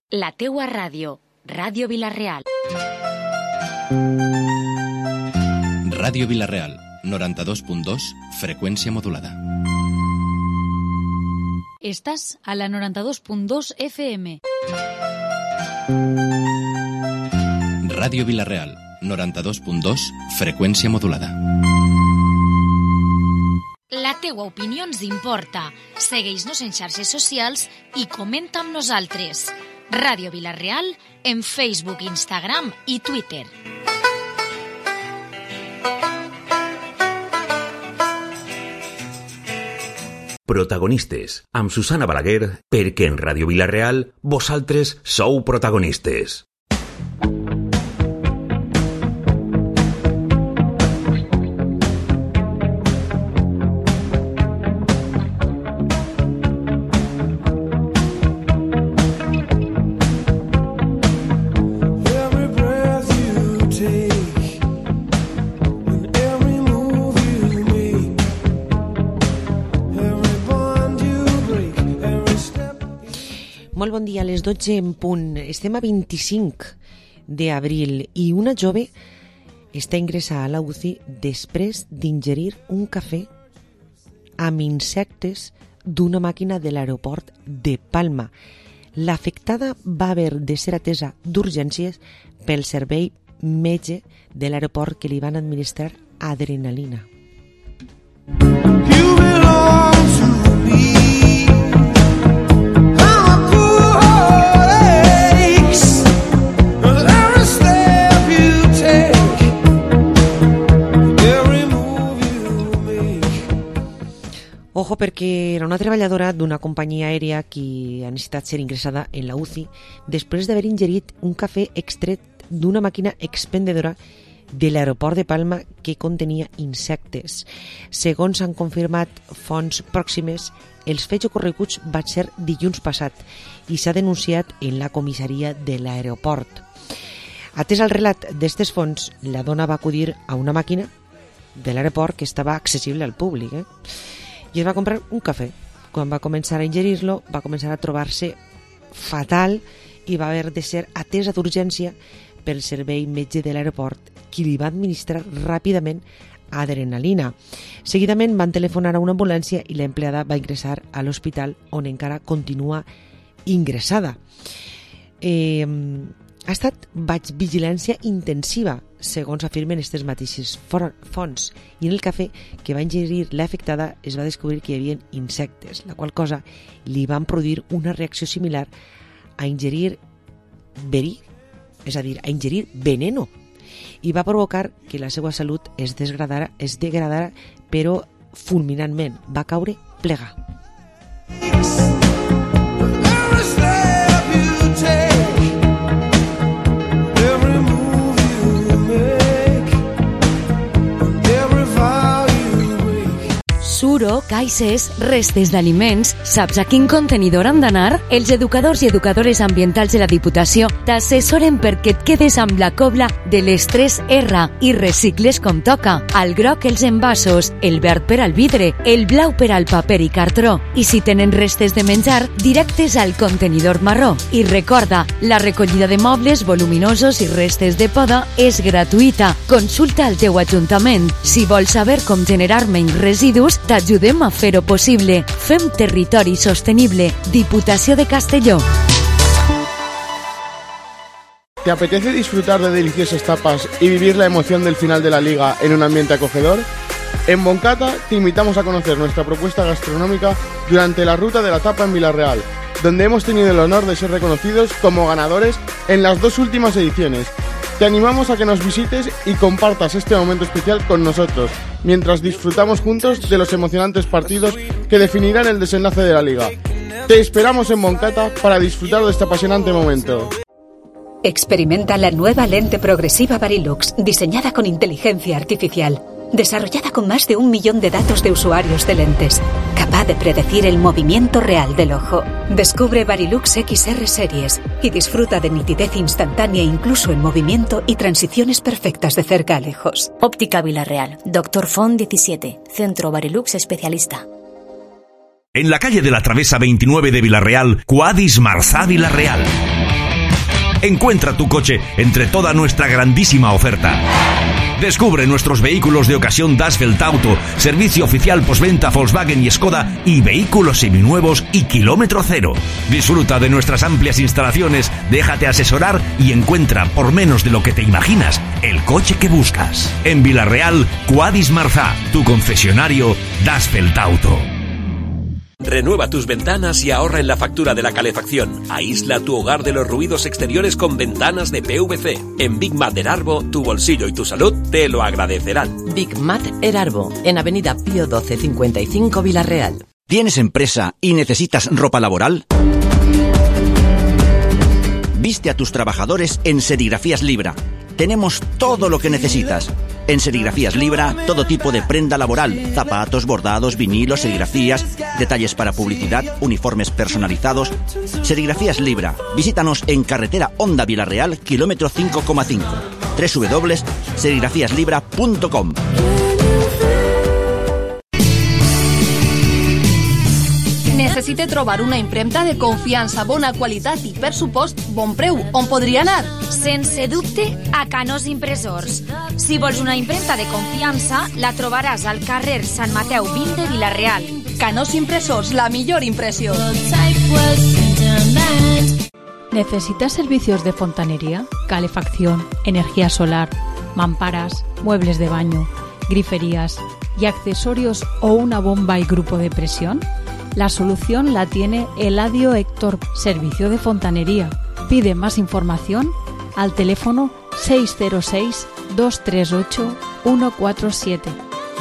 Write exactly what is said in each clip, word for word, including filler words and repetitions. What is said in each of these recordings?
La teua ràdio, Ràdio Vila-real. Ràdio Vila-real, noranta-dos punt dos, freqüència modulada. Estàs a la noranta-dos punt dos F M. Ràdio Vila-real, noranta-dos punt dos, freqüència modulada. La teua opinió ens importa. Segueix-nos en xarxes socials i comenta amb nosaltres. Ràdio Vila-real en Facebook, Instagram i Twitter. Protagonistes, amb Susana Balaguer, perquè en Ràdio Vila-real vosaltres sou protagonistes. Molt bon dia, a les dotze en punt. Estem a vint-i-cinc d'abril i una jove està ingressada a la U C I després d'ingerir un cafè amb insectes d'una màquina de l'aeroport de Palma. L'afectada va haver de ser atesa d'urgències pel servei metge de l'aeroport que li van administrar adrenalina. You belong to me. Ojo, perquè era una treballadora d'una companyia aèria qui ha necessitat ser ingressada en la U C I després d'haver ingerit un cafè extret d'una màquina expendedora de l'aeroport de Palma que contenia insectes. Segons han confirmat fonts pròximes, els fets ocorreguts van ser dilluns passat i s'ha denunciat en la comissaria de l'aeroport. Atès el relat d'estes fonts, la dona va acudir a una màquina de l'aeroport que estava accessible al públic, eh? i es va comprar un cafè. Quan va començar a ingerir-lo, va començar a trobar-se fatal i va haver de ser atesa d'urgència pel servei metge de l'aeroport, qui li va administrar ràpidament adrenalina. Seguidament van telefonar a una ambulància i l'empleada va ingressar a l'hospital, on encara continua ingressada. Eh, ha estat baix vigilància intensiva, segons afirmen aquestes mateixes fonts, i en el cafè que va ingerir l'afectada es va descobrir que hi havia insectes, la qual cosa li van produir una reacció similar a ingerir verí, és a dir, a ingerir veneno, i va provocar que la seva salut es desgradara, es degradara, però fulminantment va caure plega. Suro, caixes, restes d'aliments, saps a quin contenidor han d'anar? Els educadors i educadores ambientals de la Diputació t'assessoren perquè et quedes amb la cobla de les tres R i recicles com toca. Al groc els envasos, el verd per al vidre, el blau per al paper i cartró. I si tenen restes de menjar, directes al contenidor marró. I recorda, la recollida de mobles voluminosos i restes de poda és gratuïta. Consulta al teu ajuntament. Si vols saber com generar menys residus, t'ajudem a fer-ho possible. Fem territori sostenible. Diputació de Castelló. ¿Te apetece disfrutar de deliciosas tapas y vivir la emoción del final de la Liga en un ambiente acogedor? En Moncata te invitamos a conocer nuestra propuesta gastronómica durante la Ruta de la Tapa en Vila-real, donde hemos tenido el honor de ser reconocidos como ganadores en las dos últimas ediciones. Te animamos a que nos visites y compartas este momento especial con nosotros, mientras disfrutamos juntos de los emocionantes partidos que definirán el desenlace de la Liga. Te esperamos en Moncata para disfrutar de este apasionante momento. Experimenta la nueva lente progresiva Varilux, diseñada con inteligencia artificial, desarrollada con más de un millón de datos de usuarios de lentes, capaz de predecir el movimiento real del ojo. Descubre Varilux X R Series y disfruta de nitidez instantánea incluso en movimiento y transiciones perfectas de cerca a lejos. Óptica Vila-real, Doctor Font diecisiete, Centro Varilux Especialista. En la calle de la Travesa veintinueve de Vila-real, Cuadis Marzá Vila-real. Encuentra tu coche entre toda nuestra grandísima oferta. Descubre nuestros vehículos de ocasión Das Feld Auto, servicio oficial postventa Volkswagen y Skoda y vehículos seminuevos y kilómetro cero. Disfruta de nuestras amplias instalaciones, déjate asesorar y encuentra por menos de lo que te imaginas el coche que buscas. En Vilarreal, Quadis Marzá, tu concesionario Das Feld Auto. Renueva tus ventanas y ahorra en la factura de la calefacción. Aísla tu hogar de los ruidos exteriores con ventanas de P V C. En Big Mat Erarbo, tu bolsillo y tu salud te lo agradecerán. Big Mat Erarbo, en Avenida Pío doce cincuenta y cinco, Vilarreal. ¿Tienes empresa y necesitas ropa laboral? Viste a tus trabajadores en Serigrafías Libra. Tenemos todo lo que necesitas. En Serigrafías Libra, todo tipo de prenda laboral, zapatos, bordados, vinilos, serigrafías, detalles para publicidad, uniformes personalizados. Serigrafías Libra. Visítanos en carretera Honda Vilarreal, kilómetro cinco coma cinco. doble u doble u doble u punto serigrafías libra punto com. Necessite trobar una impremta de confiança, bona qualitat i, per supost, bon preu. On podria anar? Sense dubte, a Canós Impressors. Si vols una impremta de confiança, la trobaràs al carrer Sant Mateu vint de Vilarreal. Canós Impressors, la millor impressió. ¿Necesitas servicios de fontanería, calefacción, energía solar, mamparas, muebles de baño, griferías y accesorios o una bomba y grupo de presión? La solución la tiene Eladio Héctor, servicio de fontanería. Pide más información al teléfono seis cero seis, dos tres ocho, uno cuatro siete.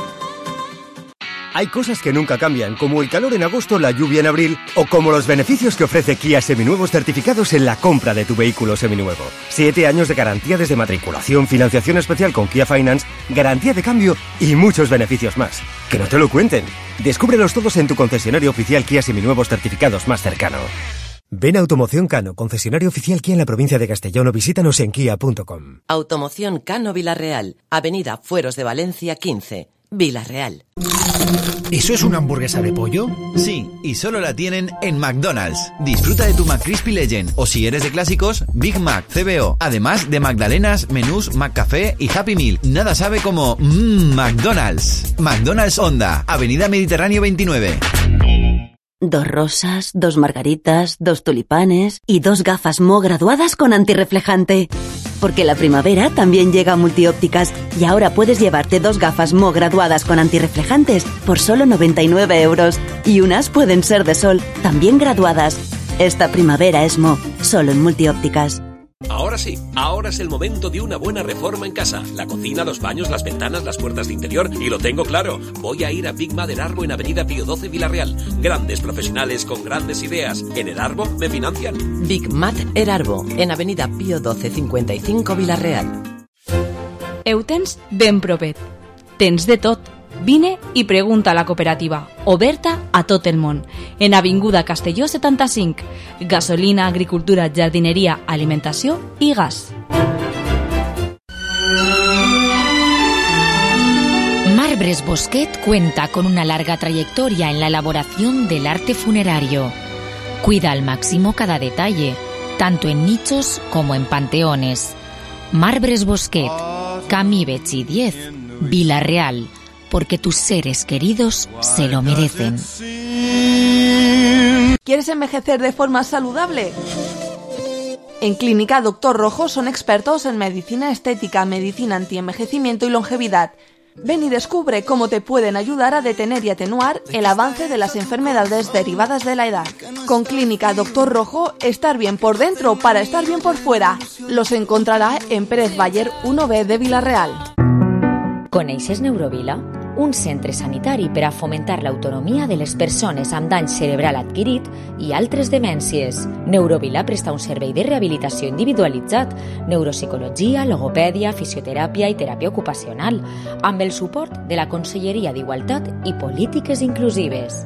Hay cosas que nunca cambian, como el calor en agosto, la lluvia en abril, o como los beneficios que ofrece Kia Seminuevos certificados en la compra de tu vehículo seminuevo. Siete años de garantía desde matriculación, financiación especial con Kia Finance, garantía de cambio y muchos beneficios más. ¡Que no te lo cuenten! Descúbrelos todos en tu concesionario oficial Kia Seminuevos certificados más cercano. Ven a Automoción Cano, concesionario oficial Kia en la provincia de Castellón, o visítanos en kia punto com. Automoción Cano Vilarreal, Avenida Fueros de Valencia quince, Vilarreal. ¿Eso es una hamburguesa de pollo? Sí, y solo la tienen en McDonald's. Disfruta de tu McCrispy Legend, o si eres de clásicos, Big Mac, C B O. Además de magdalenas, menús, McCafé y Happy Meal. Nada sabe como mmm, McDonald's. McDonald's Honda, Avenida Mediterráneo veintinueve. Dos rosas, dos margaritas, dos tulipanes y dos gafas Mo graduadas con antirreflejante. Porque la primavera también llega a Multiópticas y ahora puedes llevarte dos gafas Mo graduadas con antirreflejantes por solo noventa y nueve euros. Y unas pueden ser de sol, también graduadas. Esta primavera es Mo, solo en Multiópticas. Ahora sí, ahora es el momento de una buena reforma en casa. La cocina, los baños, las ventanas, las puertas de interior. Y lo tengo claro, voy a ir a Big Mat Erarbo en Avenida Pío doce Vilarreal. Grandes profesionales con grandes ideas. En Erarbo me financian. Big Mat Erarbo, en Avenida Pío doce cincuenta y cinco Vilarreal. Heu tens ben propet. Tens de tot. Vine i pregunta a la cooperativa, oberta a tot el món, en Avinguda Castelló setanta-cinc. Gasolina, agricultura, jardineria, alimentació i gas. Marbres Bosquet cuenta con una larga trayectoria en la elaboración del arte funerario. Cuida al máximo cada detalle, tanto en nichos como en panteones. Marbres Bosquet, Camí Betxí diez, Vilarreal, porque tus seres queridos se lo merecen. ¿Quieres envejecer de forma saludable? En Clínica Doctor Rojo son expertos en medicina estética, medicina antienvejecimiento y longevidad. Ven y descubre cómo te pueden ayudar a detener y atenuar el avance de las enfermedades derivadas de la edad. Con Clínica Doctor Rojo, estar bien por dentro para estar bien por fuera. Los encontrará en Pérez Baller uno B de Vilarreal. Coneixes Neurovila? Un centre sanitari per a fomentar l'autonomia de les persones amb dany cerebral adquirit i altres demències. Neurovila presta un servei de rehabilitació individualitzat, neuropsicologia, logopèdia, fisioteràpia i teràpia ocupacional, amb el suport de la Conselleria d'Igualtat i Polítiques Inclusives.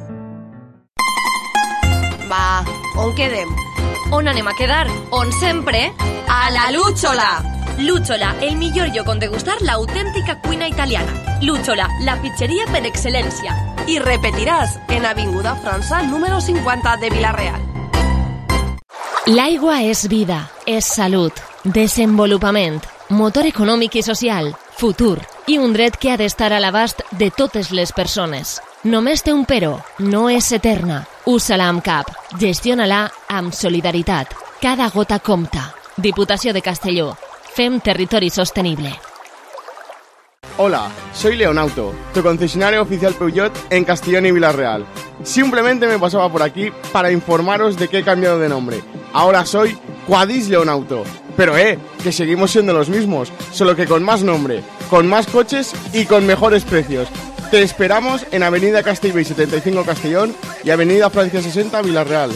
Va, on quedem? On anem a quedar? On sempre? A la Lúchola! Lúchola, el millor lloc on degustar l'autèntica cuina italiana. Lúchola, la pizzeria per excel·lència. I repetiràs en Avinguda França número cinquanta de Vilarreal. L'aigua és vida, és salut, desenvolupament, motor econòmic i social, futur i un dret que ha d'estar a l'abast de totes les persones. Només té un però, no és eterna. Usa-la amb cap, gestiona-la amb solidaritat. Cada gota compta. Diputació de Castelló. Fem territori sostenible. Hola, soy Leonauto, tu concesionario oficial Peugeot en Castellón y Villarreal. Simplemente me pasaba por aquí para informaros de que he cambiado de nombre. Ahora soy Quadis Leonauto. Pero eh, que seguimos siendo los mismos, solo que con más nombre, con más coches y con mejores precios. Te esperamos en Avenida Castellbell setenta y cinco Castellón y Avenida Francia sesenta Villarreal.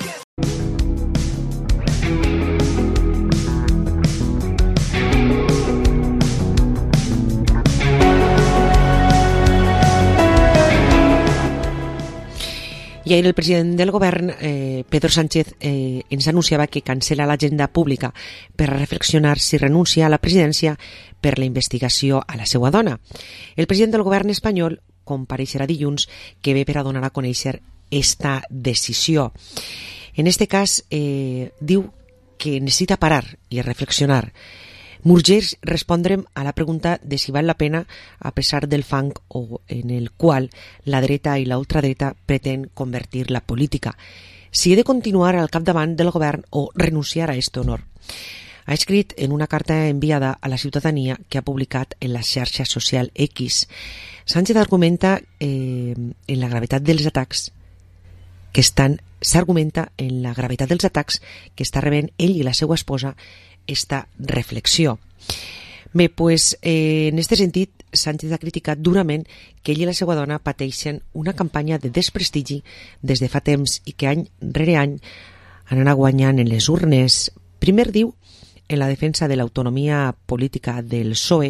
I ahir el president del govern, eh, Pedro Sánchez, eh, ens anunciava que cancela l'agenda pública per a reflexionar si renuncia a la presidència per la investigació a la seva dona. El president del govern espanyol compareixerà dilluns, que ve per a donar a conèixer esta decisió. En este cas, eh, diu que necessita parar i reflexionar. M'urgeix respondre'm a la pregunta de si val la pena a pesar del fang o en el qual la dreta i la ultradreta pretén convertir la política. Si he de continuar al capdavant del govern o renunciar a este honor. Ha escrit en una carta enviada a la ciutadania que ha publicat en la xarxa social X. Sánchez argumenta eh, en la gravetat dels atacs que estan s'argumenta en la gravetat dels atacs que està rebent ell i la seva esposa esta reflexió. Bé, pues, eh, en aquest sentit, Sánchez ha criticat durament que ell i la seva dona pateixen una campanya de desprestigi des de fa temps i que any rere any han anat guanyant en les urnes. Primer diu en la defensa de l'autonomia política del P S O E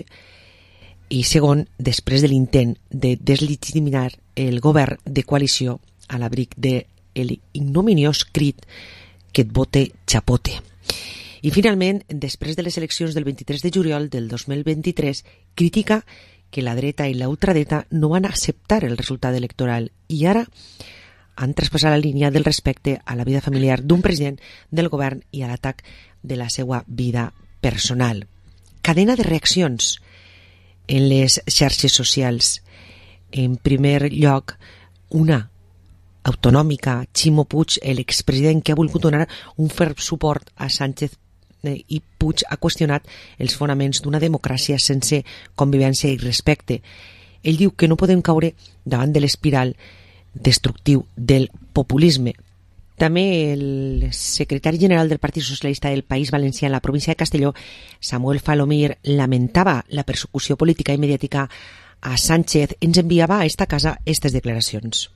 i segon, després de l'intent de deslegitimar el govern de coalició a l'abric de l'ignominiós crit que et vote chapote. I finalment, després de les eleccions del vint-i-tres de juliol del dos mil vint-i-tres, critica que la dreta i la ultradreta no van acceptar el resultat electoral i ara han traspassat la línia del respecte a la vida familiar d'un president del govern i a l'atac de la seva vida personal. Cadena de reaccions en les xarxes socials. En primer lloc, una autonòmica, Ximo Puig, l'expresident que ha volgut donar un ferm suport a Sánchez, i Puig ha qüestionat els fonaments d'una democràcia sense convivència i respecte. Ell diu que no podem caure davant de l'espiral destructiu del populisme. També el secretari general del Partit Socialista del País Valencià en la província de Castelló, Samuel Falomir, lamentava la persecució política i mediàtica a Sánchez. Ens enviava a esta casa aquestes declaracions.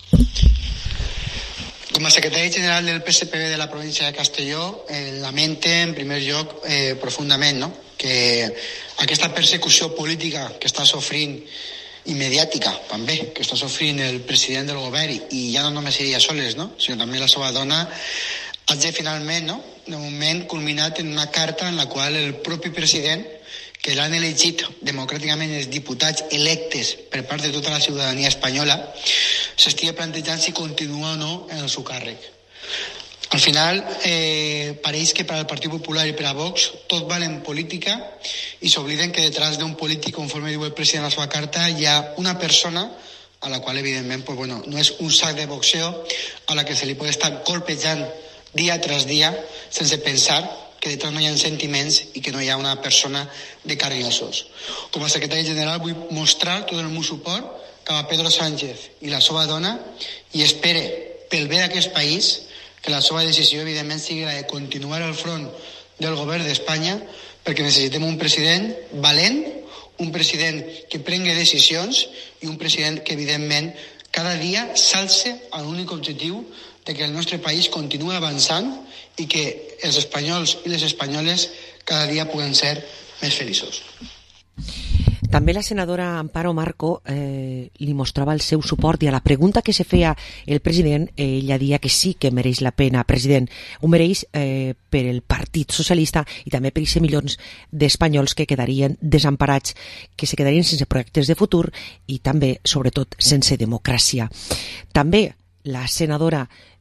Com a secretari general del P S P B de la província de Castelló, eh, lamente en primer lloc eh, profundament no? que aquesta persecució política que està sofrint i mediàtica també, que està sofrint el president del govern i ja no només ella soles, no? sinó també la seva dona, hagi finalment, no? de moment, culminat en una carta en la qual el propi president, que l'han elegit democràticament els diputats electes per part de tota la ciutadania espanyola, s'estigui plantejant si continua o no en el seu càrrec. Al final, eh, pareix que per al Partit Popular i per a Vox tot val en política i s'obliden que detrás d'un polític, conforme diu el president a la seva carta, hi ha una persona a la qual, evidentment, pues, bueno, no és un sac de boxeo a la que se li pot estar colpejant dia tras dia sense pensar que detrás no hi ha sentiments i que no hi ha una persona de carn i ossos. Com a secretari general vull mostrar tot el meu suport cap a Pedro Sánchez i la seva dona i espere, pel bé d'aquest país, que la seva decisió, evidentment, sigui la de continuar al front del govern d'Espanya perquè necessitem un president valent, un president que prengui decisions i un president que, evidentment, cada dia s'alce a l'únic objectiu de que el nostre país continua avançant i que els espanyols i les espanyoles cada dia puguen ser més feliços. També la senadora Amparo Marco eh, li mostrava el seu suport i a la pregunta que se feia el president, eh, ella dia que sí que mereix la pena, president. Ho mereix eh, per el Partit Socialista i també per aquests milions d'espanyols que quedarien desemparats, que se quedarien sense projectes de futur i també, sobretot, sense democràcia. També la senadora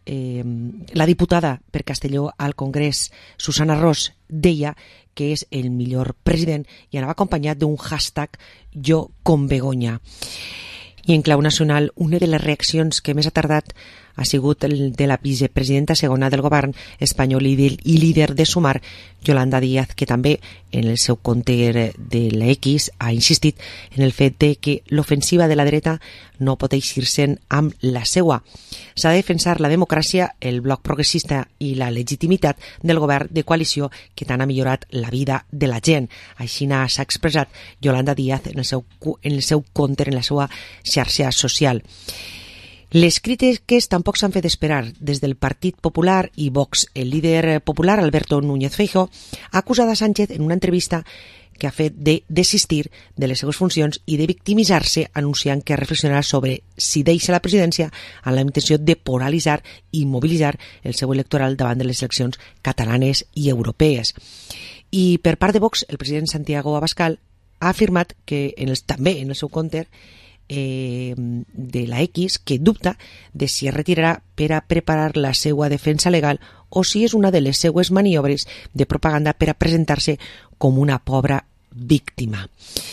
eh, la diputada per Castelló al Congrés, Susana Ros, deia que és el millor president i anava acompanyat d'un hashtag Jo con Begoña. I en clau nacional, una de les reaccions que més ha tardat ha sigut el de la vicepresidenta segona del govern espanyol i líder de Sumar, Yolanda Díaz, que també en el seu compte de la X ha insistit en el fet de que l'ofensiva de la dreta no pot eixir-se'n amb la seua. S'ha de defensar la democràcia, el bloc progressista i la legitimitat del govern de coalició que tant ha millorat la vida de la gent. Així s'ha expressat Yolanda Díaz en el seu, en el seu compte, en la seva xarxa social. Les crítiques tampoc s'han fet esperar. Des del Partit Popular i Vox, el líder popular, Alberto Núñez Feijóo, ha acusat a Sánchez en una entrevista que ha fet de desistir de les seues funcions i de victimitzar-se, anunciant que reflexionarà sobre si deixa la presidència amb la intenció de polaritzar i mobilitzar el seu electoral davant de les eleccions catalanes i europees. I per part de Vox, el president Santiago Abascal ha afirmat que en el, també en el seu compte Eh, de la X, que dubta de si es retirarà per a preparar la seva defensa legal o si és una de les seues maniobres de propaganda per a presentar-se com una pobra víctima.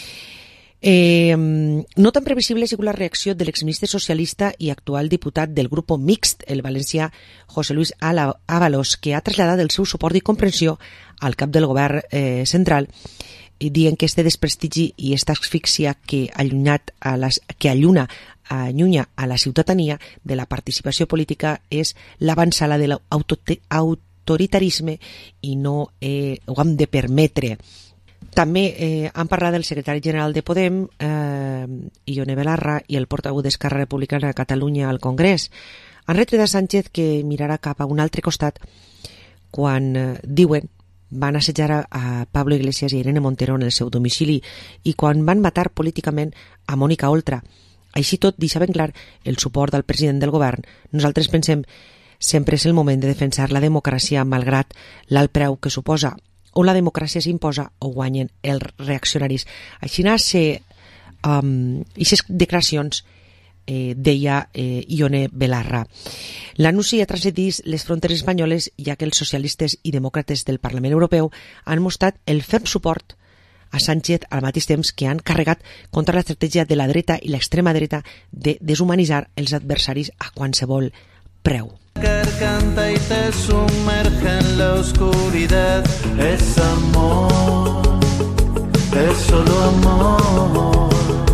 Eh, no tan previsible ha sigut la reacció de l'exministre socialista i actual diputat del grup mixt, el valencià José Luis Ábalos, que ha traslladat el seu suport i comprensió al cap del govern eh, central, dient que este desprestigi i esta asfíxia que, allunyat a les, que alluna, allunya a la ciutadania de la participació política és l'avançada de l'autoritarisme i no eh, ho hem de permetre. També eh, han parlat del secretari general de Podem, eh, Ione Belarra, i el portaveu d'Esquerra Republicana de Catalunya al Congrés. Han retret a Sánchez que mirarà cap a un altre costat quan eh, diuen van assetjar a Pablo Iglesias i Irene Montero en el seu domicili i quan van matar políticament a Mònica Oltra. Així tot, deixa ben clar el suport del president del govern. Nosaltres pensem sempre és el moment de defensar la democràcia malgrat l'alt preu que suposa. O la democràcia s'imposa o guanyen els reaccionaris. Així nace um, aquestes declaracions Eh, deia eh, Ione Belarra. L'anunci ha transcendit les fronteres espanyoles, ja que els socialistes i demòcrates del Parlament Europeu han mostrat el ferm suport a Sánchez al mateix temps que han carregat contra l'estratègia de la dreta i l'extrema dreta de deshumanitzar els adversaris a qualsevol preu. Canta y te sumerge en la oscuridad. Es amor, es solo amor.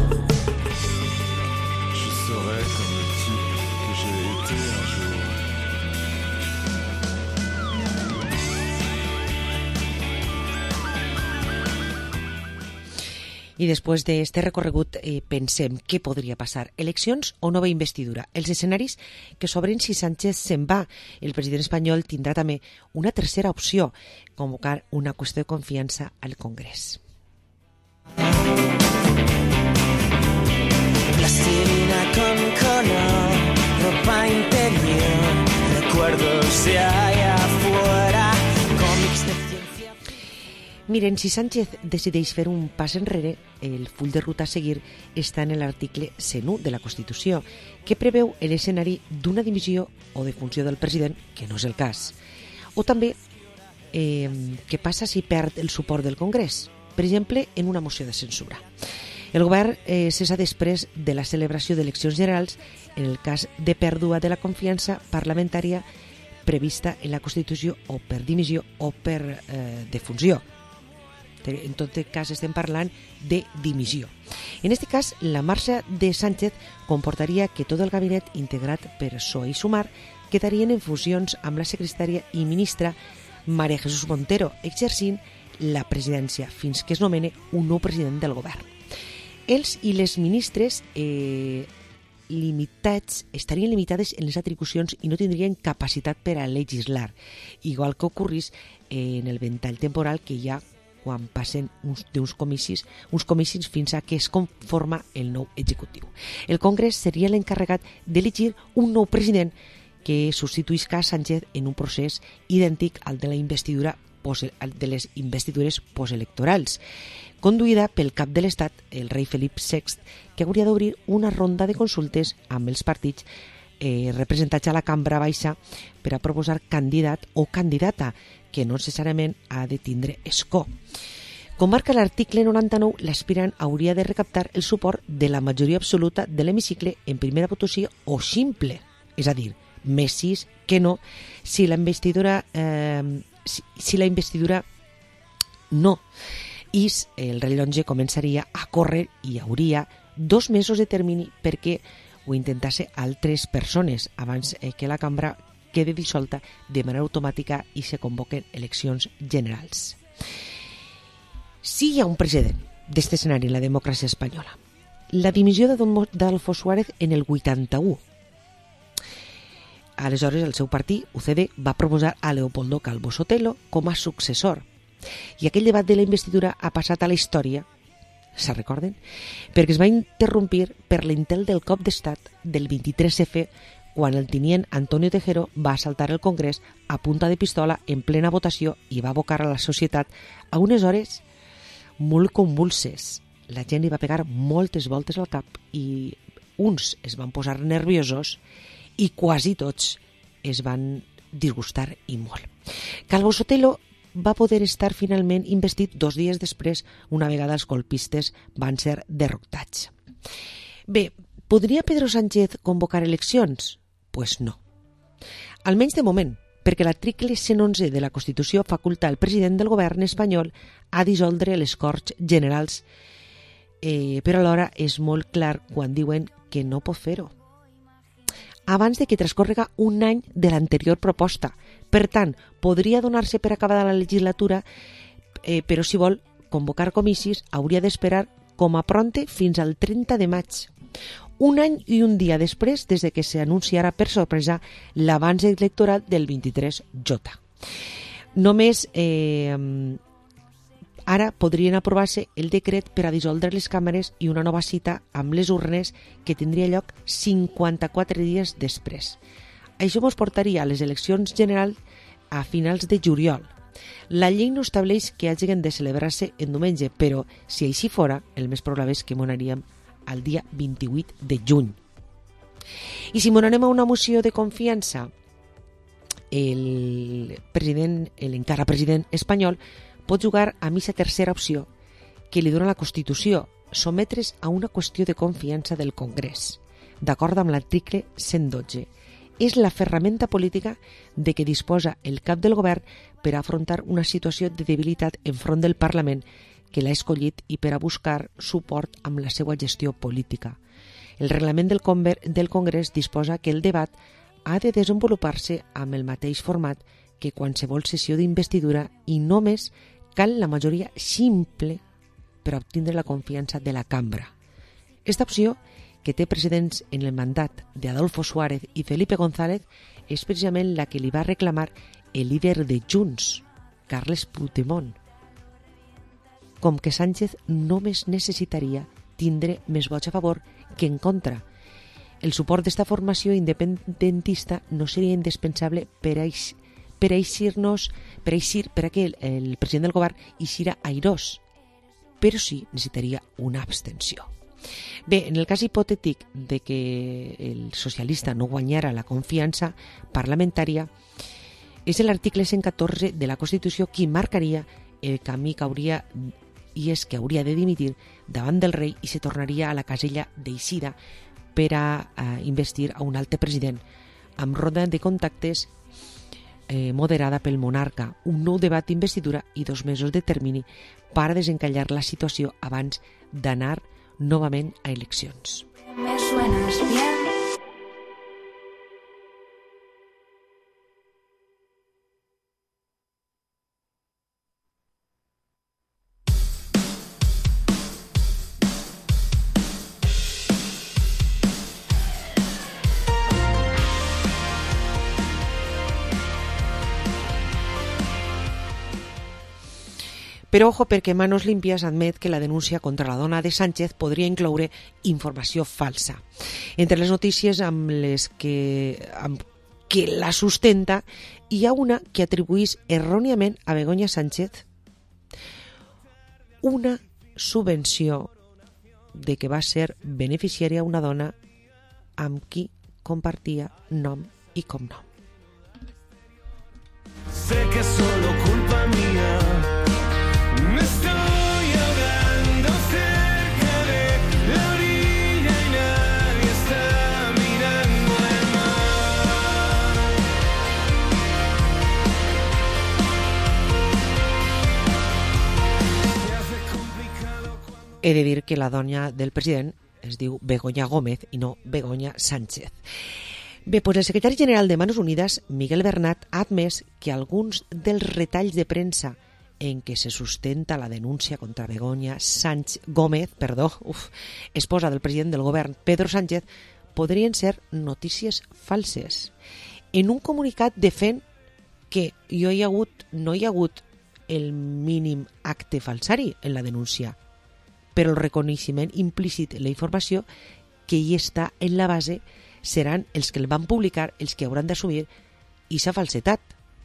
I després d'este recorregut eh, pensem què podria passar. Eleccions o nova investidura? Els escenaris que s'obren si Sánchez se'n va. El president espanyol tindrà també una tercera opció, convocar una qüestió de confiança al Congrés. Plastilina con color, ropa interior, recuerdos de allá afuera, cómics de ciencia. Miren, si Sánchez decideix fer un pas enrere, el full de ruta a seguir està en l'article cent u de la Constitució, que preveu l'escenari d'una dimissió o defunció del president, que no és el cas. O també, eh, què passa si perd el suport del Congrés? Per exemple, en una moció de censura. El govern eh, cessa després de la celebració d'eleccions generals en el cas de pèrdua de la confiança parlamentària prevista en la Constitució o per dimissió o per eh, defunció. En tot cas estem parlant de dimissió. En aquest cas, la marxa de Sánchez comportaria que tot el gabinet integrat per P S O E i Sumar quedarien en funcions amb la secretària i ministra María Jesús Montero, exercint la presidència fins que es nomene un nou president del govern. Els i les ministres eh, limitats estarien limitades en les atribucions i no tindrien capacitat per a legislar, igual que ocorrís en el ventall temporal que hi ha quan passen uns, d'uns comicis, uns comicis fins a que es conforma el nou executiu. El Congrés seria l'encarregat d'elegir un nou president que substituïsca a Sánchez en un procés idèntic al de la investidura de les investidures postelectorals, conduïda pel cap de l'Estat, el rei Felip sext, que hauria d'obrir una ronda de consultes amb els partits eh, representats a la cambra baixa per a proposar candidat o candidata, que no necessàriament ha de tindre escó. Com marca l'article noranta-nou, l'aspirant hauria de recaptar el suport de la majoria absoluta de l'hemicicle en primera votació o simple, és a dir, més sis que no, si la investidura, eh, si, si la investidura no, i el rellotge començaria a córrer i hi hauria dos mesos de termini perquè ho intentase altres persones abans que la cambra quede dissolta de manera automàtica i se convoquen eleccions generals. Si hi ha un precedent d'aquest escenari en la democràcia espanyola, la dimissió d'Adolfo Suárez en el vuitanta-u. Aleshores, el seu partit, U C D, va proposar a Leopoldo Calvo Sotelo com a successor. I aquell debat de la investidura ha passat a la història, se recorden? Perquè es va interrompir per l'intent del cop d'estat del vint-i-tres efe, quan el tinent Antonio Tejero va assaltar el Congrés a punta de pistola en plena votació i va abocar a la societat a unes hores molt convulses. La gent li va pegar moltes voltes al cap i uns es van posar nerviosos i quasi tots es van disgustar i molt. Calvo Sotelo va poder estar finalment investit dos dies després, una vegada els colpistes van ser derrotats. Bé, podria Pedro Sánchez convocar eleccions? Pues no. Almenys de moment, perquè l'article cent onze de la Constitució faculta al president del govern espanyol a dissoldre les Corts Generals, eh, però alhora és molt clar quan diuen que no pot fer-ho abans de que transcorrega un any de l'anterior proposta. Per tant, podria donar-se per acabada la legislatura, eh, però si vol convocar comicis hauria d'esperar com a pronte fins al trenta de maig. Un any i un dia després des de que s'anunciara per sorpresa l'avanç electoral del vint-i-tres J. Només eh, ara podrien aprovar-se el decret per a dissoldre les càmeres i una nova cita amb les urnes que tindria lloc cinquanta-quatre dies després. Això ens portaria a les eleccions generals a finals de juliol. La llei no estableix que hagin de celebrar-se en diumenge, però si així fora, el més probable és que m'anaríem al dia vint-i-vuit de juny. I si m'anem a una moció de confiança, el president, l'encara president espanyol, pot jugar a missa tercera opció que li dona la Constitució, sometre's a una qüestió de confiança del Congrés, d'acord amb l'article cent dotze. És la ferramenta política de què disposa el cap del govern per a afrontar una situació de debilitat enfront del Parlament que l'ha escollit i per a buscar suport amb la seva gestió política. El reglament del, del Congrés disposa que el debat ha de desenvolupar-se amb el mateix format que qualsevol sessió d'investidura i només cal la majoria simple per a obtindre la confiança de la cambra. Esta opció, que té precedents en el mandat d'Adolfo Suárez i Felipe González, és precisament la que li va reclamar el líder de Junts, Carles Puigdemont. Com que Sánchez només necessitaria tindre més vots a favor que en contra. El suport d'esta formació independentista no seria indispensable per a per a eixir-nos, per a eixir, per a que el, el president del govern eixira airós, però sí necessitaria una abstenció. Bé, en el cas hipotètic de que el socialista no guanyara la confiança parlamentària, és l'article cent catorze de la Constitució qui marcaria el camí que hauria, i és que hauria de dimitir davant del rei i se tornaria a la casella d'eixida per a, a investir a un altre president, amb ronda de contactes eh, moderada pel monarca, un nou debat d'investidura i dos mesos de termini per a desencallar la situació abans d'anar novament a eleccions. Me suenas bien. Però ojo, perquè Manos Limpias admet que la denúncia contra la dona de Sánchez podria incloure informació falsa. Entre les notícies amb les que, amb que la sustenta hi ha una que atribuís erròniament a Begoña Sánchez una subvenció de que va ser beneficiària una dona amb qui compartia nom i cognom. Sé que es solo culpa mía. Me estoy ahogando cerca de la orilla y nadie está mirando el mar. Se hace complicado cuando... He de dir que la dona del president es diu Begoña Gómez i no Begoña Sánchez. Bé, doncs el secretari general de Manos Unidas, Miguel Bernat, ha admès que alguns dels retalls de premsa en què se sustenta la denúncia contra Begoña Sánchez Gómez, perdó, uf, esposa del president del govern, Pedro Sánchez, podrien ser notícies falses. En un comunicat defèn que no hi ha hagut, no hi ha hagut el mínim acte falsari en la denúncia, però el reconeixement implícit en la informació que hi està en la base seran els que el van publicar els que hauran d'assumir aquesta falsetat,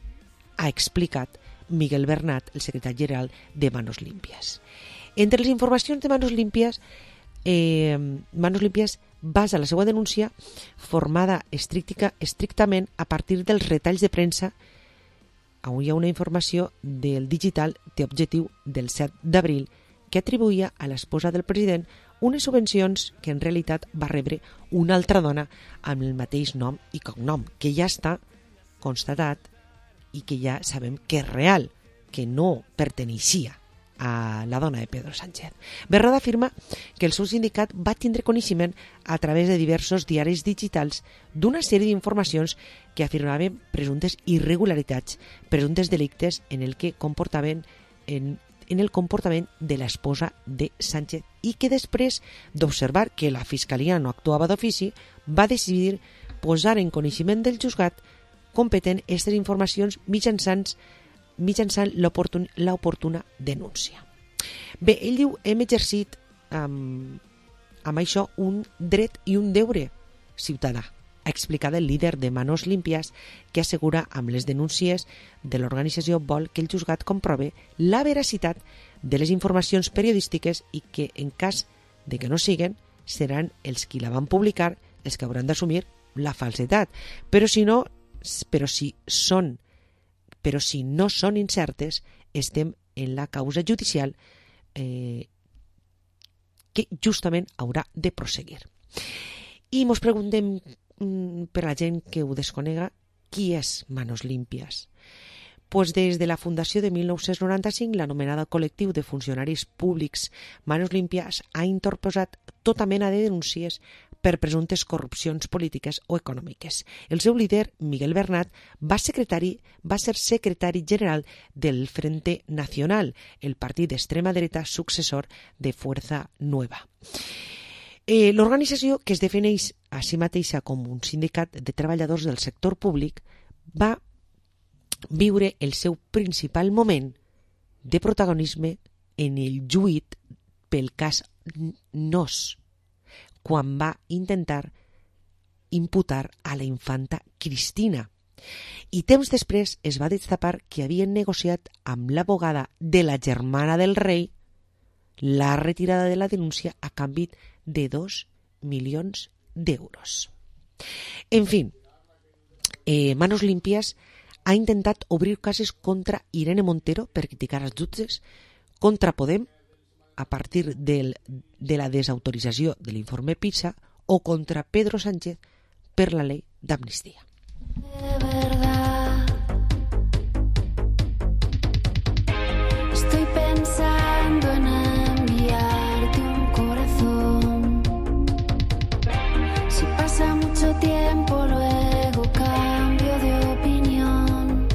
ha explicat Miguel Bernat, el secretari general de Manos Limpias. Entre les informacions de Manos Limpias, eh, Manos Limpias basa la seva denúncia formada estrictica, estrictament a partir dels retalls de premsa. Avui hi ha una informació del digital de objectiu del set d'abril que atribuïa a l'esposa del president unes subvencions que en realitat va rebre una altra dona amb el mateix nom i cognom, que ja està constatat i que ja sabem que és real, que no perteneixia a la dona de Pedro Sánchez. Bernat afirma que el seu sindicat va tindre coneixement a través de diversos diaris digitals d'una sèrie d'informacions que afirmaven presumptes irregularitats, presumptes delictes en el que comportaven en en el comportament de l'esposa de Sánchez i que després d'observar que la Fiscalia no actuava d'ofici va decidir posar en coneixement del juzgat competent aquestes informacions mitjançant, mitjançant l'oportuna denúncia. Bé, ell diu, hem exercit um, amb això un dret i un deure ciutadà, ha explicat el líder de Manos Limpias, que assegura amb les denúncies de l'organització vol que el juzgat comprove la veracitat de les informacions periodístiques i que, en cas de que no siguen, seran els qui la van publicar els que hauran d'assumir la falsetat. Però si no, però si són, però si no són incertes, estem en la causa judicial eh, que justament haurà de prosseguir. I mos preguntem, per a la gent que ho desconega, qui és Manos Limpias? Pues des de la fundació de mil nou-cents noranta-cinc, l'anomenada col·lectiu de funcionaris públics Manos Limpias ha interposat tota mena de denúncies per presumptes corrupcions polítiques o econòmiques. El seu líder, Miguel Bernat, va, secretari, va ser secretari general del Frente Nacional, el partit d'extrema dreta successor de Fuerza Nueva. Eh, L'organització, que es defineix a si mateixa com un sindicat de treballadors del sector públic, va viure el seu principal moment de protagonisme en el juït pel cas Nos, quan va intentar imputar a la infanta Cristina. I temps després es va destapar que havien negociat amb l'abogada de la germana del rei la retirada de la denúncia a canvi de dos milions d'euros. En fi, eh, Manos Limpias ha intentat obrir cases contra Irene Montero per criticar els jutges, contra Podem a partir del, de la desautorització de l'informe PISA o contra Pedro Sánchez per la llei d'amnistia. Estoy pensando en enviarte un corazón. Si pasa mucho tiempo, luego cambio de opinión.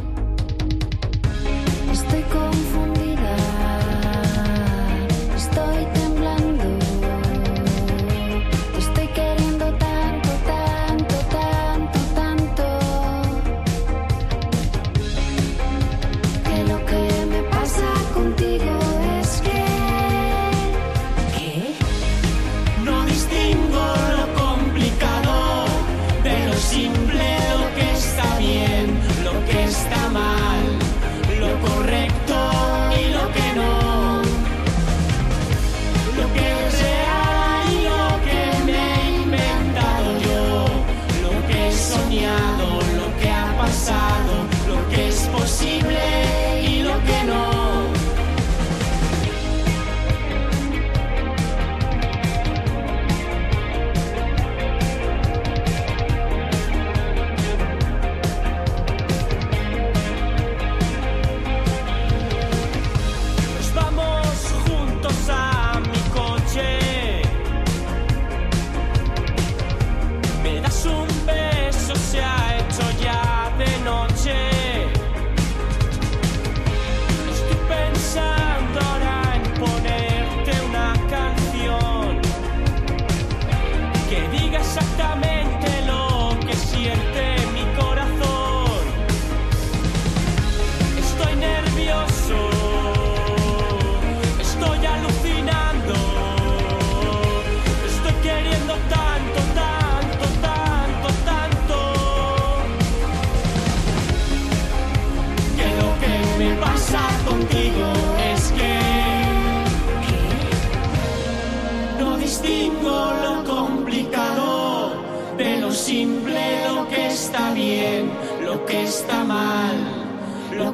Estoy confundida, estoy temblando. Te estoy queriendo tanto, tanto, tanto, tanto.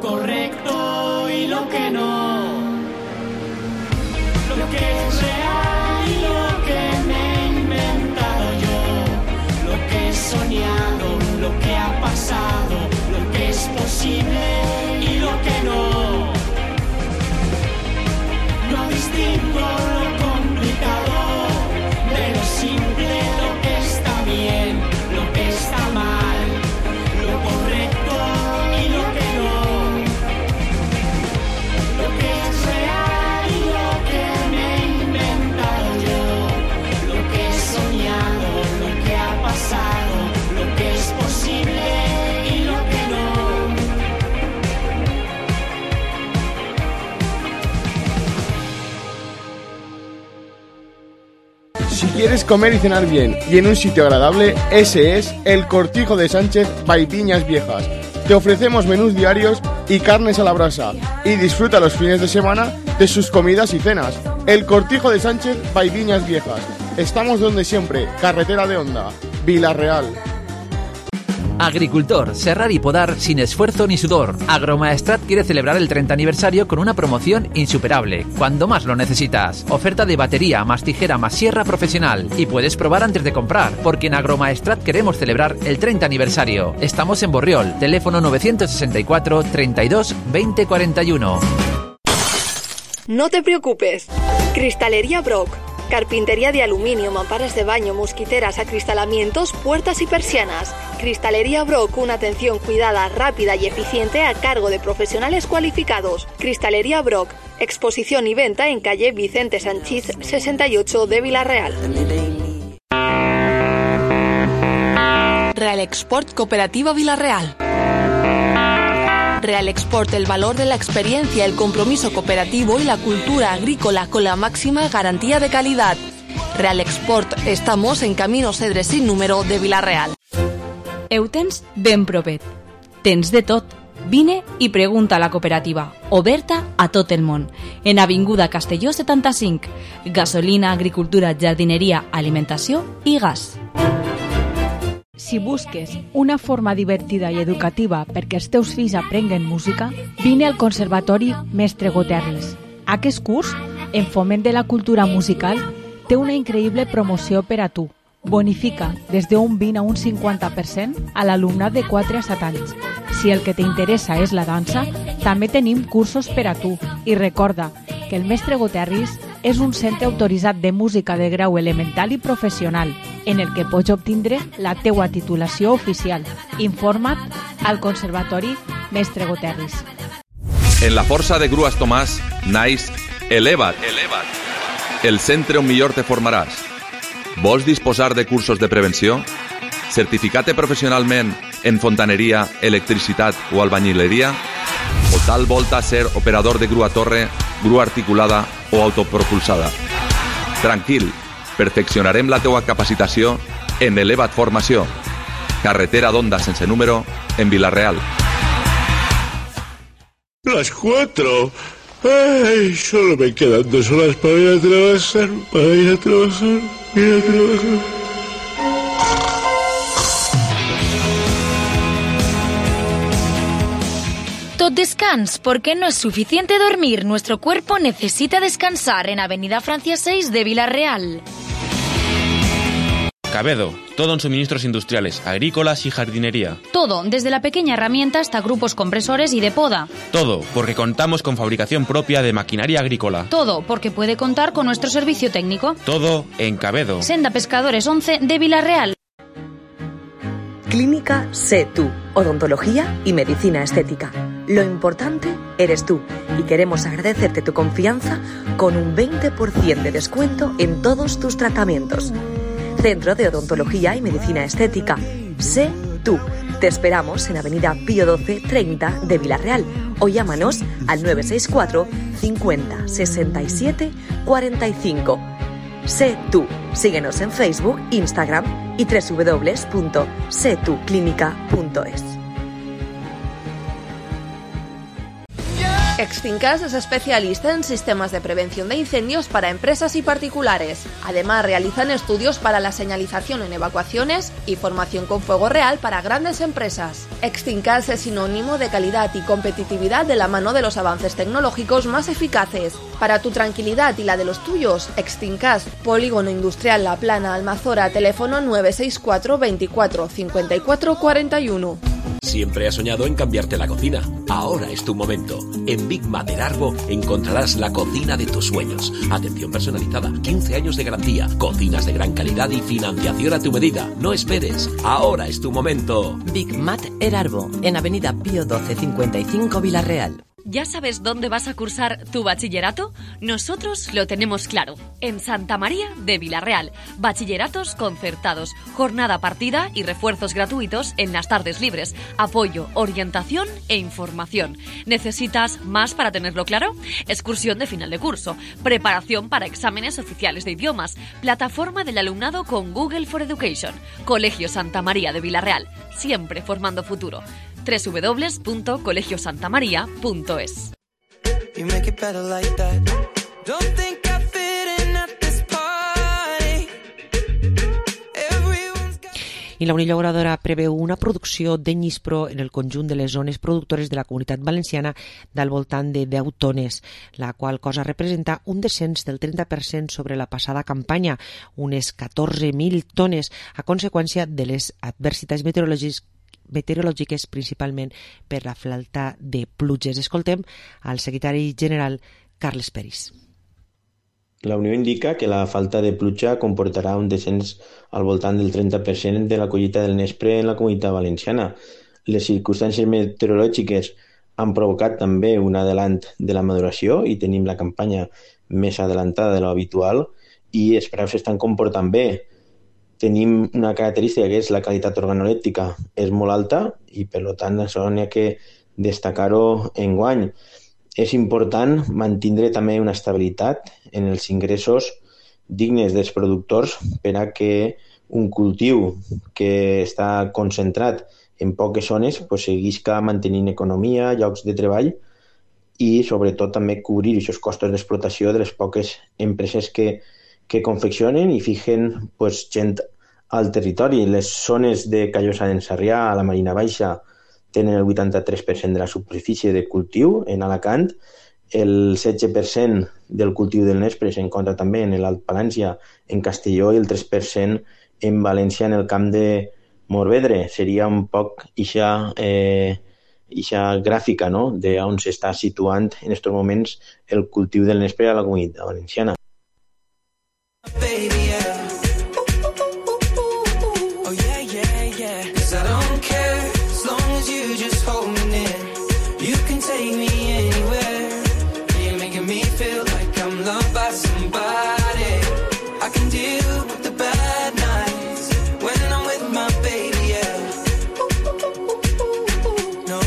correcto y lo que no, lo que es real y lo que me he inventado yo, lo que he soñado, lo que ha pasado, lo que es posible y lo que no. No distingo lo complicado de lo simple, lo que está bien, lo que está mal, lo correcto y lo que no, lo que es real y lo que me he inventado yo, lo que he soñado, lo que ha pasado, lo que es posible y lo que no. Si quieres comer y cenar bien y en un sitio agradable, ese es el Cortijo de Sánchez by Viñas Viejas. Te ofrecemos menús diarios y carnes a la brasa y disfruta los fines de semana de sus comidas y cenas. El Cortijo de Sánchez by Viñas Viejas. Estamos donde siempre, carretera de Honda, Vilarreal. Agricultor, serrar y podar sin esfuerzo ni sudor. Agromaestrat quiere celebrar el treinta aniversario con una promoción insuperable, cuando más lo necesitas. Oferta de batería, más tijera, más sierra profesional. Y puedes probar antes de comprar, porque en Agromaestrat queremos celebrar el treinta aniversario. Estamos en Borriol, teléfono novecientos sesenta y cuatro, treinta y dos, veinte cuarenta y uno. No te preocupes. Cristalería Brock. Carpintería de aluminio, mamparas de baño, mosquiteras, acristalamientos, puertas y persianas. Cristalería Brock, una atención cuidada, rápida y eficiente a cargo de profesionales cualificados. Cristalería Brock, exposición y venta en calle Vicente Sanchís sesenta y ocho de Vilarreal. Real Export Cooperativa Vilarreal. Real Export, el valor de la experiencia, el compromiso cooperativo y la cultura agrícola con la máxima garantía de calidad. Real Export, estamos en Camino Cedre sin número de Vilarreal. Heu tens ben propet. Tens de tot. Vine i pregunta a la cooperativa, oberta a tot el món. En Avinguda Castelló setanta-cinc. Gasolina, agricultura, jardineria, alimentació i gas. Si busques una forma divertida i educativa perquè els teus fills aprenguen música, vine al Conservatori Mestre Goterris. Aquest curs, en foment de la cultura musical, té una increïble promoció per a tu. Bonifica des d'un vint a un cinquanta per cent a l'alumnat de quatre a set anys. Si el que t'interessa és la dansa, també tenim cursos per a tu. I recorda que el Mestre Goterris és un centre autoritzat de música de grau elemental i professional, en el que pots obtindre la teua titulació oficial. Informa't al Conservatori Mestre Goterris. En la força de Grues Tomàs naix Eleva't, el centre on millor te formaràs. Vols disposar de cursos de prevenció? Certificar-te professionalment en fontaneria, electricitat o albañileria? O tal volta ser operador de grua torre, grua articulada o autopropulsada? Tranquil, perfeccionarem la teua capacitació en Eleva't Formació, carretera d'Onda sense número, en Vilarreal. Las cuatro. Ay, solo me quedan dos horas para ir a trabajar, para ir a trabajar, ir a trabajar. Tot descans, porque no es suficiente dormir. Nuestro cuerpo necesita descansar en Avenida Francia seis de Vilarreal. Cabedo, todo en suministros industriales, agrícolas y jardinería. Todo, desde la pequeña herramienta hasta grupos compresores y de poda. Todo, porque contamos con fabricación propia de maquinaria agrícola. Todo, porque puede contar con nuestro servicio técnico. Todo en Cabedo. Senda Pescadores once de Vilarreal. Clínica Sé Tú, odontología y medicina estética. Lo importante eres tú y queremos agradecerte tu confianza con un veinte por ciento de descuento en todos tus tratamientos. Centro de Odontología y Medicina Estética. Sé Tú. Te esperamos en Avenida Pío doce treinta de Vilarreal o llámanos al nueve seis cuatro cincuenta sesenta y siete cuarenta y cinco. Sé Tú. Síguenos en Facebook, Instagram y doble u doble u doble u punto sé tú clínica punto es. Extincas es especialista en sistemas de prevención de incendios para empresas y particulares. Además, realizan estudios para la señalización en evacuaciones y formación con fuego real para grandes empresas. Extincas es sinónimo de calidad y competitividad de la mano de los avances tecnológicos más eficaces. Para tu tranquilidad y la de los tuyos, Extincas, Polígono Industrial La Plana, Almazora, teléfono nueve seis cuatro veinticuatro cincuenta y cuatro cuarenta y uno. Siempre has soñado en cambiarte la cocina. Ahora es tu momento. En Big Mater Arbo encontrarás la cocina de tus sueños. Atención personalizada, quince años de garantía, cocinas de gran calidad y financiación a tu medida. No esperes. Ahora es tu momento. Big Mater Arbo, en Avenida Pío doce cincuenta y cinco, Villarreal. ¿Ya sabes dónde vas a cursar tu bachillerato? Nosotros lo tenemos claro. En Santa María de Villarreal. Bachilleratos concertados, jornada partida y refuerzos gratuitos en las tardes libres. Apoyo, orientación e información. ¿Necesitas más para tenerlo claro? Excursión de final de curso. Preparación para exámenes oficiales de idiomas. Plataforma del alumnado con Google for Education. Colegio Santa María de Villarreal. Siempre formando futuro. doble u doble u doble u punto colegio santa maría punto es. I la Unió Llauradora preveu una producció de Nyspro en el conjunt de les zones productores de la Comunitat Valenciana del voltant de deu tones, la qual cosa representa un descens del trenta per cent sobre la passada campanya, unes catorze mil tones, a conseqüència de les adversitats meteorològiques meteorològiques principalment per la falta de pluges. Escoltem al secretari general Carles Peris. La Unió indica que la falta de pluja comportarà un descens al voltant del trenta per cent de la collita del nespre en la Comunitat Valenciana. Les circumstàncies meteorològiques han provocat també un adelant de la maduració i tenim la campanya més adelantada de l'habitual i els preus s'estan comportant bé. Tenim una característica que és la qualitat organolèptica és molt alta i per tant això n'hi ha que destacar-ho enguany. És important mantindre també una estabilitat en els ingressos dignes dels productors per a que un cultiu que està concentrat en poques zones pues, seguisca mantenint economia, llocs de treball i sobretot també cobrir aquests costos d'explotació de les poques empreses que que confeccionen i fijen pues, gent al territori. Les zones de Callosa d'en Sarrià a la Marina Baixa tenen el vuitanta-tres per cent de la superfície de cultiu en Alacant, el setze per cent del cultiu del nespre s'encontra també en l'Alt Palància, en Castelló, i el tres per cent en València, en el camp de Morvedre. Seria un poc ixa, eh, ixa gràfica no? d'on s'està situant en aquests moments el cultiu del nespre a la Comunitat Valenciana. Baby, yeah. Oh yeah, yeah, yeah. 'Cause I don't care as long as you just hold me near. You can take me anywhere. You're making me feel like I'm loved by somebody. I can deal with the bad nights when I'm with my baby, yeah. No,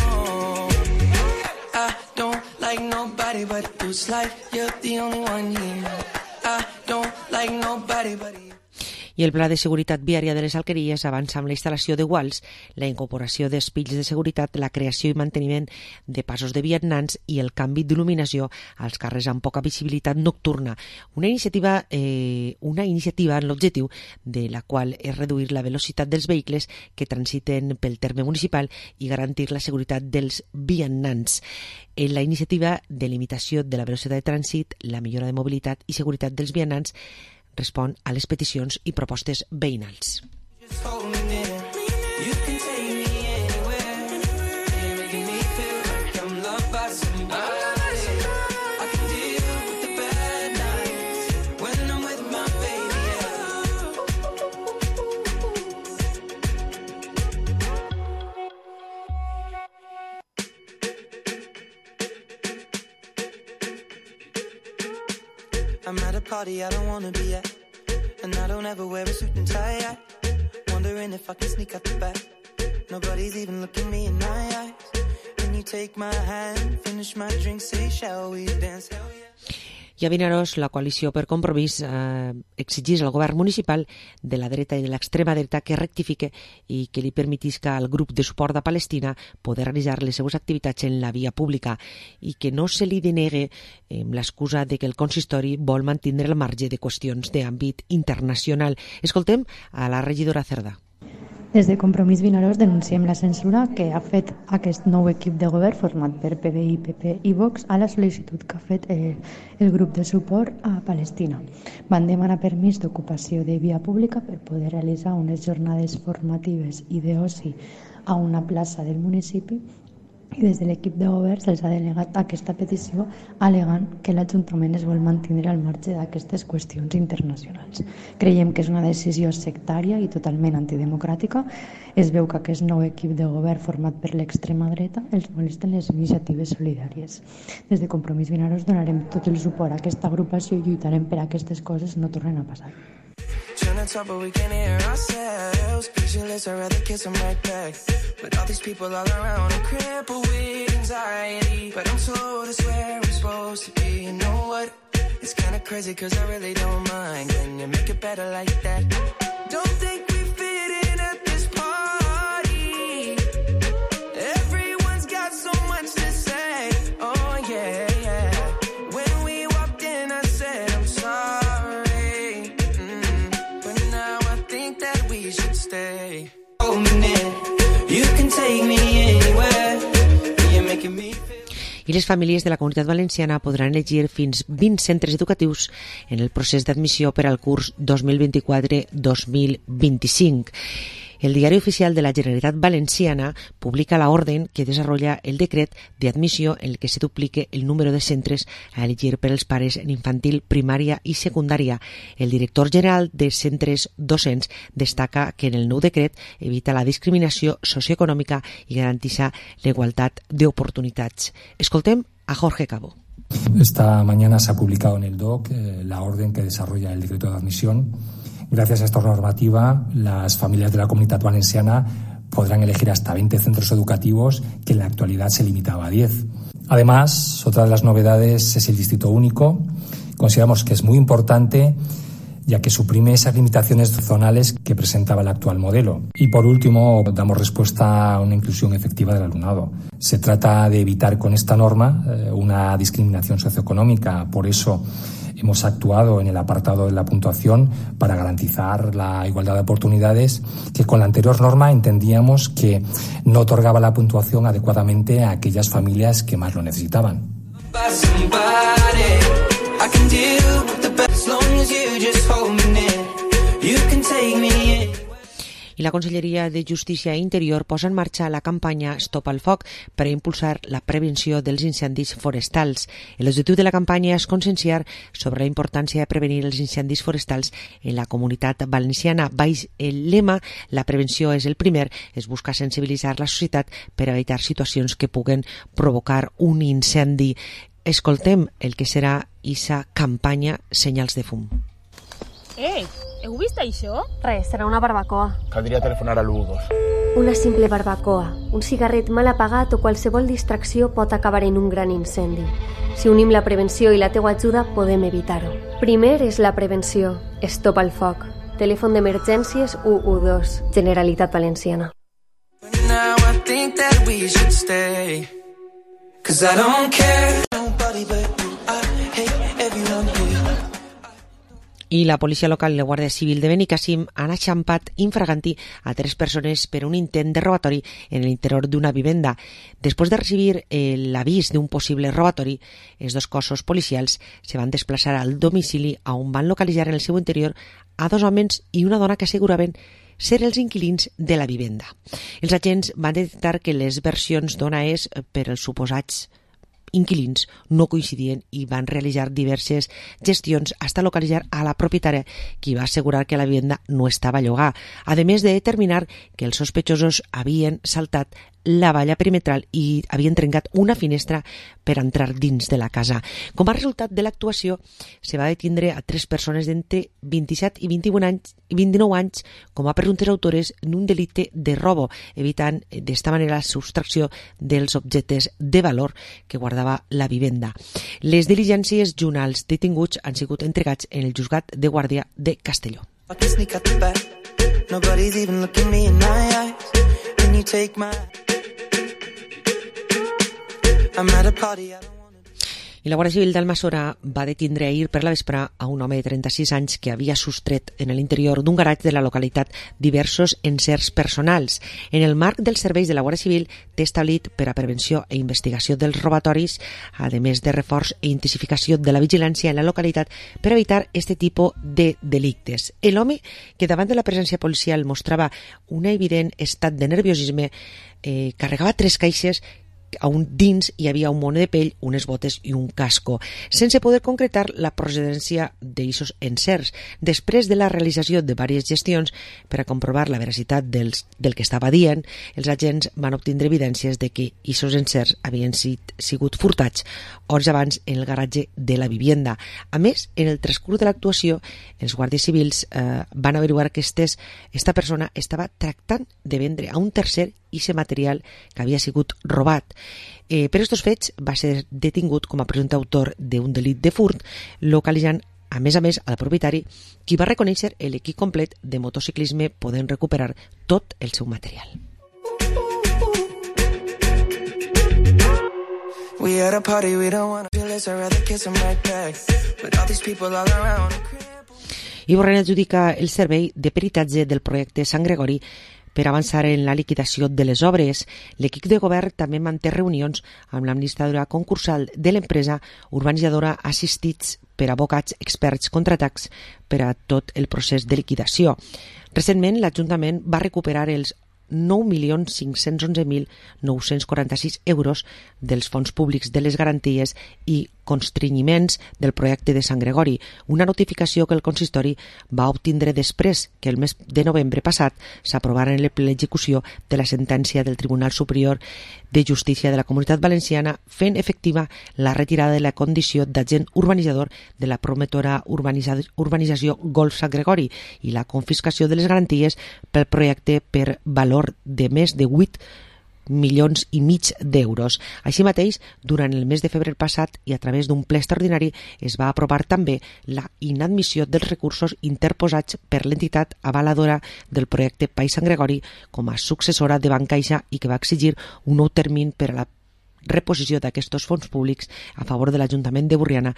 I don't like nobody, but it feels like you're the only one here. I don't like nobody but you. I el Pla de Seguretat Viària de les Alqueries avança amb la instal·lació de guals, la incorporació d'espills de seguretat, la creació i manteniment de passos de vianants i el canvi d'il·luminació als carrers amb poca visibilitat nocturna. Una iniciativa, eh, una iniciativa en l'objectiu de la qual és reduir la velocitat dels vehicles que transiten pel terme municipal i garantir la seguretat dels vianants. En la iniciativa de limitació de la velocitat de trànsit, la millora de mobilitat i seguretat dels vianants respon a les peticions i propostes veïnals. I'm at a party I don't wanna be at, and I don't ever wear a suit and tie. I wondering if I can sneak out the back. Nobody's even looking me in my eyes. Can you take my hand, finish my drink, say shall we dance? Hell yeah. I a Vinaròs, la coalició per Compromís eh, exigís al govern municipal de la dreta i de l'extrema dreta que rectifique i que li permetisca al grup de suport de Palestina poder realitzar les seues activitats en la via pública i que no se li denegue amb l'excusa de que el consistori vol mantindre el marge de qüestions d'àmbit internacional. Escoltem a la regidora Cerdà. Des de Compromís Vinaròs denunciem la censura que ha fet aquest nou equip de govern format per P D I, P P i Vox a la sol·licitud que ha fet eh, el grup de suport a Palestina. Van demanar permís d'ocupació de via pública per poder realitzar unes jornades formatives i d'oci a una plaça del municipi i des de l'equip de govern se'ls ha delegat aquesta petició al·legant que l'Ajuntament es vol mantenir al marge d'aquestes qüestions internacionals. Creiem que és una decisió sectària i totalment antidemocràtica. Es veu que aquest nou equip de govern format per l'extrema dreta els molesten les iniciatives solidàries. Des de Compromís Vinaròs donarem tot el suport a aquesta agrupació i lluitarem per a aquestes coses no tornen a passar. Trying to talk but we can't hear ourselves. Pictureless, I'd rather kiss them right back. But all these people all around, I'm crippled with anxiety. But I'm told it's where I'm supposed to be. You know what? It's kinda crazy cause I really don't mind. Can you make it better like that? Don't think we fit in at this party. Everyone's got so much to say. Oh yeah, yeah. When we walked in I said I'm sorry. I les famílies de la Comunitat Valenciana podran elegir fins vint centres educatius en el procés d'admissió per al curs dos mil vint-i-quatre dos mil vint-i-cinc. El Diari Oficial de la Generalitat Valenciana publica la orden que desarrolla el decret de admisión en el que se duplique el número de centres a elegir per als pares en infantil, primària i secundària. El director general de centres docents destaca que en el nou decret evita la discriminació socioeconòmica i garantitza la igualtat d'oportunitats. Escoltem a Jorge Cabo. Esta mañana se ha publicado en el D O C eh, la orden que desarrolla el decreto de admisión. Gracias a esta normativa, las familias de la Comunitat Valenciana podrán elegir hasta veinte centros educativos, que en la actualidad se limitaba a diez. Además, otra de las novedades es el distrito único. Consideramos que es muy importante, ya que suprime esas limitaciones zonales que presentaba el actual modelo. Y por último, damos respuesta a una inclusión efectiva del alumnado. Se trata de evitar con esta norma eh, una discriminación socioeconómica. Por eso hemos actuado en el apartado de la puntuación para garantizar la igualdad de oportunidades, que con la anterior norma entendíamos que no otorgaba la puntuación adecuadamente a aquellas familias que más lo necesitaban. I la Conselleria de Justícia i Interior posa en marxa la campanya Stop al Foc per a impulsar la prevenció dels incendis forestals. L'objectiu de la campanya és conscienciar sobre la importància de prevenir els incendis forestals en la Comunitat Valenciana. Baix el lema La prevenció és el primer, es busca sensibilitzar la societat per evitar situacions que puguen provocar un incendi. Escoltem el que serà esa campanya Senyals de fum. Ei, heu vist això? Res, serà una barbacoa. Caldria telefonar a l'u dos. Una simple barbacoa, un cigarret mal apagat o qualsevol distracció pot acabar en un gran incendi. Si unim la prevenció i la teua ajuda, podem evitar-ho. Primer és la prevenció. Stop al foc. Telèfon d'emergències u u dos. Generalitat Valenciana. Now I think that we should stay. Cause I don't care. Nobody but you. I hate everyone here. I la policia local i la Guàrdia Civil de Benicàssim han enxampat infraganti a tres persones per un intent de robatori en l'interior d'una vivenda. Després de recibir l'avís d'un possible robatori, els dos cossos policials se van desplaçar al domicili on van localitzar en el seu interior a dos homes i una dona que asseguraven ser els inquilins de la vivenda. Els agents van detectar que les versions dona és per als suposats inquilins no coincidien i van realitzar diverses gestions hasta localitzar a la propietària, qui va assegurar que la vivenda no estava a llogar, a més de determinar que els sospechosos havien saltat la valla perimetral i havien trencat una finestra per entrar dins de la casa. Com a resultat de l'actuació, se va detindre a tres persones d'entre vint-i-set i vint-i-nou anys, vint-i-nou anys com a presumptes autores en un delicte de robo, evitant d'esta manera la subtracció dels objectes de valor que guardava la vivenda. Les diligències junt als detinguts han sigut entregats en el juzgat de guàrdia de Castelló. I la Guàrdia Civil d'Almassora va detindre ahir per la vespre a un home de trenta-sis anys que havia sostret en l'interior d'un garatge de la localitat diversos encerts personals. En el marc dels serveis de la Guàrdia Civil té establit per a prevenció i investigació dels robatoris, a més de reforç i intensificació de la vigilància en la localitat per evitar este tipus de delictes. L'home, que davant de la presència policial mostrava un evident estat de nerviosisme, eh, carregava tres caixes a un dins hi havia un mono de pell, unes botes i un casco, sense poder concretar la procedència d'aixos encerts. Després de la realització de diverses gestions per a comprovar la veracitat dels, del que estava dient, els agents van obtindre evidències de que aquests encerts havien sit, sigut furtats hores abans en el garatge de la vivienda. A més, en el transcurs de l'actuació, els guàrdies civils eh, van averiguar que estes, esta persona estava tractant de vendre a un tercer aquest material que havia sigut robat. Eh, per estos fets va ser detingut com a presumpte autor d'un delit de furt, localitzant a més a més al propietari, qui va reconèixer l'equip complet de motociclisme podent recuperar tot el seu material. We at a party we don't want to feel this, I'd rather kiss them right back. With all these people all around. I Borrell adjudica el servei de peritatge del projecte Sant Gregori per avançar en la liquidació de les obres. L'equip de govern també manté reunions amb l'administradora concursal de l'empresa urbanitzadora assistits per advocats experts contratats per a tot el procés de liquidació. Recentment, l'Ajuntament va recuperar els nou milions cinc-cents onze mil nou-cents quaranta-sis euros dels fons públics de les garanties i constrenyiments del projecte de Sant Gregori, una notificació que el consistori va obtindre després que el mes de novembre passat s'aprovara en l'execució de la sentència del Tribunal Superior de Justícia de la Comunitat Valenciana fent efectiva la retirada de la condició d'agent urbanitzador de la promotora urbanització Golf Sant Gregori i la confiscació de les garanties pel projecte per valor de més de vuit milions i mig d'euros. Així mateix, durant el mes de febrer passat i a través d'un ple extraordinari es va aprovar també la inadmissió dels recursos interposats per l'entitat avaladora del projecte País Sant Gregori com a successora de Bancaixa i que va exigir un nou termini per a la reposició d'aquests fons públics a favor de l'Ajuntament de Borriana.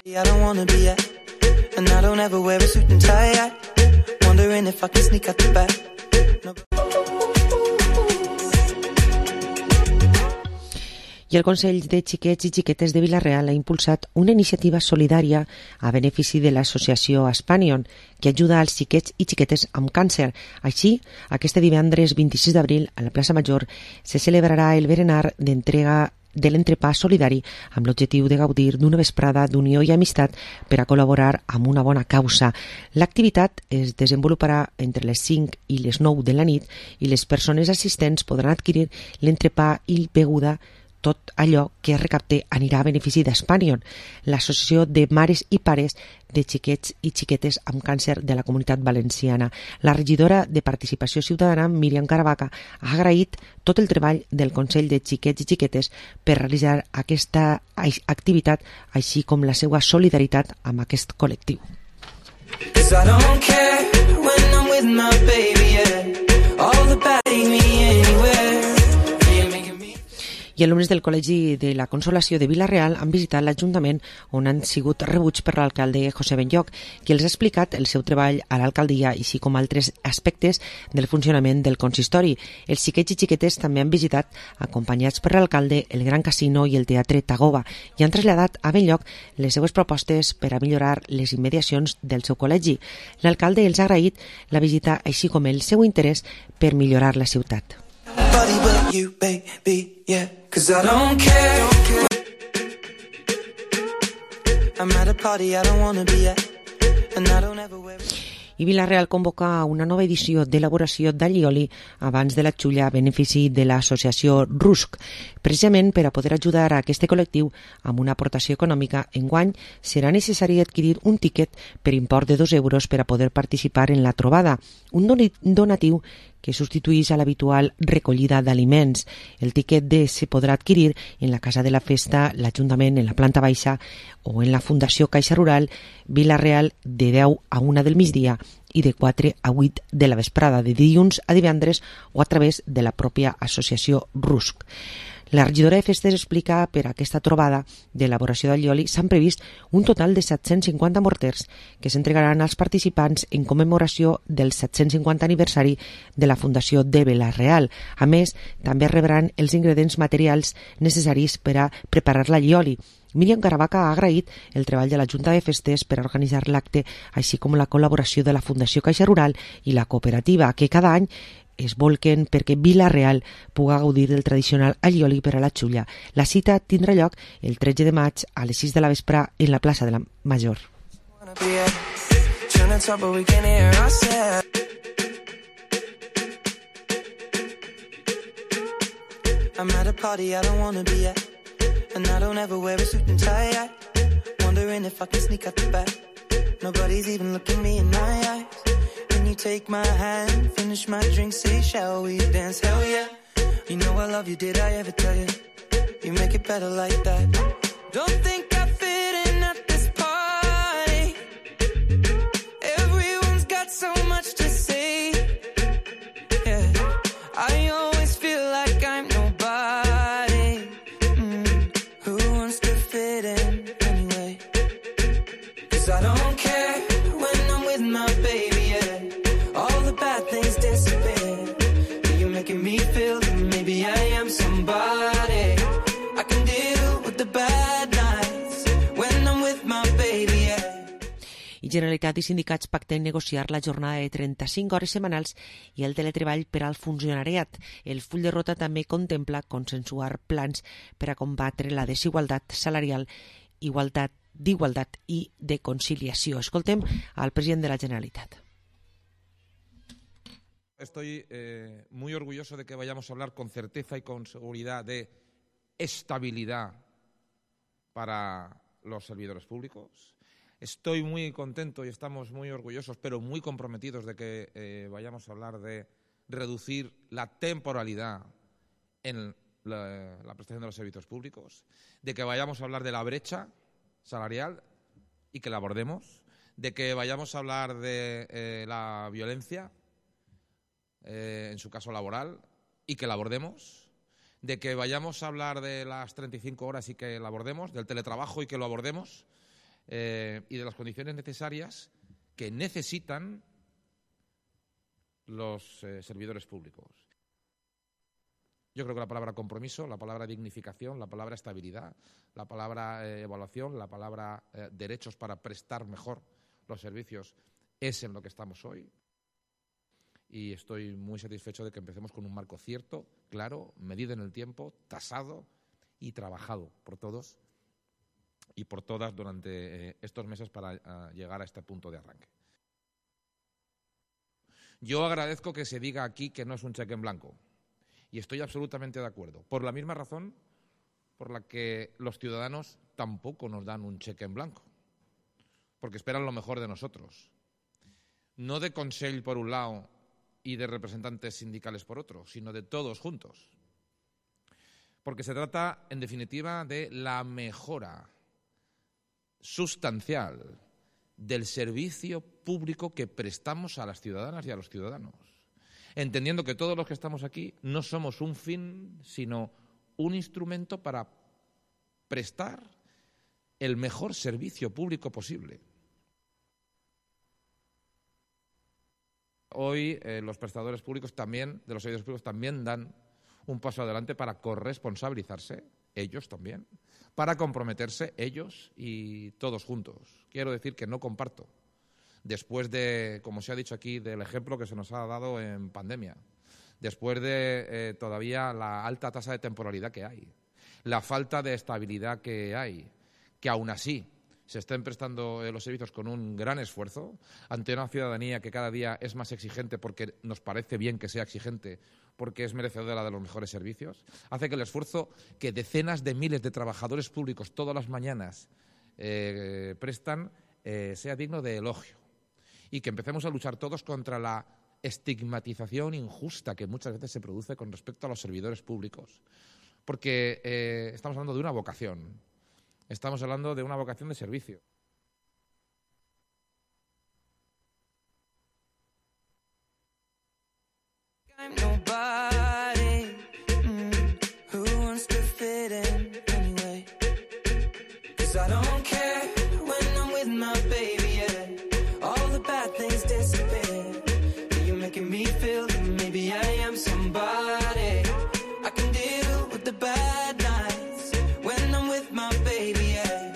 I el Consell de Xiquets i Xiquetes de Vila-real ha impulsat una iniciativa solidària a benefici de l'associació Aspanion, que ajuda als xiquets i xiquetes amb càncer. Així, aquest divendres vint-i-sis d'abril, a la plaça Major, se celebrarà el berenar d'entrega de l'entrepà solidari amb l'objectiu de gaudir d'una vesprada d'unió i amistat per a col·laborar amb una bona causa. L'activitat es desenvoluparà entre les cinc i les nou de la nit i les persones assistents podran adquirir l'entrepà i beguda. Tot allò que es recapte anirà a benefici d'Aspanion, l'associació de mares i pares de xiquets i xiquetes amb càncer de la Comunitat Valenciana. La regidora de Participació Ciutadana, Míriam Caravaca, ha agraït tot el treball del Consell de Xiquets i Xiquetes per realitzar aquesta activitat, així com la seva solidaritat amb aquest col·lectiu. I alumnes del Col·legi de la Consolació de Vila-real han visitat l'Ajuntament on han sigut rebuts per l'alcalde José Benlloc, qui els ha explicat el seu treball a l'alcaldia, així com altres aspectes del funcionament del consistori. Els xiquets i xiquetes també han visitat, acompanyats per l'alcalde, el Gran Casino i el Teatre Tagoba i han traslladat a Benlloc les seues propostes per a millorar les immediacions del seu col·legi. L'alcalde els ha agraït la visita, així com el seu interès per millorar la ciutat. But you, baby, yeah, 'cause I don't care. I'm at a party I don't wanna be at, and I don't ever wear it. I Vila-real convoca una nova edició d'elaboració d'allioli abans de la xulla a benefici de l'associació RUSC. Precisament per a poder ajudar a aquest col·lectiu amb una aportació econòmica, enguany serà necessari adquirir un tiquet per import de dos euros per a poder participar en la trobada, un donatiu que substituís a l'habitual recollida d'aliments. El tiquet D se podrà adquirir en la Casa de la Festa, l'Ajuntament, en la planta baixa o en la Fundació Caixa Rural Vila-real de deu a una del migdia i de quatre a vuit de la vesprada, de dilluns a divendres o a través de la pròpia associació RUSC. La regidora de Festes explica per a aquesta trobada d'elaboració d'allioli s'han previst un total de set-cents cinquanta morters que s'entregaran als participants en commemoració del set-cents cinquanta aniversari de la Fundació de Vila-real. A més, també rebran els ingredients materials necessaris per a preparar l'allioli. Míriam Caravaca ha agraït el treball de la Junta de Festes per a organitzar l'acte, així com la col·laboració de la Fundació Caixa Rural i la cooperativa, que cada any es volquen perquè Vila-real puga gaudir del tradicional allioli per a la xulla. La cita tindrà lloc el tretze de maig a les sis de la vespre en la plaça de la Major. I'm at a party I don't wanna be at, and I don't ever wear a suit and tie yet. Wondering if I can sneak out the back. Nobody's even looking me in my eyes. Can you take my hand, finish my drink, say shall we dance? Hell yeah. You know I love you, did I ever tell you? You make it better like that. Don't think I fit in at this party. Everyone's got so much to say. Yeah, I always feel like I'm nobody. Mm. Who wants to fit in anyway? 'Cause I don't care when I'm with my baby, yeah. All the bad things disappear. You're making me feel that maybe I am somebody. I can deal with the bad nights when I'm with my baby, yeah. I Generalitat i sindicats pacten negociar la jornada de trenta-cinc hores setmanals i el teletreball per al funcionariat. El full de ruta també contempla consensuar plans per a combatre la desigualtat salarial, igualtat d'igualtat i de conciliació. Escoltem al president de la Generalitat. Estoy eh, muy orgulloso de que vayamos a hablar con certeza y con seguridad de estabilidad para los servidores públicos. Estoy muy contento y estamos muy orgullosos, pero muy comprometidos de que eh, vayamos a hablar de reducir la temporalidad en la, la prestación de los servicios públicos, de que vayamos a hablar de la brecha salarial y que la abordemos, de que vayamos a hablar de eh, la violencia, eh, en su caso laboral, y que la abordemos, de que vayamos a hablar de las treinta y cinco horas y que la abordemos, del teletrabajo y que lo abordemos, eh, y de las condiciones necesarias que necesitan los eh, servidores públicos. Yo creo que la palabra compromiso, la palabra dignificación, la palabra estabilidad, la palabra eh, evaluación, la palabra eh, derechos para prestar mejor los servicios es en lo que estamos hoy. Y estoy muy satisfecho de que empecemos con un marco cierto, claro, medido en el tiempo, tasado y trabajado por todos y por todas durante eh, estos meses para uh, llegar a este punto de arranque. Yo agradezco que se diga aquí que no es un cheque en blanco. Y estoy absolutamente de acuerdo, por la misma razón por la que los ciudadanos tampoco nos dan un cheque en blanco, porque esperan lo mejor de nosotros. No de Consell por un lado y de representantes sindicales por otro, sino de todos juntos. Porque se trata, en definitiva, de la mejora sustancial del servicio público que prestamos a las ciudadanas y a los ciudadanos, entendiendo que todos los que estamos aquí no somos un fin, sino un instrumento para prestar el mejor servicio público posible. Hoy eh, los prestadores públicos también, de los servicios públicos, también dan un paso adelante para corresponsabilizarse, ellos también, para comprometerse ellos y todos juntos. Quiero decir que no comparto, después de, como se ha dicho aquí, del ejemplo que se nos ha dado en pandemia, después de eh, todavía la alta tasa de temporalidad que hay, la falta de estabilidad que hay, que aún así se estén prestando eh, los servicios con un gran esfuerzo ante una ciudadanía que cada día es más exigente porque nos parece bien que sea exigente, porque es merecedora de los mejores servicios, hace que el esfuerzo que decenas de miles de trabajadores públicos todas las mañanas eh, prestan eh, sea digno de elogio y que empecemos a luchar todos contra la estigmatización injusta que muchas veces se produce con respecto a los servidores públicos, porque eh, estamos hablando de una vocación, estamos hablando de una vocación de servicio. Nobody mm, who wants to fit in anyway. 'Cause I don't care when I'm with my baby, yeah. All the bad things disappear. You're making me feel that maybe I am somebody. I can deal with the bad nights when I'm with my baby, yeah.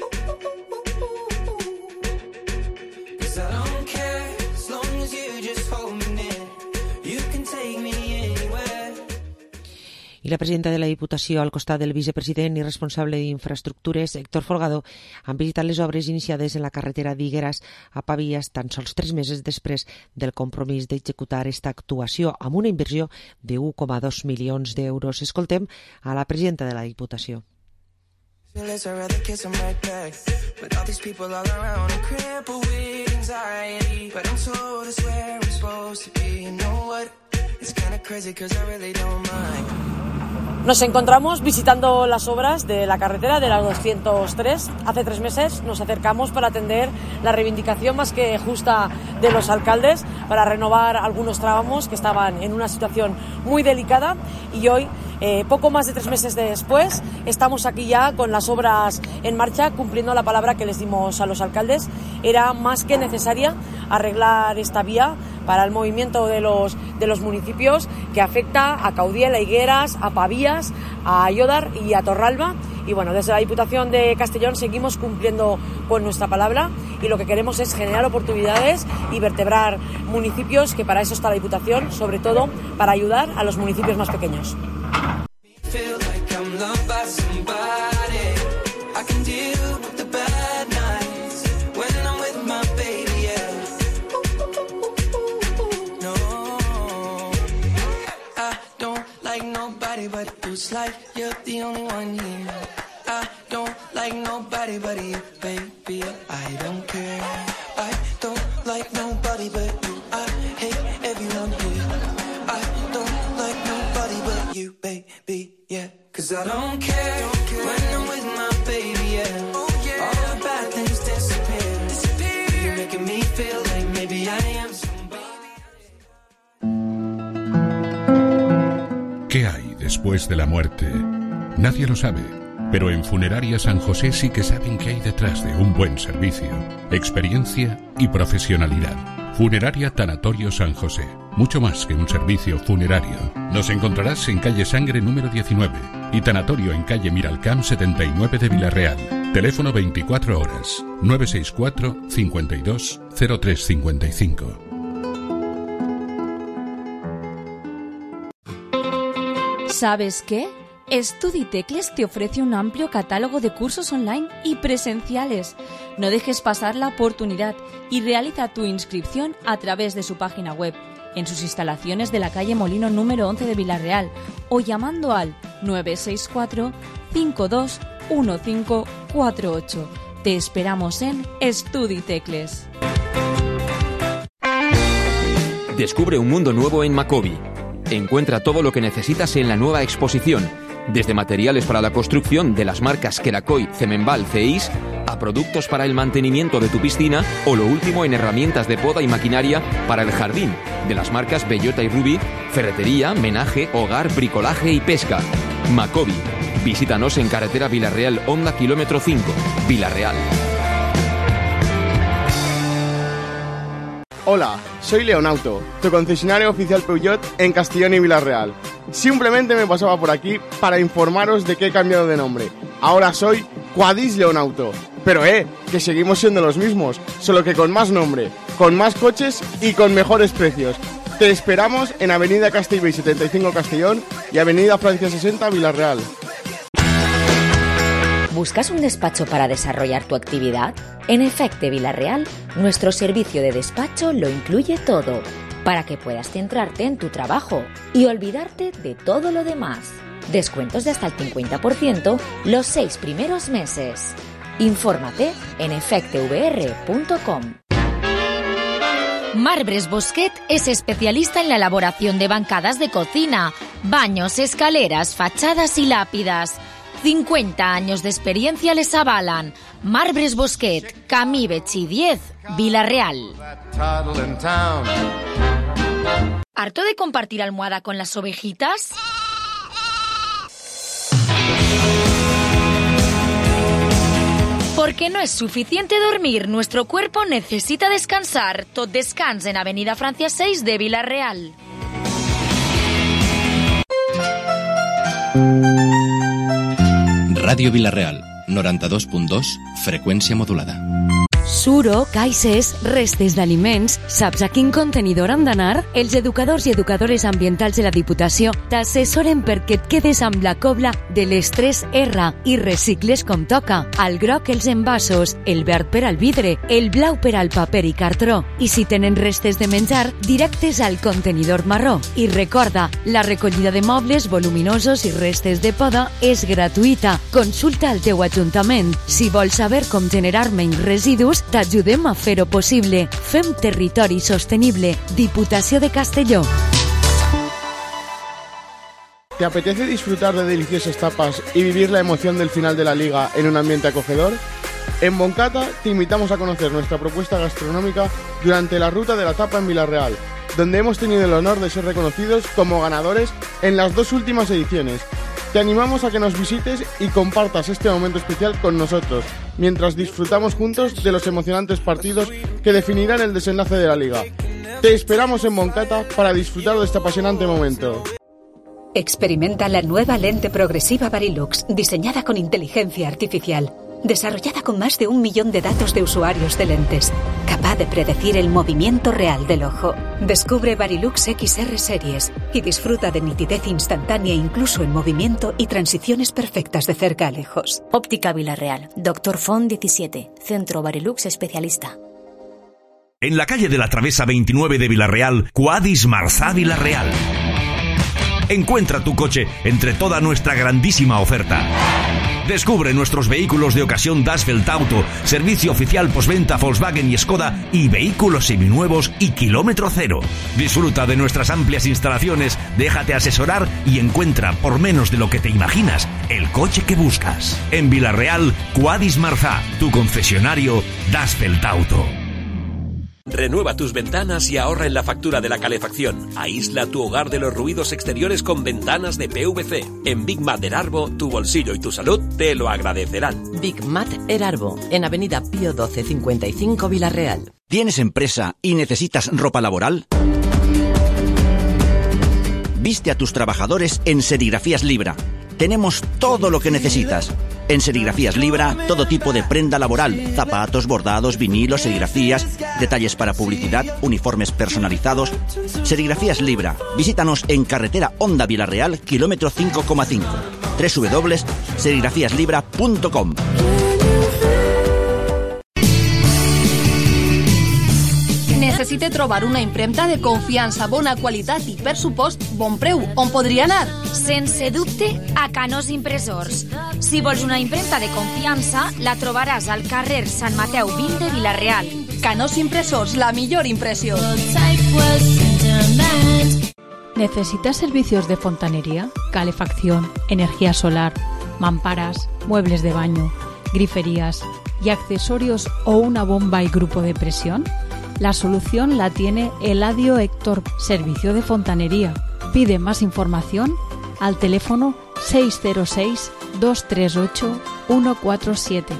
'Cause I don't care as long as you just hold me near. You can take me anywhere. I la presidenta de la Diputació, al costat del vicepresident i responsable d'Infraestructures, Héctor Folgado, han visitat les obres iniciades en la carretera d'Higueras a Pavies tan sols tres mesos després del compromís d'executar aquesta actuació amb una inversió de un coma dos milions d'euros. Escoltem a la presidenta de la Diputació. I'd rather kiss 'em right back. But all these people all around are crippled with anxiety. But I'm told it's where I'm supposed to be. You know what? It's kind of crazy 'cause I really don't mind. Nos encontramos visitando las obras de la carretera de la doscientos tres. Hace tres meses nos acercamos para atender la reivindicación más que justa de los alcaldes para renovar algunos tramos que estaban en una situación muy delicada y hoy, eh, poco más de tres meses después, estamos aquí ya con las obras en marcha, cumpliendo la palabra que les dimos a los alcaldes. Era más que necesaria arreglar esta vía para el movimiento de los, de los municipios que afecta a Caudiel, a Higueras, a Pavías, a Ayodar y a Torralba. Y bueno, desde la Diputación de Castellón seguimos cumpliendo con nuestra palabra y lo que queremos es generar oportunidades y vertebrar municipios, que para eso está la Diputación, sobre todo para ayudar a los municipios más pequeños. But it's like you're the only one here. I don't like nobody but you, baby. I don't care. I don't like nobody but you. I hate everyone here. I don't like nobody but you, baby. Yeah, 'cause I don't care when I'm with my baby. Yeah, all the bad things disappear. Disappear. You're making me feel like maybe I am somebody. ¿Qué hay después de la muerte? Nadie lo sabe, pero en Funeraria San José sí que saben qué hay detrás de un buen servicio, experiencia y profesionalidad. Funeraria Tanatorio San José, mucho más que un servicio funerario. Nos encontrarás en calle Sangre número diecinueve y Tanatorio en calle Miralcamp setenta y nueve de Villarreal. Teléfono veinticuatro horas, nueve seis cuatro, cincuenta y dos, cero tres cincuenta y cinco. ¿Sabes qué? StudiTecles te ofrece un amplio catálogo de cursos online y presenciales. No dejes pasar la oportunidad y realiza tu inscripción a través de su página web, en sus instalaciones de la calle Molino número once de Villarreal o llamando al nueve seis cuatro, cinco dos uno cinco cuatro ocho. Te esperamos en StudiTecles. Descubre un mundo nuevo en Macobi. Encuentra todo lo que necesitas en la nueva exposición, desde materiales para la construcción de las marcas Kerakoy, Cemenbal, Ceis, a productos para el mantenimiento de tu piscina o lo último en herramientas de poda y maquinaria para el jardín, de las marcas Bellota y Ruby, ferretería, menaje, hogar, bricolaje y pesca. Macobi. Visítanos en carretera Villarreal Honda kilómetro cinco, Villarreal. Hola, soy Leonauto, tu concesionario oficial Peugeot en Castellón y Villarreal. Simplemente me pasaba por aquí para informaros de que he cambiado de nombre. Ahora soy Quadis Leonauto. Pero eh, que seguimos siendo los mismos, solo que con más nombre, con más coches y con mejores precios. Te esperamos en Avenida Castellbell setenta y cinco Castellón y Avenida Francia sesenta Villarreal. ¿Buscas un despacho para desarrollar tu actividad? En Efecte Vila-real, nuestro servicio de despacho lo incluye todo, para que puedas centrarte en tu trabajo y olvidarte de todo lo demás. Descuentos de hasta el cincuenta por ciento los seis primeros meses. Infórmate en efecte v r punto com. Marbres Bosquet es especialista en la elaboración de bancadas de cocina, baños, escaleras, fachadas y lápidas. cincuenta años de experiencia les avalan. Marbres Bosquet, Camí Betxí diez, Vila-real. ¿Harto de compartir almohada con las ovejitas? Porque no es suficiente dormir, nuestro cuerpo necesita descansar. Tot descans en Avenida Francia seis de Vila-real. Ràdio Vila-real, noranta-dos punt dos, freqüència modulada. Suro, caixes, restes d'aliments, saps a quin contenidor han d'anar? Els educadors i educadores ambientals de la Diputació t'assessoren perquè et quedes amb la cobla de les tres R i recicles com toca. Al groc els envasos, el verd per al vidre, el blau per al paper i cartró. I si tenen restes de menjar, directes al contenidor marró. I recorda, la recollida de mobles, voluminosos i restes de poda és gratuïta. Consulta al teu ajuntament. Si vols saber com generar menys residus, t'ajudem a fer-ho possible. Fem territori sostenible. Diputació de Castelló. ¿Te apetece disfrutar de deliciosas tapas y vivir la emoción del final de la liga en un ambiente acogedor? En Moncata te invitamos a conocer nuestra propuesta gastronómica durante la Ruta de la Tapa en Vila-real, donde hemos tenido el honor de ser reconocidos como ganadores en las dos últimas ediciones. Te animamos a que nos visites y compartas este momento especial con nosotros, mientras disfrutamos juntos de los emocionantes partidos que definirán el desenlace de la liga. Te esperamos en Moncata para disfrutar de este apasionante momento. Experimenta la nueva lente progresiva Varilux, diseñada con inteligencia artificial, desarrollada con más de un millón de datos de usuarios de lentes, capaz de predecir el movimiento real del ojo. Descubre Varilux X R Series y disfruta de nitidez instantánea incluso en movimiento y transiciones perfectas de cerca a lejos. Óptica Vila-real, Doctor Font diecisiete, Centro Varilux Especialista. En la calle de la Travesa veintinueve de Vila-real, Quadis Marzá Vila-real. Encuentra tu coche entre toda nuestra grandísima oferta. Descubre nuestros vehículos de ocasión Dasfeld Auto, servicio oficial postventa Volkswagen y Skoda y vehículos seminuevos y kilómetro cero. Disfruta de nuestras amplias instalaciones, déjate asesorar y encuentra, por menos de lo que te imaginas, el coche que buscas. En Vila-real, Quadis Marzá, tu concesionario Dasfeld Auto. Renueva tus ventanas y ahorra en la factura de la calefacción. Aísla tu hogar de los ruidos exteriores con ventanas de P V C. En Big Mat Erarbo, tu bolsillo y tu salud te lo agradecerán. Big Mat Erarbo, en Avenida Pío doce cincuenta y cinco Vila-real. ¿Tienes empresa y necesitas ropa laboral? Viste a tus trabajadores en Serigrafías Libra. Tenemos todo lo que necesitas. En Serigrafías Libra, todo tipo de prenda laboral, zapatos, bordados, vinilos, serigrafías, detalles para publicidad, uniformes personalizados. Serigrafías Libra. Visítanos en carretera Honda Vila-real, kilómetro cinco coma cinco. doble u doble u doble u punto serigrafías libra punto com. Necessite trobar una impremta de confiança, bona qualitat i, per supost, bon preu. On podria anar? Sense dubte, a Canós Impressors. Si vols una impremta de confiança, la trobaràs al carrer Sant Mateu vint de Vila-real. Canós Impressors, la millor impressió. ¿Necesitas servicios de fontanería, calefacción, energía solar, mamparas, muebles de baño, griferías y accesorios o una bomba y grupo de presión? La solución la tiene Eladio Héctor, servicio de fontanería. Pide más información al teléfono seis cero seis, dos tres ocho, uno cuatro siete.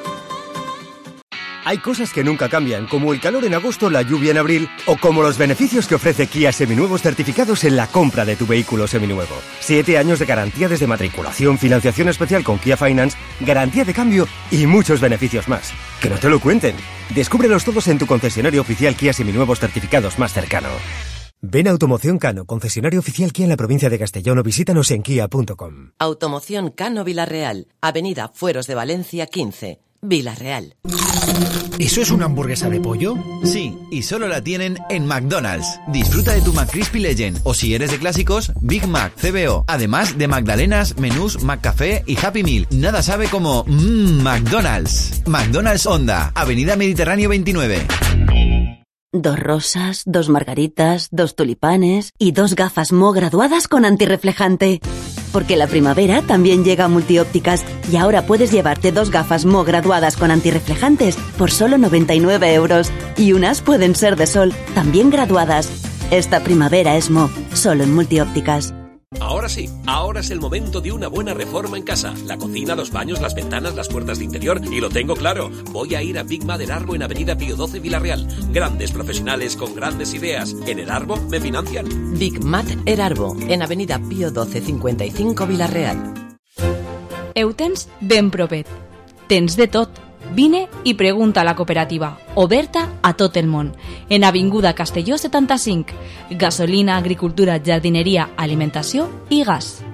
Hay cosas que nunca cambian, como el calor en agosto, la lluvia en abril, o como los beneficios que ofrece Kia Seminuevos certificados en la compra de tu vehículo seminuevo. Siete años de garantía desde matriculación, financiación especial con Kia Finance, garantía de cambio y muchos beneficios más. Que no te lo cuenten. Descúbrelos todos en tu concesionario oficial Kia Seminuevos certificados más cercano. Ven a Automoción Cano, concesionario oficial Kia en la provincia de Castellón, o visítanos en kia punto com. Automoción Cano Vilarreal, Avenida Fueros de Valencia quince, Vilarreal. ¿Eso es una hamburguesa de pollo? Sí, y solo la tienen en McDonald's. Disfruta de tu McCrispy Legend, o si eres de clásicos, Big Mac, C B O, además de magdalenas, menús, McCafé y Happy Meal. Nada sabe como mmm, McDonald's. McDonald's Honda, Avenida Mediterráneo veintinueve. Dos rosas, dos margaritas, dos tulipanes y dos gafas Mo graduadas con antirreflejante. Porque la primavera también llega a Multiópticas y ahora puedes llevarte dos gafas Mo graduadas con antirreflejantes por solo noventa y nueve euros. Y unas pueden ser de sol, también graduadas. Esta primavera es Mo, solo en Multiópticas. Ahora sí, ahora es el momento de una buena reforma en casa. La cocina, los baños, las ventanas, las puertas de interior. Y lo tengo claro, voy a ir a Big Mac Erarbo en Avenida Pío doce, Vilarreal. Grandes profesionales con grandes ideas. En Erarbo me financian. Big Mac Erarbo, en Avenida Pío doce cincuenta y cinco, Vilarreal. Heu tens ben propet. Tens de tot. Vine i pregunta a la cooperativa, oberta a tot el món, en Avinguda Castelló setanta-cinc, gasolina, agricultura, jardineria, alimentació i gas.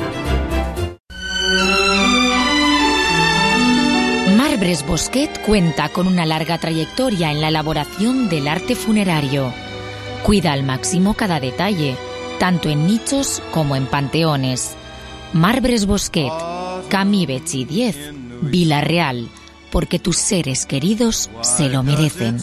Marbres Bosquet cuenta con una larga trayectoria en la elaboración del arte funerario. Cuida al máximo cada detalle, tanto en nichos como en panteones. Marbres Bosquet, Camí Betxí diez, Vilarreal, porque tus seres queridos se lo merecen.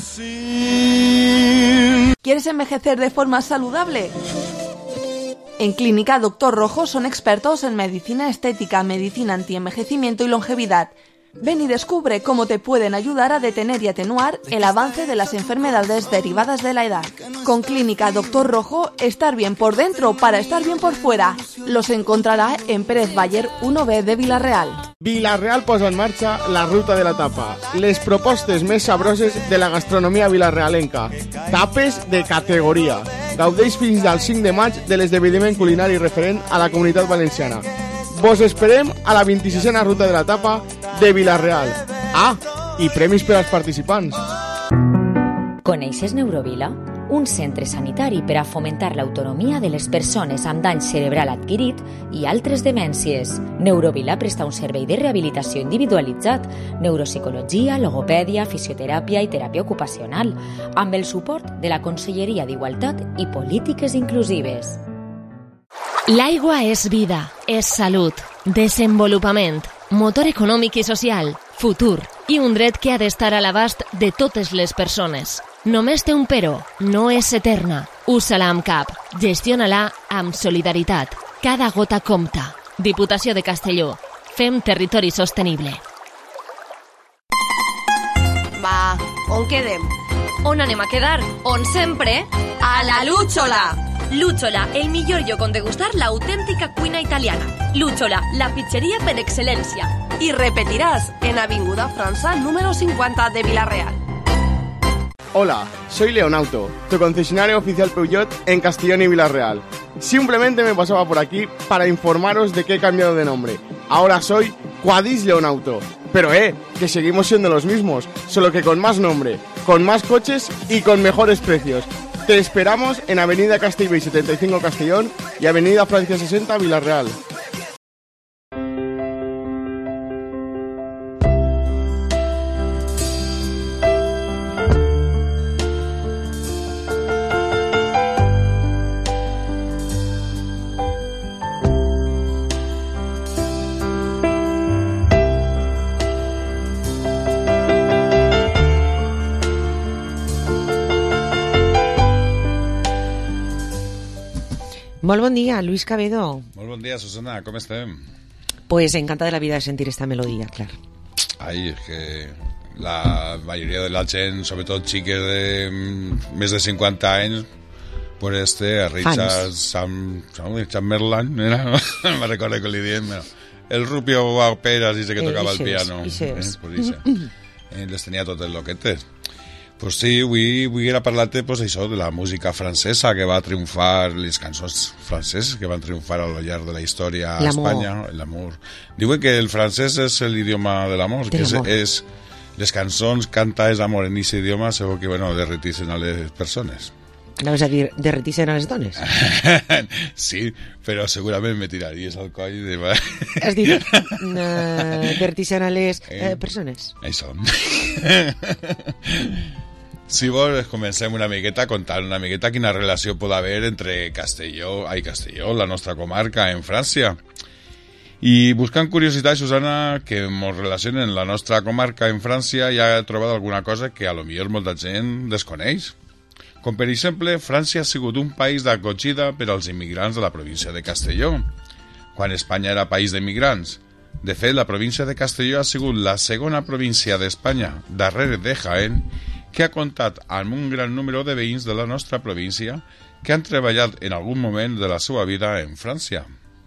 ¿Quieres envejecer de forma saludable? En Clínica Doctor Rojo son expertos en medicina estética, medicina antienvejecimiento y longevidad. Ven y descubre cómo te pueden ayudar a detener y atenuar el avance de las enfermedades derivadas de la edad. Con Clínica Doctor Rojo, estar bien por dentro para estar bien por fuera. Los encontrará en Pérez Baller uno B de Vilarreal. Vilarreal posa en marxa la ruta de la tapa. Les propostes més sabroses de la gastronomia vilarrealenca. Tapes de categoria. Gaudeix fins al cinc de maig de l'esdeveniment culinari referent a la Comunitat Valenciana. Vos esperem a la vint-i-sisena ruta de la tapa de Vilarreal. Ah, i premis per als participants. Coneixes Neurovila? Un centre sanitari per a fomentar l'autonomia de les persones amb dany cerebral adquirit i altres demències. Neurovila presta un servei de rehabilitació individualitzat, neuropsicologia, logopèdia, fisioteràpia i teràpia ocupacional, amb el suport de la Conselleria d'Igualtat i Polítiques Inclusives. L'aigua és vida, és salut, desenvolupament, motor econòmic i social, futur i un dret que ha d'estar a l'abast de totes les persones. Només té un però, no és eterna. Usa-la amb cap, gestiona-la amb solidaritat. Cada gota compta. Diputació de Castelló. Fem territori sostenible. Va, on quedem? On anem a quedar? On sempre? A la Lúchola! Lúchola, el millor lloc on degustar l'autèntica cuina italiana. Lúchola, la pizzeria per excel·lència. I repetiràs en Avinguda França número cincuenta de Vilarreal. Hola, soy Leonauto, tu concesionario oficial Peugeot en Castellón y Vilarreal. Simplemente me pasaba por aquí para informaros de que he cambiado de nombre. Ahora soy Quadis Leonauto. Pero eh, que seguimos siendo los mismos, solo que con más nombre, con más coches y con mejores precios. Te esperamos en Avenida Castellbell setenta y cinco Castellón y Avenida Francia sesenta Vilarreal. Molt bon dia, Luis Cabedo. Molt bon dia, Susana, com estem? Pues encantada de la vida de sentir esta melodía, claro. Ay, es que la mayoría de la gent, sobretot xiques de més de cinquanta anys, pues este, a Richard Sam, Chamberlain, mira, me recuerdo que li diem, el Rupio Peras dice que tocava el piano. Ixes, ixes. Eh, pues eh, les tenia totes loquetes. Pues sí, avui, avui era parlar-te pues, això, de la música francesa que va triomfar, les cançons franceses que van triomfar a lo llarg de la història a Espanya, l'amor. Diuen que el francès és l'idioma de l'amor, que és, és les cançons cantades d'amor en aquest idioma segur que bueno, derretixen a les persones. Anaves a dir, derretixen a les dones? Sí, però segurament me tiraries al coll de... Has dit, uh, derretixen a les uh, persones? Això. Si vols, comencem una miqueta contant una miqueta quina relació pot haver entre Castelló, ai, Castelló, la nostra comarca, en França. I buscant curiositat, Susana, que ens relacionen la nostra comarca en França, ja he trobat alguna cosa que a lo millor molta gent desconeix. Com per exemple, França ha sigut un país d'acogida per als immigrants de la província de Castelló, quan Espanya era país d'immigrants. De fet, la província de Castelló ha sigut la segona província d'Espanya, darrere de Jaén, que ha comptat amb un gran número de veïns de la nostra província que han treballat en algun moment de la seva vida en França.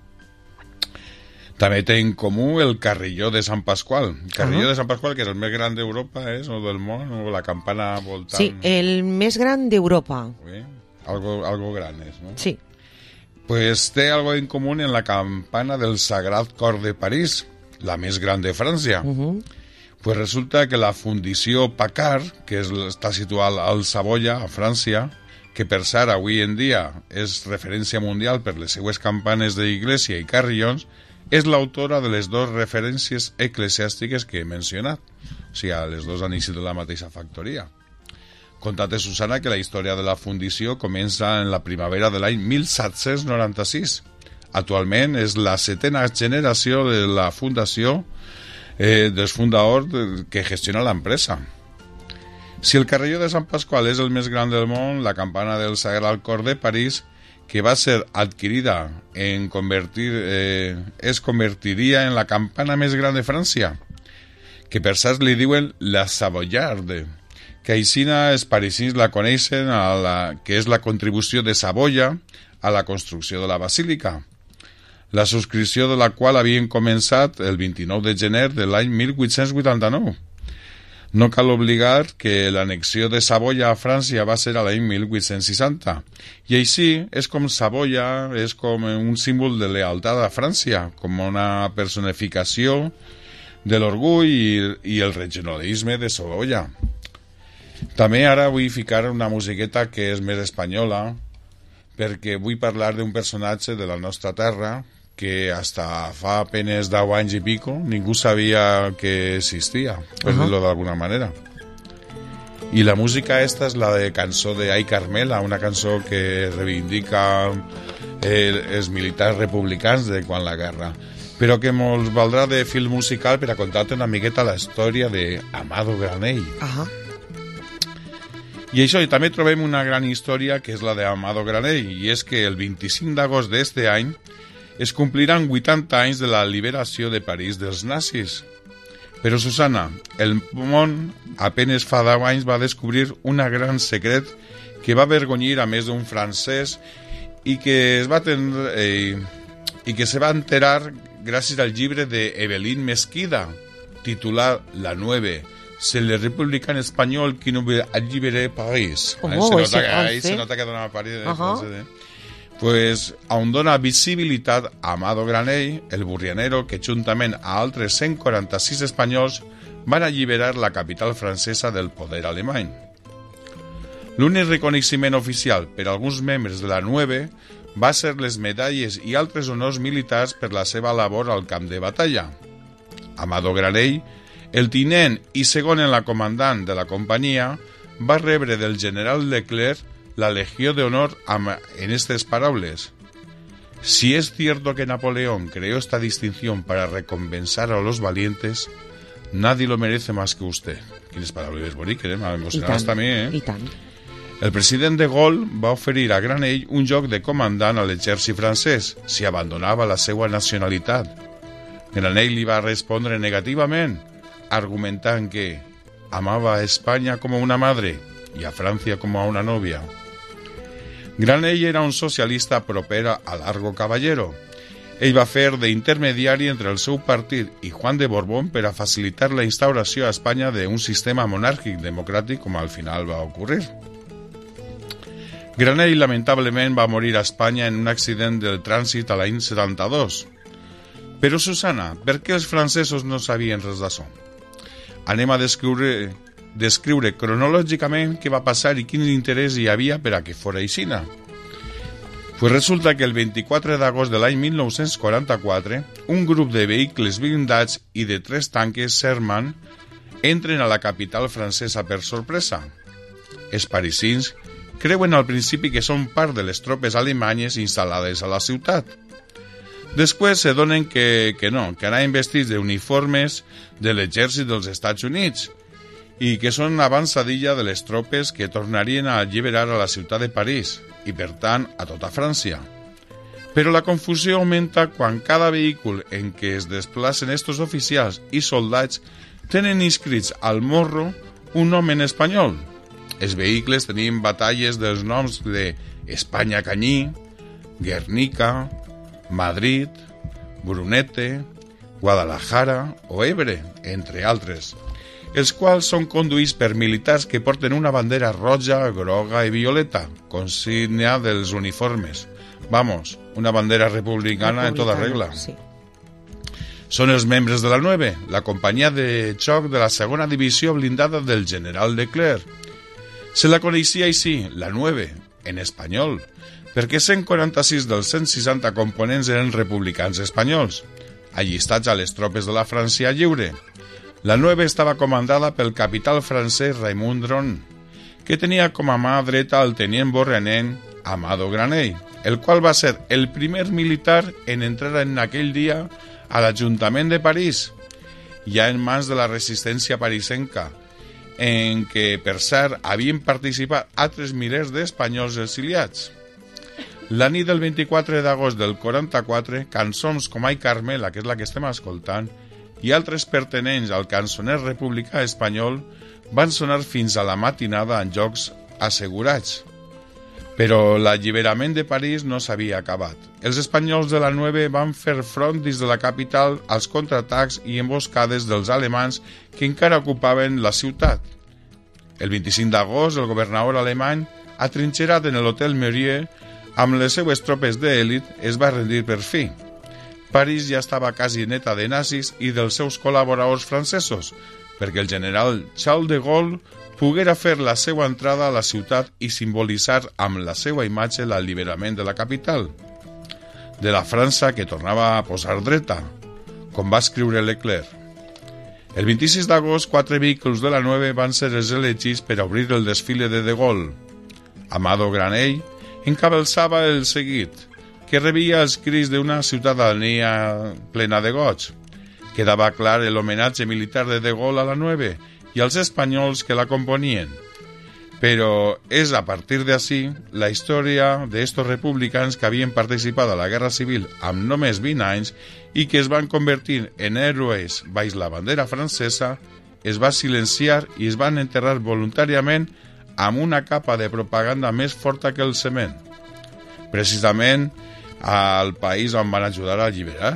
També té en comú el Carrilló de Sant Pasqual. El Carrilló uh -huh. de Sant Pasqual, que és el més gran d'Europa, és, o del món, o la campana voltant... Sí, el més gran d'Europa. Sí, algo, algo gran és, no? Sí. Pues té algo en comú en la campana del Sagrat Cor de París, la més gran de França. Uh -huh. Pues resulta que la Fundició Paccard, que és, està situada al Savoia, a França, que per cert avui en dia és referència mundial per les seues campanes d'iglesia i carrillons, és l'autora de les dues referències eclesiàstiques que he mencionat. O sigui, les dues han eixit de la mateixa factoria. Contate, Susana, que la història de la fundició comença en la primavera de l'any mil set-cents noranta-sis. Actualment és la setena generació de la fundació eh, dels fundadors que gestiona l'empresa. Si el Carrilló de Sant Pasqual és el més gran del món, la campana del Sagrat Cor de París, que va ser adquirida en convertir, eh, es convertiria en la campana més gran de França, que per cert li diuen la Savoyarde, que aixina els parisins la coneixen, a la, que és la contribució de Savoia a la construcció de la basílica, la subscripció de la qual havien començat el vint-i-nou de gener de l'any mil vuit-cents vuitanta-nou. No cal obligar que l'anexió de Savoia a França va ser a l'any mil vuit-cents seixanta, i així és com Savoia és com un símbol de lealtat a França, com una personificació de l'orgull i, i el regionalisme de Savoia. També ara vull ficar una musiqueta que és més espanyola, perquè vull parlar d'un personatge de la nostra terra que hasta fa apenas deu anys i pico ningú sabia que existia, per dir-lo d'alguna manera. I la música esta és la de cançó de Ai Carmela, una cançó que reivindica eh, els militars republicans de quan la guerra, però que ens valdrà de fil musical per a contar-te una miqueta la història de Amado Granell. Ahà. I això, i també trobem una gran història que és la de Amado Granell, i és que el vint-i-cinc d'agost d'este any es compliran vuitanta anys de la liberació de París dels nazis. Però, Susana, el món apenas fa deu anys va descobrir un gran secret que va avergonyir a més d'un francès i que es va tendre, eh, i que se va enterar gràcies al llibre d'Evelyn Mesquida, titulat La Nueve, c'est le républicain espagnol qui nous a libéré París. Oh, ahí, se nota, que, ahí se nota que dona a París. Uh -huh. francès, eh? Pues, on dona visibilitat a Amado Granell, el burrianero que juntament a altres cent quaranta-sis espanyols van alliberar la capital francesa del poder alemany. L'únic reconeixement oficial per a alguns membres de la Nueve va ser les medalles i altres honors militars per la seva labor al camp de batalla. Amado Granell, el tinent i segon en la comandant de la companyia, va rebre del general Leclerc la Legió de Honor en estas palabras: si es cierto que Napoleón creó esta distinción para recompensar a los valientes, nadie lo merece más que usted. Quines paraules boniques, eh? M'ha emocionat també, eh? I tant. El president de Gaulle va oferir a Granell un lloc de comandant a l'exèrcit francès si abandonava la seva nacionalitat. Granell li va respondre negativament, argumentant que amava a Espanya com a una madre i a França com a una novia. Granell era un socialista proper a Largo Caballero. Ell va fer d'intermediari entre el seu partit i Juan de Borbón per a facilitar la instauració a Espanya d'un sistema monàrquic democràtic, com al final va ocorrir. Granell lamentablement va morir a Espanya en un accident del trànsit a l'any setanta-dos. Però, Susana, per què els francesos no sabien res d'això? Anem a descriure descriure cronològicament què va passar i quin interès hi havia per a que fora aixina. Pues resulta que el vint-i-quatre d'agost de l'any mil nou-cents quaranta-quatre, un grup de vehicles blindats i de tres tanques Sherman entren a la capital francesa per sorpresa. Els parisins creuen al principi que són part de les tropes alemanyes instal·lades a la ciutat. Després se donen que, que no, que anaven vestits d'uniformes de l'exèrcit dels Estats Units i que són avançadilla de les tropes que tornarien a alliberar a la ciutat de París i, per tant, a tota França. Però la confusió augmenta quan cada vehicle en què es desplacen estos oficials i soldats tenen inscrits al morro un nom en espanyol. Els vehicles tenien batalles dels noms de Espanya Canyí, Guernica, Madrid, Brunete, Guadalajara o Ebre, entre altres, els quals són conduïts per militars que porten una bandera roja, groga i violeta, consigna dels uniformes. Vamos, una bandera republicana, republicana en tota regla. Sí. Són els membres de la nueve, la companyia de xoc de la segona divisió blindada del general Leclerc. Se la coneixia així, la nueve, en espanyol, perquè cent quaranta-sis dels cent seixanta components eren republicans espanyols, allistats a les tropes de la França lliure. La nueve estava comandada pel capital francès Raymond Dron, que tenia com a mà dreta el tenient borranenc Amado Granell, el qual va ser el primer militar en entrar en aquell dia a l'Ajuntament de París, ja en mans de la resistència parisenca, en què, per cert, havien participat altres milers d'espanyols exiliats. La nit del vint-i-quatre d'agost del quaranta-quatre, cançons com Ai Carmela, que és la que estem escoltant, i altres pertenents al cançoner republicà espanyol van sonar fins a la matinada en llocs assegurats. Però l'alliberament de París no s'havia acabat. Els espanyols de la nueve van fer front dins de la capital als contraatacs i emboscades dels alemans que encara ocupaven la ciutat. El vint-i-cinc d'agost, el governador alemany, atrinxerat en l'hotel Merieux, amb les seues tropes d'èlit, es va rendir per fi. París ja estava quasi neta de nazis i dels seus col·laboradors francesos, perquè el general Charles de Gaulle poguera fer la seva entrada a la ciutat i simbolitzar amb la seva imatge l'alliberament de la capital, de la França que tornava a posar dreta, com va escriure Leclerc. El vint-i-sis d'agost, quatre vehicles de la nueve van ser els elegits per a obrir el desfile de De Gaulle. Amado Granell encabelsava el seguit, que rebia els crits d'una ciutadania plena de goig. Quedava clar l'homenatge militar de De Gaulle a la nueve i als espanyols que la componien. Però és a partir d'ací la història d'estos republicans que havien participat a la Guerra Civil amb només vint anys i que es van convertir en héroes baix la bandera francesa, es va silenciar i es van enterrar voluntàriament amb una capa de propaganda més forta que el cement. Precisament al país on van ajudar a alliberar.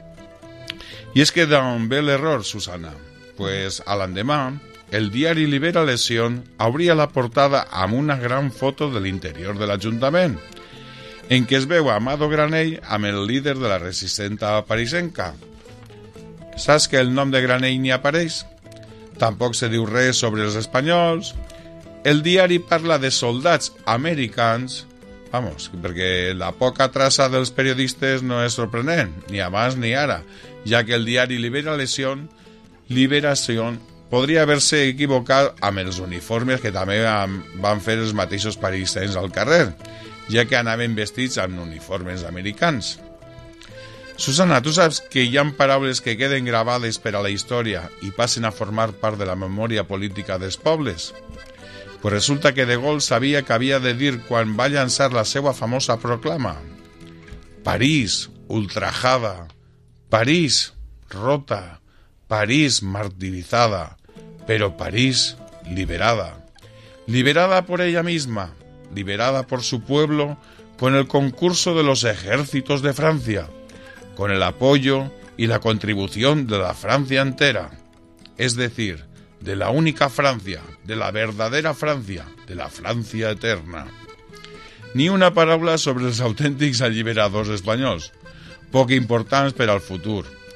I és que d'on ve l'error, Susana? Pues a l'endemà, el diari Liberación obria la portada amb una gran foto de l'interior de l'Ajuntament, en què es veu Amado Granell amb el líder de la resistència parisenca. Saps que el nom de Granell ni apareix? Tampoc se diu res sobre els espanyols. El diari parla de soldats americans. Vamos, perquè la poca traça dels periodistes no és sorprenent, ni abans ni ara, ja que el diari Liberación, Liberación podria haver-se equivocat amb els uniformes que també van fer els mateixos parisens al carrer, ja que anaven vestits amb uniformes americans. Susana, tu saps que hi ha paraules que queden gravades per a la història i passen a formar part de la memòria política dels pobles? Pues resulta que De Gaulle sabia que havia de dir quan va llançar la seva famosa proclama: París ultrajada, París rota, París martirizada, pero París liberada. Liberada por ella misma, liberada por su pueblo, con el concurso de los ejércitos de Francia, con el apoyo y la contribución de la Francia entera, es decir, de la única Francia, de la verdadera Francia, de la Francia eterna. Ni una paraula sobre els autèntics alliberadors espanyols, poc importants per al futur.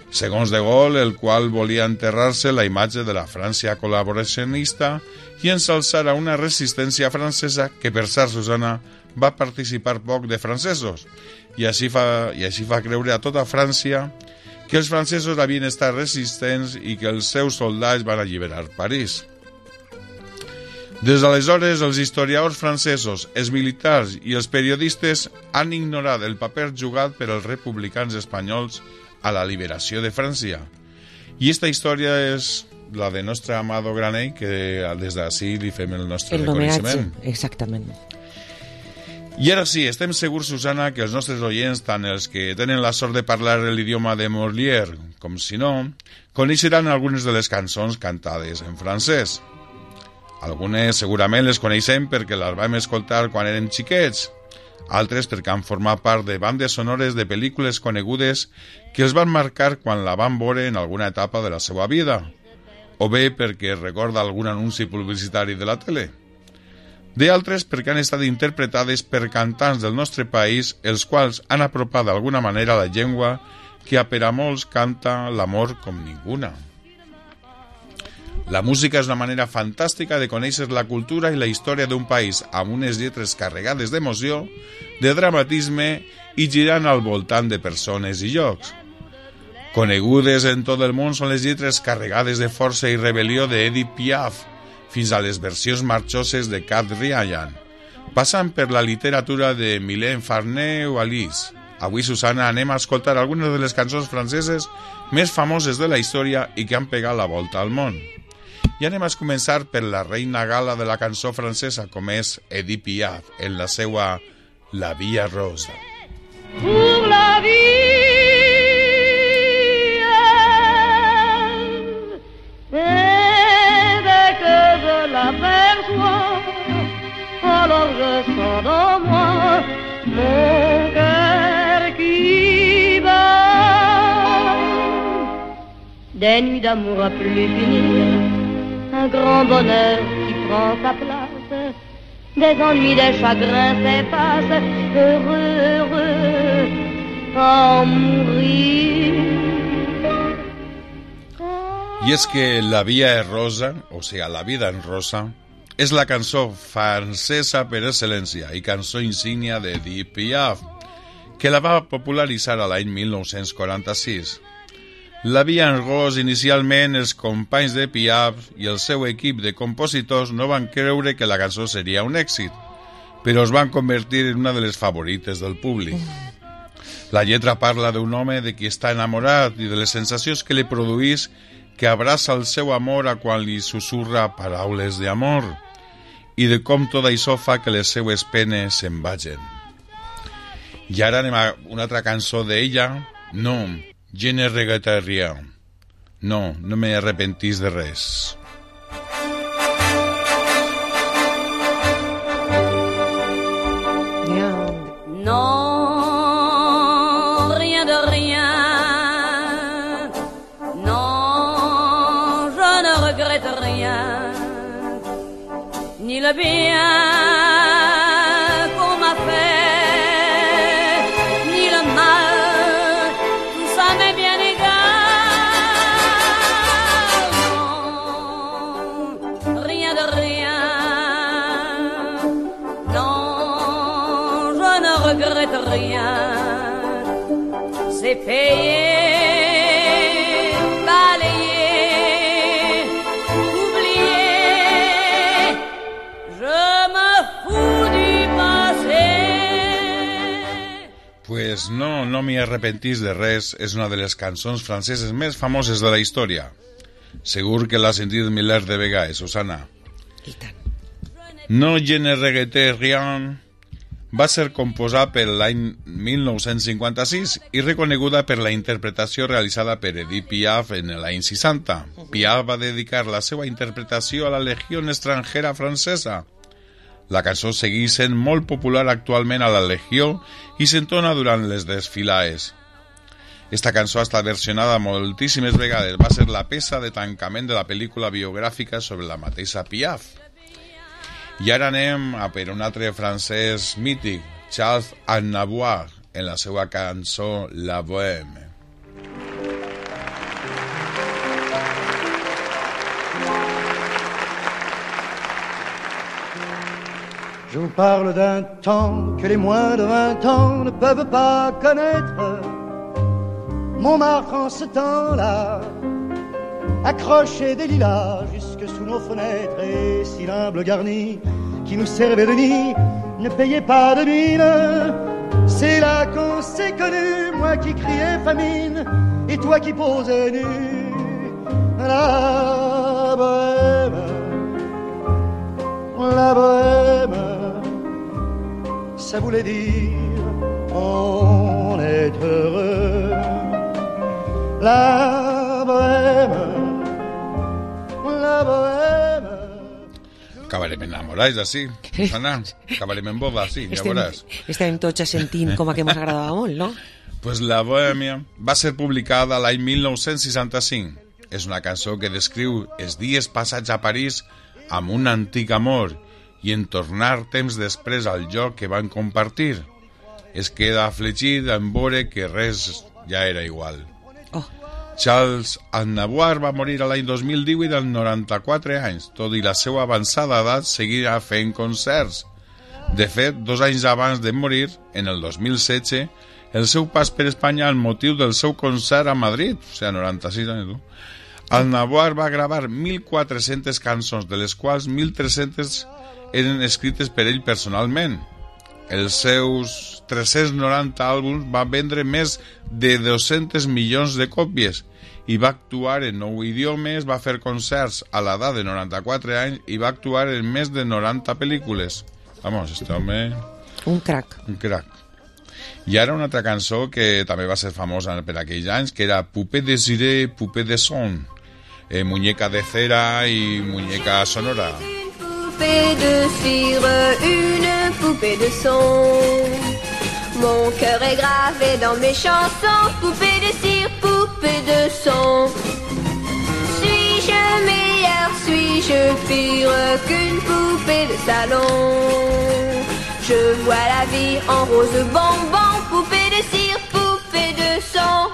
segons De Gaulle, el qual volia enterrar-se la imatge de la França col·laboracionista i ensalçar a una resistència francesa que, per cert, Susana, va participar poc de francesos, i així fa, i així fa creure a tota França que els francesos havien estat resistents i que els seus soldats van alliberar París. Des d'aleshores, els historiadors francesos, els militars i els periodistes han ignorat el paper jugat per els republicans espanyols a la liberació de França. I esta història és la de nostre Amado Granell, que des d'ací li fem el nostre el reconeixement. Exactament. I ara sí, estem segurs, Susana, que els nostres oients, tant els que tenen la sort de parlar l'idioma de Molière, com si no, coneixeran algunes de les cançons cantades en francès. Algunes segurament les coneixem perquè les vam escoltar quan érem xiquets, altres perquè han format part de bandes sonores de pel·lícules conegudes que els van marcar quan la van veure en alguna etapa de la seva vida, o bé perquè recorda algun anunci publicitari de la tele. D'altres perquè han estat interpretades per cantants del nostre país, els quals han apropat d'alguna manera la llengua que per a molts canta l'amor com ninguna. La música és una manera fantàstica de conèixer la cultura i la història d'un país amb unes lletres carregades d'emoció, de dramatisme i girant al voltant de persones i llocs. Conegudes en tot el món són les lletres carregades de força i rebel·lió d'Edith Piaf, fins a les versions marxoses de Cat Ryan, passant per la literatura de Mylène Farmer o Alice. Avui, Susana, anem a escoltar algunes de les cançons franceses més famoses de la història i que han pegat la volta al món. I anem a començar per la reina gala de la cançó francesa, com és Edith Piaf, en la seva La Vie Rose. Pour la vie, et dès que je l'aperçois, alors je sens dans moi mon cœur qui bat. Des nuits d'amour à plus finir, un grand bonheur qui prend sa place, des ennuis, des chagrins s'effacent, heureux, heureux, à en mourir. I és que La Via és rosa, o sigui, La vida en rosa, és la cançó francesa per excel·lència i cançó insígnia d'Edith Piaf, que la va popularitzar a l'any mil nou-cents quaranta-sis. La Vie en Rose, inicialment, els companys de Piaf i el seu equip de compositors no van creure que la cançó seria un èxit, però es van convertir en una de les favorites del públic. La lletra parla d'un home de qui està enamorat i de les sensacions que li produís, que abraça el seu amor a quan li susurra paraules d'amor, i de com tot això fa que les seues penes se'n vagin. I ara anem a una altra cançó d'ella, No, je ne regrette rien. No, no me arrepentís de res. Non, rien de rien. Non, je ne regrette rien. Ni le bien qu'on m'a fait, ni le mal, tout ça m'est bien égal. Non, rien de rien. Non, je ne regrette rien. C'est payé, balayé, oublié. Je me fous du passé. Pues no, no m'hi arrepentís de res és una de les cançons franceses més famoses de la història. Segur que l'ha sentit milers de vegades, Susana. I tant. No je ne regrette rien va ser composada per l'any mil nou-cents cinquanta-sis i reconeguda per la interpretació realitzada per Edith Piaf en l'any seixanta. Piaf va dedicar la seva interpretació a la Legió estrangera francesa. La cançó segueix sent molt popular actualment a la Legió i s'entona durant les desfilades. Esta cançó ha estat versionada moltíssimes vegades. Va ser la peça de tancament de la pel·lícula biogràfica sobre la mateixa Piaf. I ara anem a per un altre francès mític, Charles Aznavour, en la seva cançó La Bohème. Je vous parle d'un temps que les moins de vingt ans ne peuvent pas connaître. Montmartre en ce temps-là accrochait des lilas jusque sous nos fenêtres, et si l'humble garni qui nous servait de nid ne payait pas de mine, c'est là qu'on s'est connus, moi qui criais famine et toi qui posais nu. La bohème, la bohème, ça voulait dire on est heureux. La bohème, la bohème. Acabarem enamorats, així, Susana. Acabarem en boda, sí, ja veuràs. Estem tots sentint com a que mos agradava molt, no? Pues La Bohèmia va ser publicada l'any mil nou-cents seixanta-cinc. És una cançó que descriu els dies passats a París amb un antic amor i en tornar temps després al lloc que van compartir. Es queda afligit en veure que res ja era igual. Oh. Charles Aznavour va morir l'any dos mil divuit als noranta-quatre anys. Tot i la seva avançada edat, seguirà fent concerts. De fet, dos anys abans de morir, en el dos mil setze, el seu pas per Espanya amb motiu del seu concert a Madrid, o sigui, noranta-sis anys, tu. Aznavour va gravar mil quatre-centes cançons, de les quals mil tres-centes eren escrites per ell personalment. Els seus tres-cents noranta àlbums van vendre més de dos-cents milions de còpies i va actuar en nou idiomes, va fer concerts a l'edat de noranta-quatre anys i va actuar en més de noranta pel·lícules. Vamos, este home... Un crack. Un crack. I ara una altra cançó que també va ser famosa per aquells anys, que era Poupée de Cire, Poupée de Son. Eh, muñeca de cera i muñeca sonora. Poupée de cire, une poupée de son. Mon cœur est gravé dans mes chansons. Poupée de cire, poupée de son. Suis-je meilleure, suis-je pire qu'une poupée de salon? Je vois la vie en rose bonbon. Poupée de cire, poupée de son.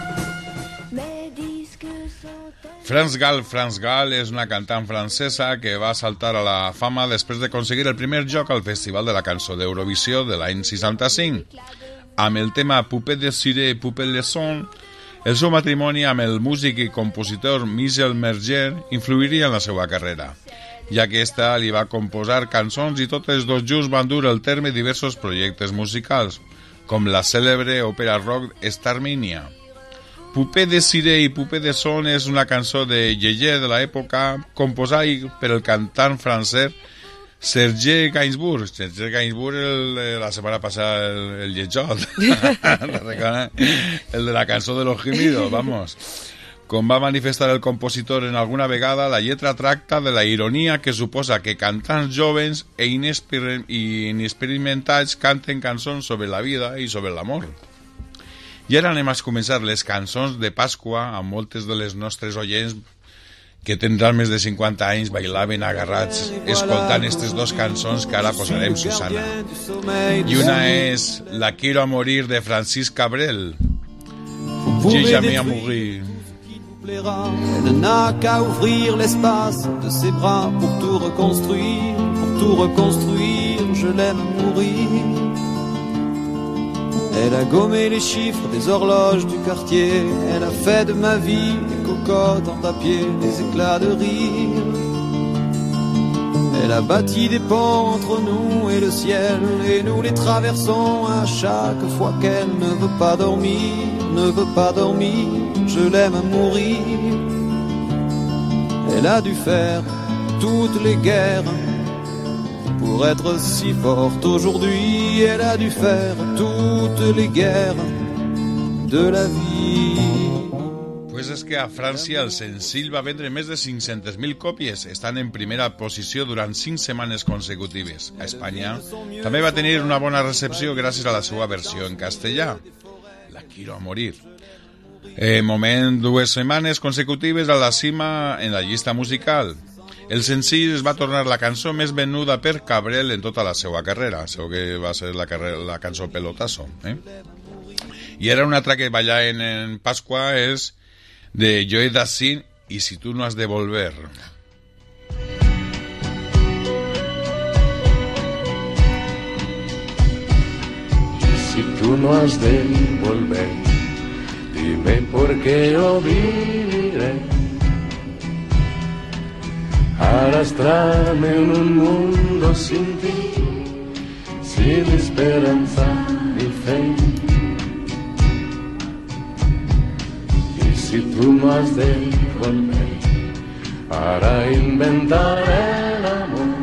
Mes disques sont... France Gall, France Gall és una cantant francesa que va saltar a la fama després d'aconseguir el primer lloc al Festival de la Cançó d'Eurovisió de l'any seixanta-cinc. Amb el tema Poupée de Cire, Poupée de Son, el seu matrimoni amb el músic i compositor Michel Merger influiria en la seva carrera, ja que esta li va composar cançons i totes dos junts van dur al terme diversos projectes musicals, com la cèlebre òpera rock Starmania. Poupée de Cire i Poupée de Son és una cançó de Yeye de l'època, composada per el cantant francès Serge Gainsbourg. Serge Gainsbourg, el, la setmana passada, el, el lletjot. El de la cançó de los gemidos, vamos. Com va manifestar el compositor en alguna vegada, la lletra tracta de la ironia que suposa que cantants jovens e inexper i inexperimentats canten cançons sobre la vida i sobre l'amor. I ara anem a començar les cançons de Pasqua amb moltes de les nostres oients que tindran més de cinquanta anys bailaven agarrats escoltant aquestes dues cançons que ara posarem, Susana. I una és La quiero a morir de Francis Cabrel. J'ai jamais à mourir. Elle n'a qu'à ouvrir l'espace de ses bras pour tout reconstruire, pour tout reconstruire, je l'aime mourir. Elle a gommé les chiffres des horloges du quartier. Elle a fait de ma vie des cocottes en papier, des éclats de rire. Elle a bâti des ponts entre nous et le ciel, et nous les traversons à chaque fois qu'elle ne veut pas dormir, ne veut pas dormir. Je l'aime à mourir. Elle a dû faire toutes les guerres pour être si forte aujourd'hui. Elle a dû faire toutes les guerres de la vie. Pues és que a França el senzill va vendre més de cinc-centes mil còpies, estant en primera posició durant cinc setmanes consecutives. A Espanya també va tenir una bona recepció gràcies a la seva versió en castellà, La quiero a morir. En moment dues setmanes consecutives a la cima en la llista musical. El senzill es va tornar la cançó més venuda per Cabrel en tota la seva carrera. Segur que va ser la, carrera, la cançó Pelotazo. Eh? I era una altra que ballaven en Pasqua és de Joe Dassin i Si tu no has de volver. tú no has de volver, dime por qué yo viviré. Arrastrarme en un mundo sin ti, sin esperanza ni fe. Y si tú no has de volver para inventar el amor,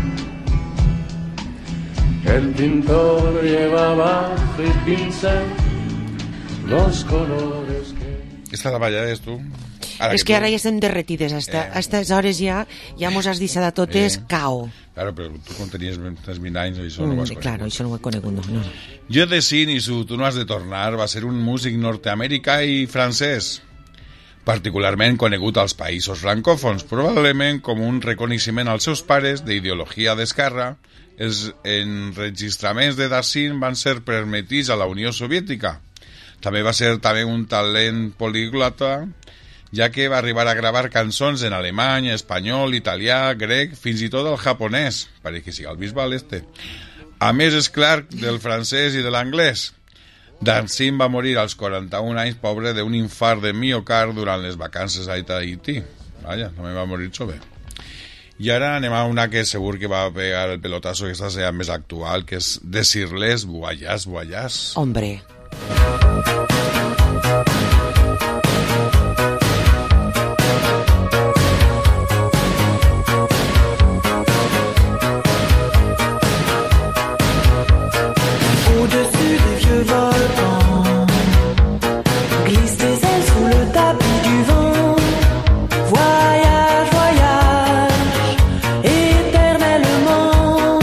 el pintor lleva bajo el pincel los colores que... Esta la ballaves tu? Ara és que, que tu... ara ja estem derretides, hasta, eh. a aquestes hores ja ja mos has deixat a totes eh. cao. Claro, però tu quan tenies vint anys això no ho has conegut. Claro, això no ho he conegut, no. no. Jo de Sin i su Tu no has de tornar va ser un músic nord-americà i francès, particularment conegut als països francòfons, probablement com un reconeixement als seus pares d'ideologia d'esquerra. Els enregistraments de Dassin van ser permetits a la Unió Soviètica. També va ser també un talent poliglota, ja que va arribar a gravar cançons en alemany, espanyol, italià, grec, fins i tot el japonès. Pareix que sigui el bisbal este. A més, és clar, del francès i de l'anglès. Dassin va morir als quaranta-un anys, pobre, d'un infart de miocard durant les vacances a Tahití. Vaja, també va morir jove. I ara anem a una que segur que va pegar el pelotazo, que esta sea més actual, que és Decirles Voyage, Voyage. Hombre. Au-dessus des vieux volcans glissent des ailes sous le tapis du vent. Voyage, voyage, éternellement.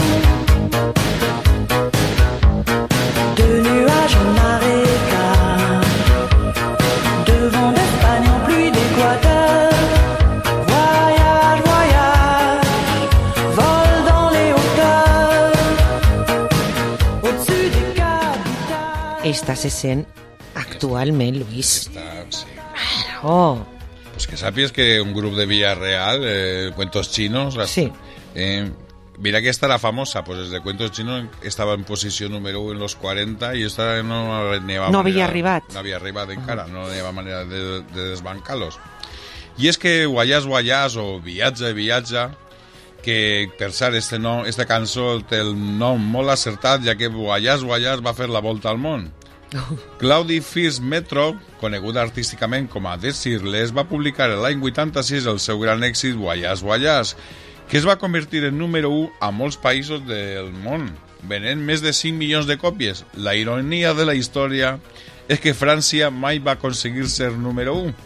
De nuages en marécage, de vent d'Espagne en pluie d'Équateur. Voyage, voyage, vol dans les hauteurs. Au-dessus des capitales. Esta se sent actualment, Luis. Esta, sí. Oh. Pues que sàpies que un grup de Villarreal, eh, Cuentos Chinos, sí. eh, mira que esta era famosa, pues desde Cuentos Chinos estaba en posició número uno en los cuarenta y esta no n'hi no havia arribat. No havia arribat encara, no n'hi havia manera de, de desbancar-los. I és que Voyage, Voyage o Viatge, Viatge, que per cert, este no, esta cançó té el nom molt acertat, ja que Voyage, Voyage va fer la volta al món. Claudi Fils Metro, coneguda artísticament com a Decirles, va publicar l'any vuitanta-sis el seu gran èxit Voyage, Voyage, que es va convertir en número u a molts països del món, venent més de cinc milions de còpies. La ironia de la història és que França mai va aconseguir ser número u.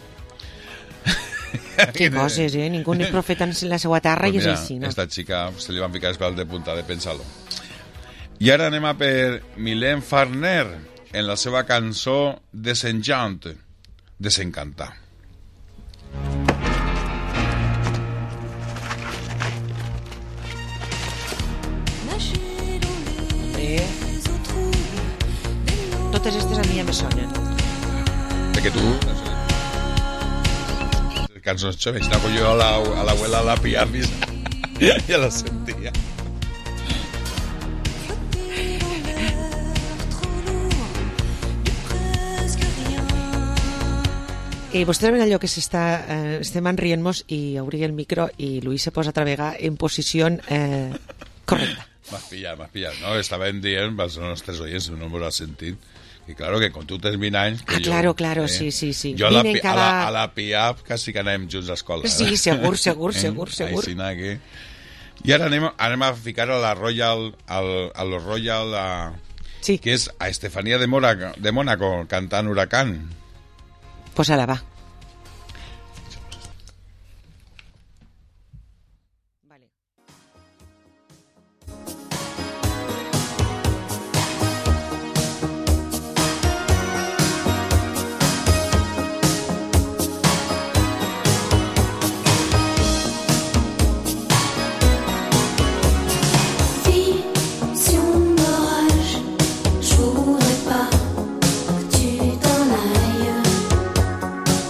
Que coses, eh? Ningú ni profeta en la seva terra pues i és mira, així, no? Esta xica se li van ficar els pèls de punta de pensar-lo. I ara anem a per Mylène Farmer en la seva cançó Desenchant, Desencantar. Eh? Totes aquestes a mi ja me sonen. De que tu... Cançons xoves, anava jo a la, a l'abuela a la piamis ja la sentia. Eh, vostè saben allò que s'està, eh, estem enrient-nos i obrir el micro i Luis se posa a travegar en posició eh, correcta. M'has pillat, m'has pillat, no? Estàvem dient, pels nostres oients, no m'ho has sentit, que claro, que con tu tens vint anys... Ah, jo, claro, claro, eh, sí, sí, sí. Jo a la, cada... a, la, a la P I A P quasi que anem junts a escola. Sí, segur, segur, segur, segur. Així que... I ara anem, anem a ficar a la Royal, al, a lo Royal, a... sí. Que és a Estefanía de, Mora, de Mónaco, cantant Huracán. Pues ara va. Je voudrais pas que tu t'en ailles.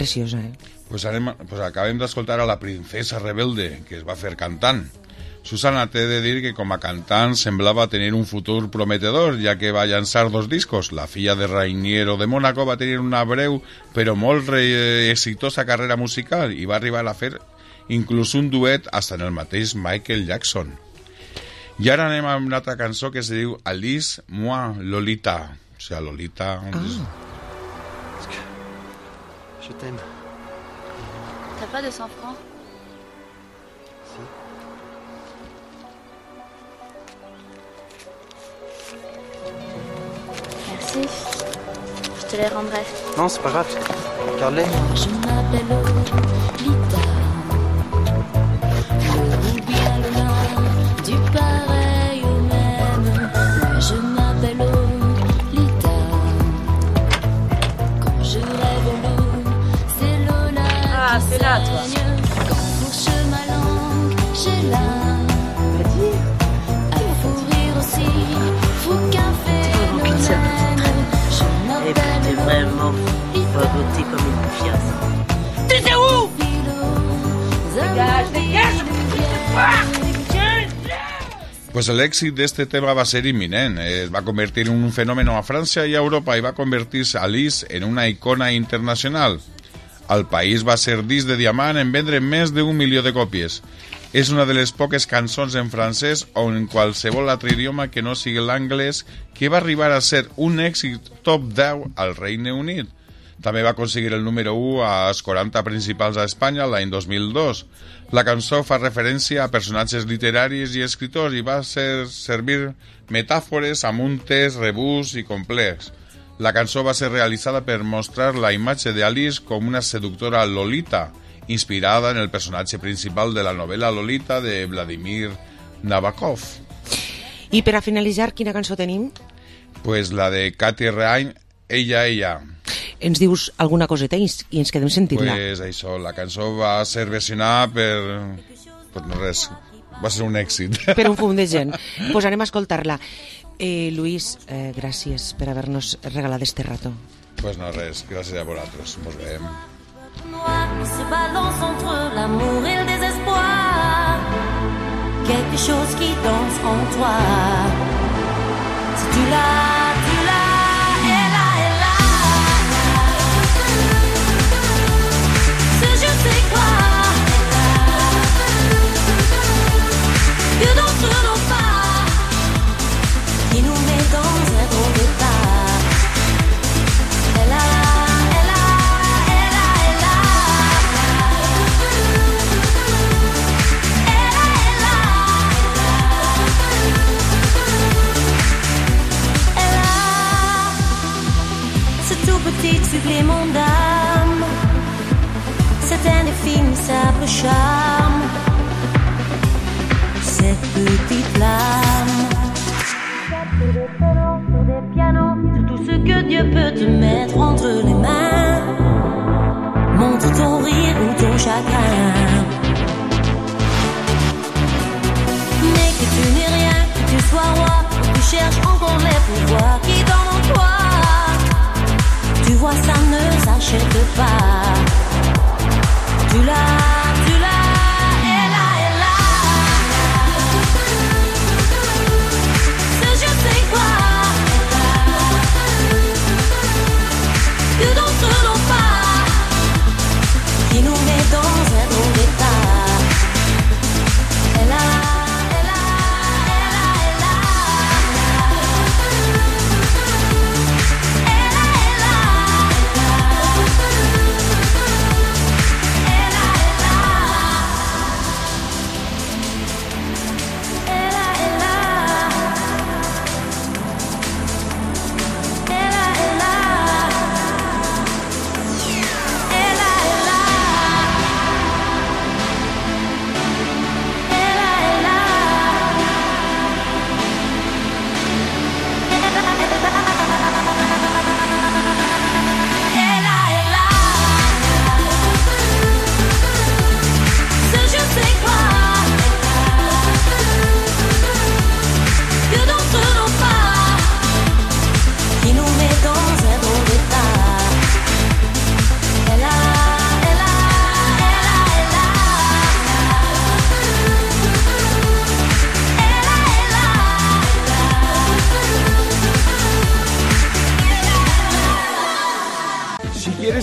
preciosa, eh? Pues, anem, pues acabem d'escoltar a la princesa rebelde, que es va fer cantant. Susana, t'he de dir que com a cantant semblava tenir un futur prometedor, ja que va llançar dos discos. La filla de Rainiero de Mónaco va tenir una breu però molt re exitosa carrera musical i va arribar a fer inclús un duet hasta en el mateix Michael Jackson. I ara anem a una altra cançó que se diu Alice, moi, Lolita. O sea, Lolita... Ah. Je t'aime. T'as pas de cent francs? Merci. Je te les rendrai. Non, c'est pas grave. Garde-les. Je m'appelle Lolita. Le ou bien le nain, du pareil au même. Moi je m'appelle Lolita. Quand je rêve l'eau, c'est Lola. Ah, c'est là, toi. Quand fourche ma langue, j'ai là. À fou rire aussi, fou café. Et puis t'es vraiment beauté comme une fiasse. Tu sais où? Dégage, dégage! Pues el èxit d'este tema va ser imminent. Es va convertir en un fenómeno a Francia y a Europa y va convertir-se Alice en una icona internacional. Al país va ser disc de diamant en vendre més d'un milió de còpies. És una de les poques cançons en francès o en qualsevol altre idioma que no sigui l'anglès que va arribar a ser un èxit top deu al Regne Unit. També va aconseguir el número u als quaranta principals a Espanya l'any dos mil dos. La cançó fa referència a personatges literaris i escriptors i va ser servir metàfores amb un text rebús i complex. La cançó va ser realitzada per mostrar la imatge d'Alice com una seductora Lolita, inspirada en el personatge principal de la novel·la Lolita de Vladimir Nabokov. I per a finalitzar, quina cançó tenim? Pues la de Katy Rein, Ella, Ella. Ens dius alguna coseta i ens quedem sentint-la. Pues això, la cançó va ser versionada per... Pues no res, va ser un èxit. Per un fum de gent. Pues anem a escoltar-la. Eh, Luis, eh, gràcies per haver-nos regalat este rato. Pues no res, gràcies a vosaltres. Mos veiem. Qui se balance entre l'amour et le désespoir. Quelque chose qui danse en toi. Si tu l'as, tu l'as, elle là, elle là. Ce je sais quoi. Que d'entre nos pas qui nous met dans un drôle de pas. Elle a. Petit supplément d'âme, cet indéfinissable charme, cette petite flamme. Sur des pianos, sur des pianos, sur tout ce que Dieu peut te mettre entre les mains. Montre ton rire ou ton chagrin. Mais que tu n'es rien, que tu sois roi, que tu cherches encore les pouvoirs qui dorment en toi. Tu vois, ça ne s'achète pas. Tu l'as, tu l'as, elle là, elle là. Ce je sais quoi. Que d'entre nos pas qui nous met dans un drôle d'état. Elle a.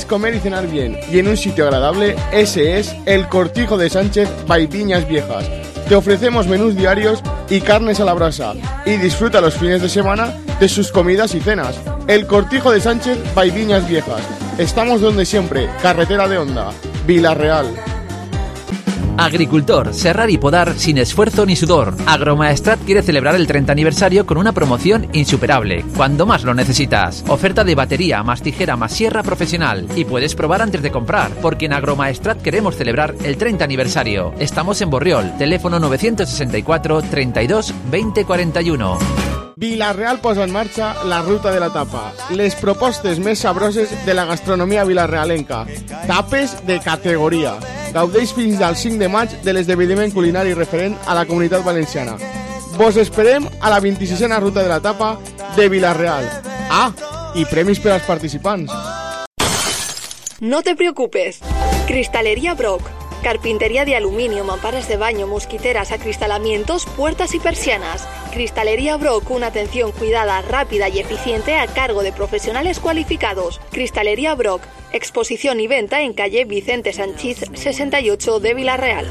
comer y cenar bien y en un sitio agradable, ese es el Cortijo de Sánchez by Viñas Viejas. Te ofrecemos menús diarios y carnes a la brasa y disfruta los fines de semana de sus comidas y cenas. El Cortijo de Sánchez by Viñas Viejas. Estamos donde siempre, carretera de Honda, Vila-real. Agricultor, serrar y podar sin esfuerzo ni sudor. Agromaestrat quiere celebrar el treinta aniversario con una promoción insuperable, cuando más lo necesitas. Oferta de batería, más tijera, más sierra profesional. Y puedes probar antes de comprar, porque en Agromaestrat queremos celebrar el treinta aniversario. Estamos en Borriol, teléfono novecientos sesenta y cuatro, treinta y dos, veinte cuarenta y uno. Vila-real posa en marxa la ruta de la tapa. Les propostes més sabroses de la gastronomia vilarealenca. Tapes de categoria. Gaudeix fins al cinc de maig de l'esdeveniment culinari referent a la Comunitat Valenciana. Vos esperem a la vint-i-sisena ruta de la tapa de Vila-real. Ah, i premis per als participants. No te preocupes. Cristalería Brock. Carpintería de aluminio, mamparas de baño, mosquiteras, acristalamientos, puertas y persianas. Cristalería Brock, una atención cuidada, rápida y eficiente a cargo de profesionales cualificados. Cristalería Brock, exposición y venta en calle Vicente Sanchís sesenta y ocho de Vila-real.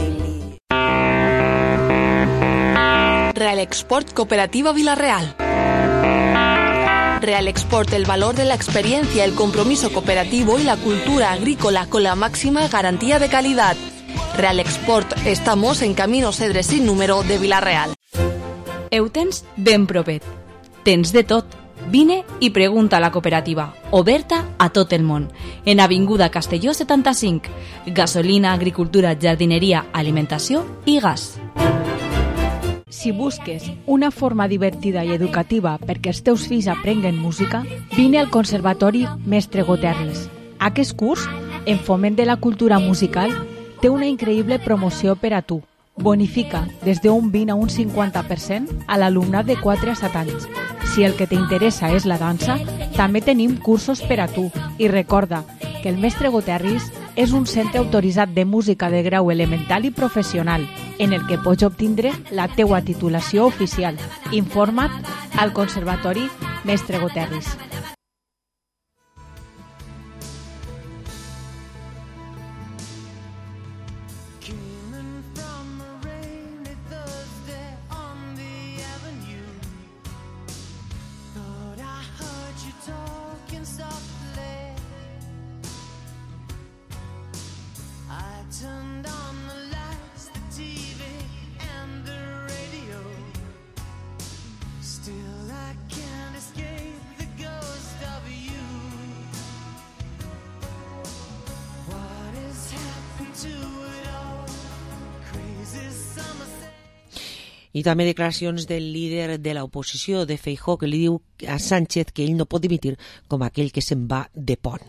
Real Export Cooperativa Vila-real. Real Export, el valor de la experiencia, el compromiso cooperativo y la cultura agrícola con la máxima garantía de calidad. Real Export, estamos en Camino Cedre sin número de Vila-real. Ho tens ben propet. Tens de tot. Vine i pregunta a la cooperativa, oberta a tot el món. En Avinguda Castelló setanta-cinc. Gasolina, agricultura, jardineria, alimentació i gas. Si busques una forma divertida i educativa perquè els teus fills aprenguen música, vine al Conservatori Mestre Goterris. Aquest curs, en foment de la cultura musical, té una increïble promoció per a tu. Bonifica des d'un vint a un cinquanta per cent a l'alumnat de quatre a set anys. Si el que t'interessa és la dansa, també tenim cursos per a tu. I recorda que el Mestre Goterris és un centre autoritzat de música de grau elemental i professional, en el que pots obtindre la teua titulació oficial. Informa't al Conservatori Mestre Goterris. I també declaracions del líder de l'oposició, de Feijóo, que li diu a Sánchez que ell no pot dimitir com aquell que se'n va de pont.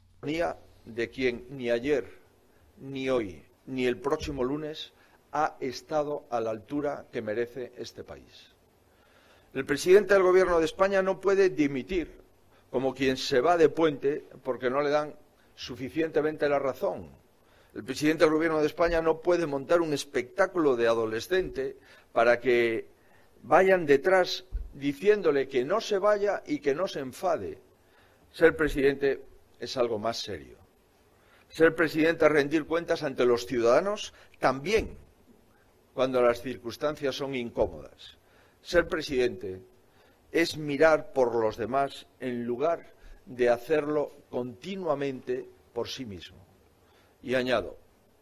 De quien ni ayer, ni hoy, ni el próximo lunes ha estado a la altura que merece este país. El presidente del Gobierno de España no puede dimitir como quien se va de puente porque no le dan suficientemente la razón. El presidente del Gobierno de España no puede montar un espectáculo de adolescente para que vayan detrás diciéndole que no se vaya y que no se enfade. Ser presidente es algo más serio. Ser presidente es rendir cuentas ante los ciudadanos también cuando las circunstancias son incómodas. Ser presidente es mirar por los demás en lugar de hacerlo continuamente por sí mismo. Y añado,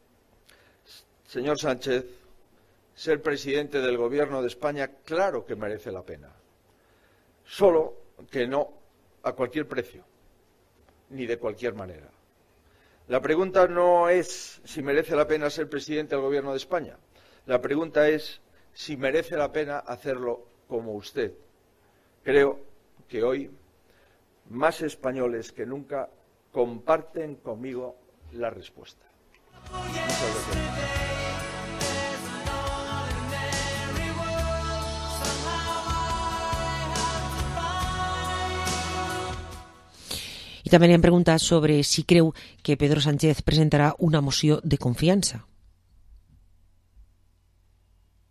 señor Sánchez, ser presidente del Gobierno de España claro que merece la pena, solo que no a cualquier precio, ni de cualquier manera. La pregunta no es si merece la pena ser presidente del Gobierno de España, la pregunta es si merece la pena hacerlo como usted. Creo que hoy más españoles que nunca comparten conmigo la respuesta. Muchas gracias. I també li han preguntat sobre si creu que Pedro Sánchez presentarà una moció de confiança.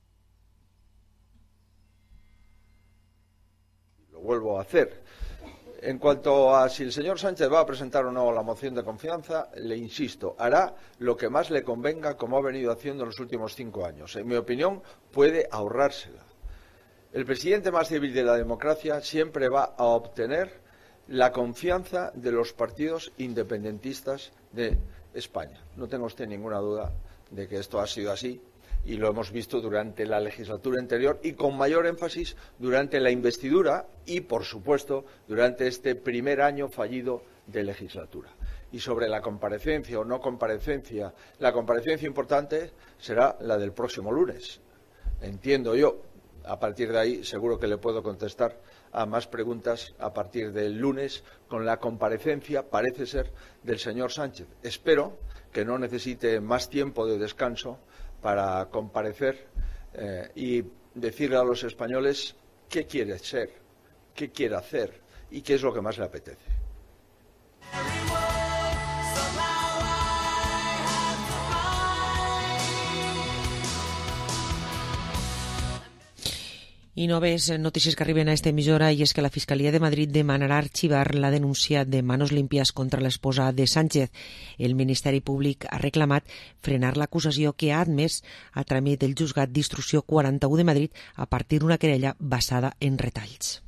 Lo vuelvo a hacer. En cuanto a si el señor Sánchez va a presentar o no la moción de confianza, le insisto, hará lo que más le convenga, como ha venido haciendo en los últimos cinco años. En mi opinión, puede ahorrársela. El presidente más débil de la democracia siempre va a obtener la confianza de los partidos independentistas de España. No tenga usted ninguna duda de que esto ha sido así. Y lo hemos visto durante la legislatura anterior y con mayor énfasis durante la investidura y, por supuesto, durante este primer año fallido de legislatura. Y sobre la comparecencia o no comparecencia, la comparecencia importante será la del próximo lunes. Entiendo yo. A partir de ahí seguro que le puedo contestar a más preguntas a partir del lunes con la comparecencia, parece ser, del señor Sánchez. Espero que no necesite más tiempo de descanso para comparecer eh, y decirle a los españoles qué quiere ser, qué quiere hacer y qué es lo que más le apetece. I noves notícies que arriben a esta emissora i és que la Fiscalia de Madrid demanarà arxivar la denúncia de Manos Limpias contra l'esposa de Sánchez. El Ministeri Públic ha reclamat frenar l'acusació que ha admès a tràmit del Juzgat d'Instrucció quaranta-u de Madrid a partir d'una querella basada en retalls.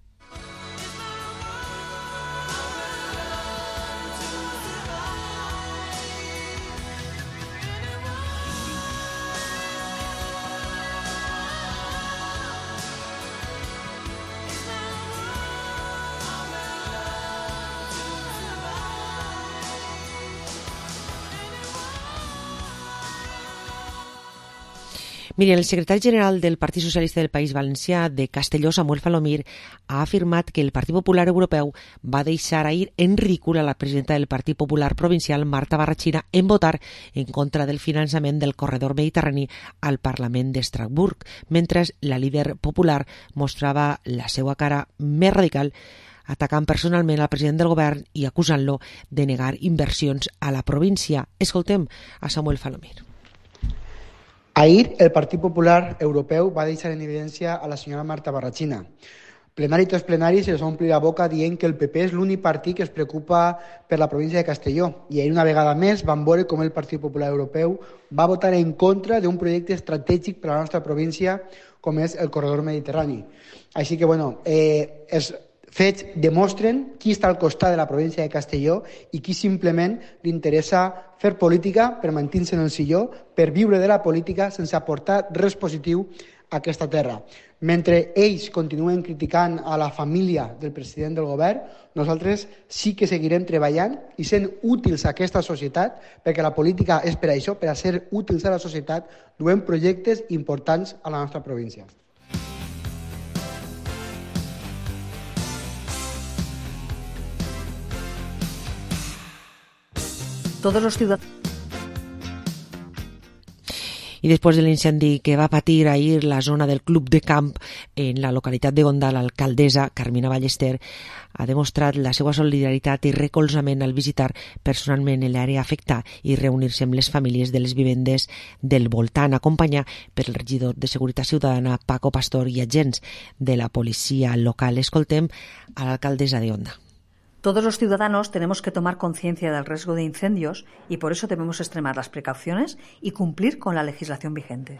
Mire, el secretari general del Partit Socialista del País Valencià de Castelló, Samuel Falomir, ha afirmat que el Partit Popular Europeu va deixar ir en ridícul a la presidenta del Partit Popular Provincial, Marta Barrachina, en votar en contra del finançament del corredor mediterrani al Parlament d'Estrasburg, mentre la líder popular mostrava la seva cara més radical, atacant personalment al president del govern i acusant-lo de negar inversions a la província. Escoltem a Samuel Falomir. Ahir, el Partit Popular Europeu va deixar en evidència a la senyora Marta Barrachina. Plenari tras plenari se les ompli la boca dient que el P P és l'únic partit que es preocupa per la província de Castelló. I ahir una vegada més van veure com el Partit Popular Europeu va votar en contra d'un projecte estratègic per a la nostra província com és el corredor mediterrani. Així que, bueno, eh, els fets demostren qui està al costat de la província de Castelló i qui simplement li interessa fer política per mantenir-se en el silló, per viure de la política sense aportar res positiu a aquesta terra. Mentre ells continuen criticant a la família del president del govern, nosaltres sí que seguirem treballant i sent útils a aquesta societat, perquè la política és per això, per a ser útils a la societat, duem projectes importants a la nostra província. Todos los ciudadanos. I després de l'incendi que va patir ahir la zona del Club de Camp en la localitat de Gonda, l'alcaldessa Carmina Ballester ha demostrat la seva solidaritat i recolzament al visitar personalment l'àrea afectada i reunir-se amb les famílies de les vivendes del voltant, acompanyat per el regidor de Seguretat Ciutadana, Paco Pastor, i agents de la policia local. Escoltem a l'alcaldessa de Onda. Todos los ciudadanos tenemos que tomar conciencia del riesgo de incendios y por eso debemos extremar las precauciones y cumplir con la legislación vigente.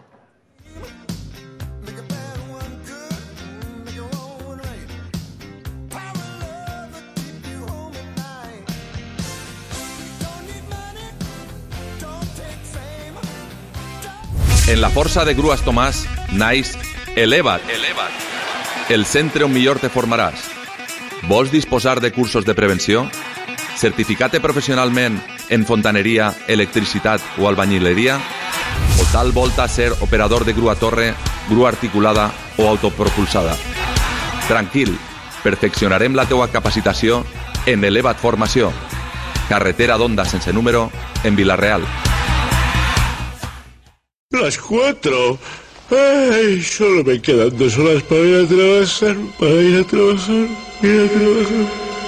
En la Força de Grues Tomàs naix Eleva't, el centre on millor te formaràs. Vols disposar de cursos de prevenció? Certificar-te professionalment en fontaneria, electricitat o albañileria? O tal volta ser operador de grua torre, grua articulada o autopropulsada? Tranquil, perfeccionarem la teua capacitació en Eleva't Formació. Carretera d'Onda sense número en Vila-real. Las cuatro. Ay, solo me quedan dos horas para ir a trabajar, para ir a trabajar, ir a trabajar.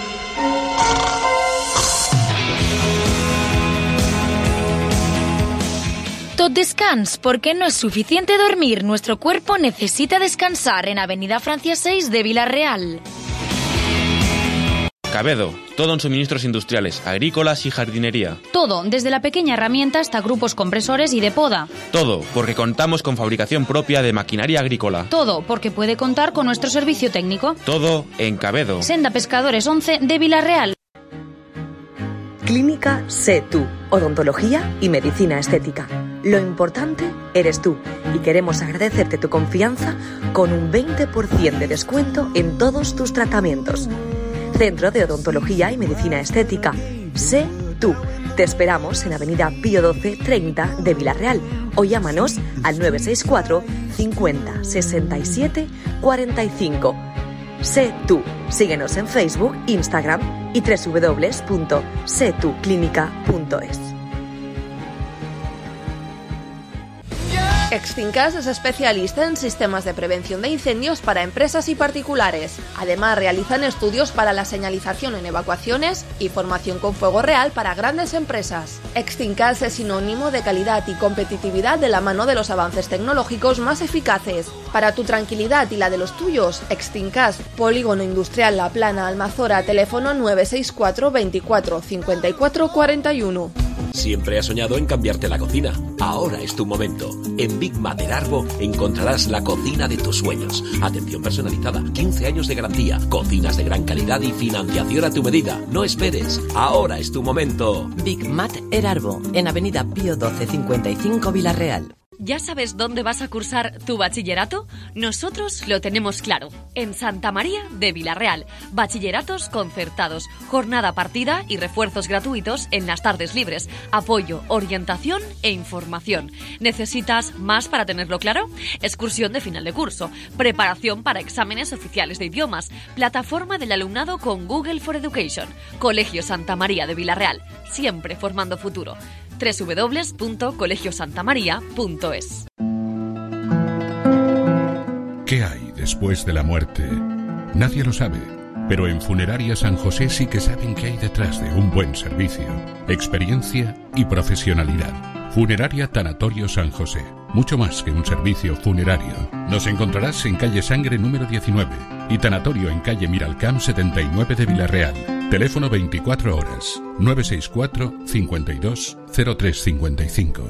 Tot descans, porque no es suficiente dormir. Nuestro cuerpo necesita descansar en Avenida Francia seis de Vila-real. Cabedo, todo en suministros industriales, agrícolas y jardinería. Todo, desde la pequeña herramienta hasta grupos compresores y de poda. Todo, porque contamos con fabricación propia de maquinaria agrícola. Todo, porque puede contar con nuestro servicio técnico. Todo en Cabedo. Senda Pescadores once de Vilarreal. Clínica Sé Tú, odontología y medicina estética. Lo importante eres tú y queremos agradecerte tu confianza con un veinte por ciento de descuento en todos tus tratamientos. Centro de Odontología y Medicina Estética. Sé Tú. Te esperamos en Avenida Pío doce treinta de Vilarreal o llámanos al nueve seis cuatro cincuenta sesenta y siete cuarenta y cinco. Sé Tú. Síguenos en Facebook, Instagram y doble u doble u doble u punto sé tú clínica punto es. Extincas es especialista en sistemas de prevención de incendios para empresas y particulares. Además, realizan estudios para la señalización en evacuaciones y formación con fuego real para grandes empresas. Extincas es sinónimo de calidad y competitividad de la mano de los avances tecnológicos más eficaces. Para tu tranquilidad y la de los tuyos, Extincas, Polígono Industrial La Plana, Almazora, teléfono nueve seis cuatro veinticuatro cincuenta y cuatro cuarenta y uno. Siempre has soñado en cambiarte la cocina. Ahora es tu momento. En Big Mat Erarbo encontrarás la cocina de tus sueños. Atención personalizada, quince años de garantía, cocinas de gran calidad y financiación a tu medida. No esperes. Ahora es tu momento. Big Mat Erarbo, en Avenida Pío doce cincuenta y cinco Vilarreal. ¿Ya sabes dónde vas a cursar tu bachillerato? Nosotros lo tenemos claro. En Santa María de Vilarreal. Bachilleratos concertados, jornada partida y refuerzos gratuitos en las tardes libres. Apoyo, orientación e información. ¿Necesitas más para tenerlo claro? Excursión de final de curso. Preparación para exámenes oficiales de idiomas. Plataforma del alumnado con Google for Education. Colegio Santa María de Vilarreal. Siempre formando futuro. doble u doble u doble u punto colegio santa maría punto es. ¿Qué hay después de la muerte? Nadie lo sabe, pero en Funeraria San José sí que saben qué hay detrás de un buen servicio, experiencia y profesionalidad. Funeraria Tanatorio San José, mucho más que un servicio funerario. Nos encontrarás en calle Sangre número diecinueve y Tanatorio en calle Miralcamp setenta y nueve de Vilarreal. Teléfono veinticuatro horas, nueve seis cuatro cincuenta y dos cero tres cincuenta y cinco.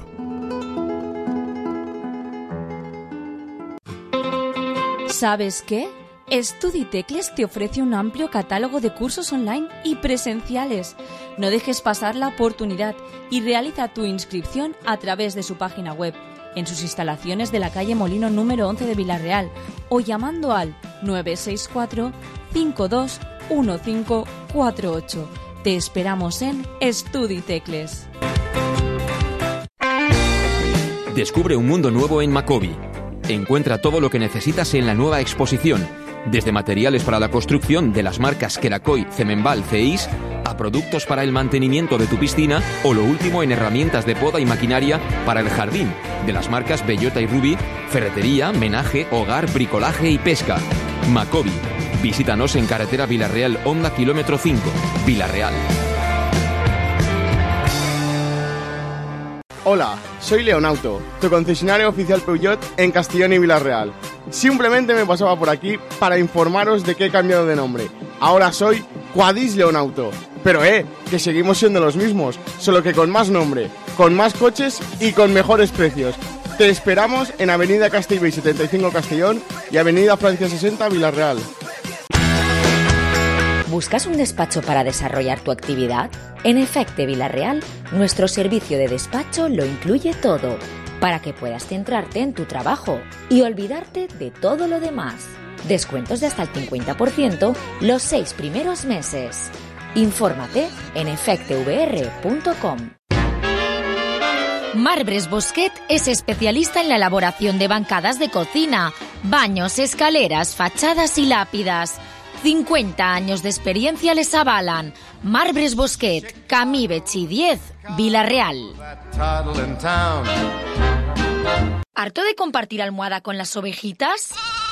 ¿Sabes qué? StudiTecles te ofrece un amplio catálogo de cursos online y presenciales. No dejes pasar la oportunidad y realiza tu inscripción a través de su página web, en sus instalaciones de la calle Molino número once de Vilarreal o llamando al nueve seis cuatro cinco dos uno cinco cuatro ocho. Te esperamos en StudiTecles. Descubre un mundo nuevo en Macobi. Encuentra todo lo que necesitas en la nueva exposición, desde materiales para la construcción de las marcas Kerakoy, Cemenbal, Ceis, a productos para el mantenimiento de tu piscina o lo último en herramientas de poda y maquinaria para el jardín, de las marcas Bellota y Ruby, ferretería, menaje, hogar, bricolaje y pesca. Macobi. Visítanos en carretera Vilarreal Honda kilómetro cinco, Vilarreal. Hola, soy Leonauto, tu concesionario oficial Peugeot en Castellón y Vilarreal. Simplemente me pasaba por aquí para informaros de que he cambiado de nombre. Ahora soy Quadis Leonauto. Pero eh, que seguimos siendo los mismos, solo que con más nombre, con más coches y con mejores precios. Te esperamos en Avenida Castellbell setenta y cinco Castellón y Avenida Francia sesenta Vilarreal. ¿Buscas un despacho para desarrollar tu actividad? En Efecte Vilarreal, nuestro servicio de despacho lo incluye todo, para que puedas centrarte en tu trabajo y olvidarte de todo lo demás. Descuentos de hasta el cincuenta por ciento los seis primeros meses. Infórmate en efecte v r punto com. Marbres Bosquet es especialista en la elaboración de bancadas de cocina, baños, escaleras, fachadas y lápidas. cincuenta años de experiencia les avalan. Marbres Bosquet, Camí Betxí diez, Vilarreal. ¿Harto de compartir almohada con las ovejitas?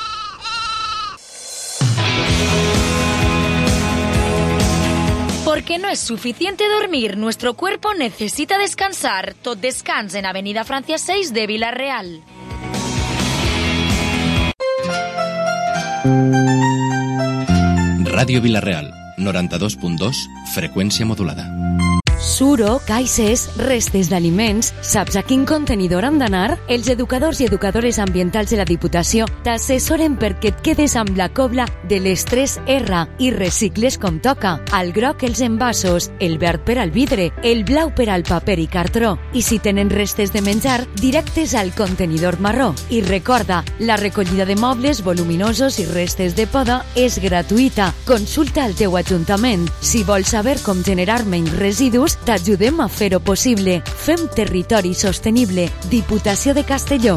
Porque no es suficiente dormir, nuestro cuerpo necesita descansar. Tot descans en Avenida Francia seis de Vilarreal. Radio Vilarreal, noranta-dos punt dos, freqüència modulada. Suro, caixes, restes d'aliments, saps a quin contenidor han d'anar? Els educadors i educadores ambientals de la Diputació t'assessoren perquè et quedes amb la cobla de les tres R i recicles com toca. Al groc els envasos, el verd per al vidre, el blau per al paper i cartró. I si tenen restes de menjar, directes al contenidor marró. I recorda, la recollida de mobles, voluminosos i restes de poda és gratuïta. Consulta al teu ajuntament. Si vols saber com generar menys residus, t'ajudem a fer-ho possible. Fem territori sostenible. Diputació de Castelló.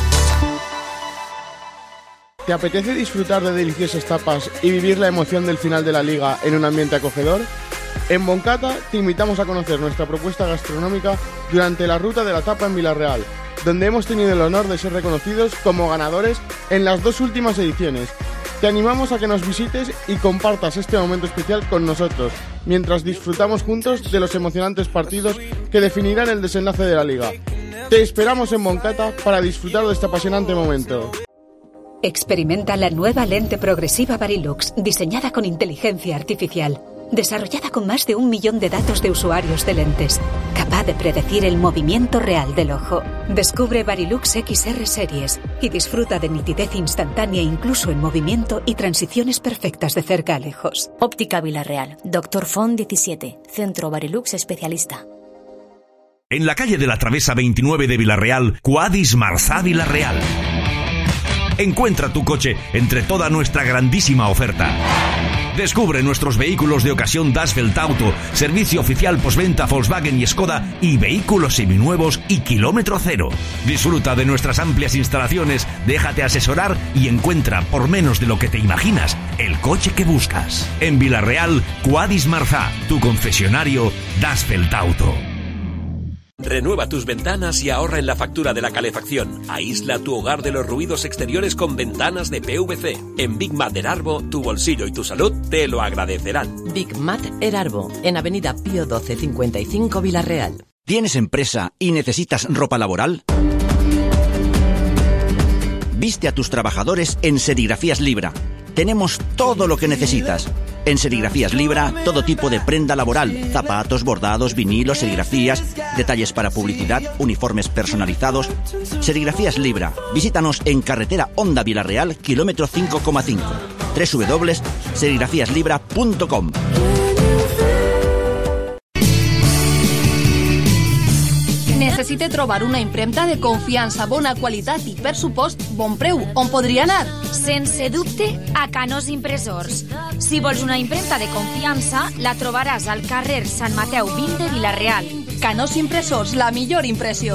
¿Te apetece disfrutar de deliciosas tapas y vivir la emoción del final de la liga en un ambiente acogedor? En Moncata te invitamos a conocer nuestra propuesta gastronómica durante la Ruta de la Tapa en Vila-real, donde hemos tenido el honor de ser reconocidos como ganadores en las dos últimas ediciones. Te animamos a que nos visites y compartas este momento especial con nosotros, mientras disfrutamos juntos de los emocionantes partidos que definirán el desenlace de la liga. Te esperamos en Moncata para disfrutar de este apasionante momento. Experimenta la nueva lente progresiva Varilux, diseñada con inteligencia artificial, desarrollada con más de un millón de datos de usuarios de lentes, capaz de predecir el movimiento real del ojo. Descubre Varilux X R Series y disfruta de nitidez instantánea incluso en movimiento y transiciones perfectas de cerca a lejos. Óptica Vila-real, Doctor Font diecisiete, Centro Varilux Especialista. En la calle de la Travesa veintinueve de Vila-real, Quadis Marzá Vila-real. Encuentra tu coche entre toda nuestra grandísima oferta. Descubre nuestros vehículos de ocasión Dasfeld Auto, servicio oficial postventa Volkswagen y Skoda y vehículos seminuevos y kilómetro cero. Disfruta de nuestras amplias instalaciones, déjate asesorar y encuentra, por menos de lo que te imaginas, el coche que buscas. En Vila-real, Quadis Marzá, tu concesionario Dasfeld Auto. Renueva tus ventanas y ahorra en la factura de la calefacción. Aísla tu hogar de los ruidos exteriores con ventanas de P V C. En Big Mat Erarbo, tu bolsillo y tu salud te lo agradecerán. Big Mat Erarbo, en Avenida Pío doce cincuenta y cinco Vila-real. ¿Tienes empresa y necesitas ropa laboral? Viste a tus trabajadores en Serigrafías Libra. Tenemos todo lo que necesitas. En Serigrafías Libra, todo tipo de prenda laboral, zapatos, bordados, vinilos, serigrafías, detalles para publicidad, uniformes personalizados. Serigrafías Libra. Visítanos en carretera Honda Vila-real, kilómetro cinco coma cinco. doble u doble u doble u punto serigrafías libra punto com. Necessite trobar una impremta de confiança, bona qualitat i, per supost, bon preu. On podria anar? Sense dubte, a Canós Impressors. Si vols una impremta de confiança, la trobaràs al carrer Sant Mateu vint de Vila-real. Canós Impressors, la millor impressió.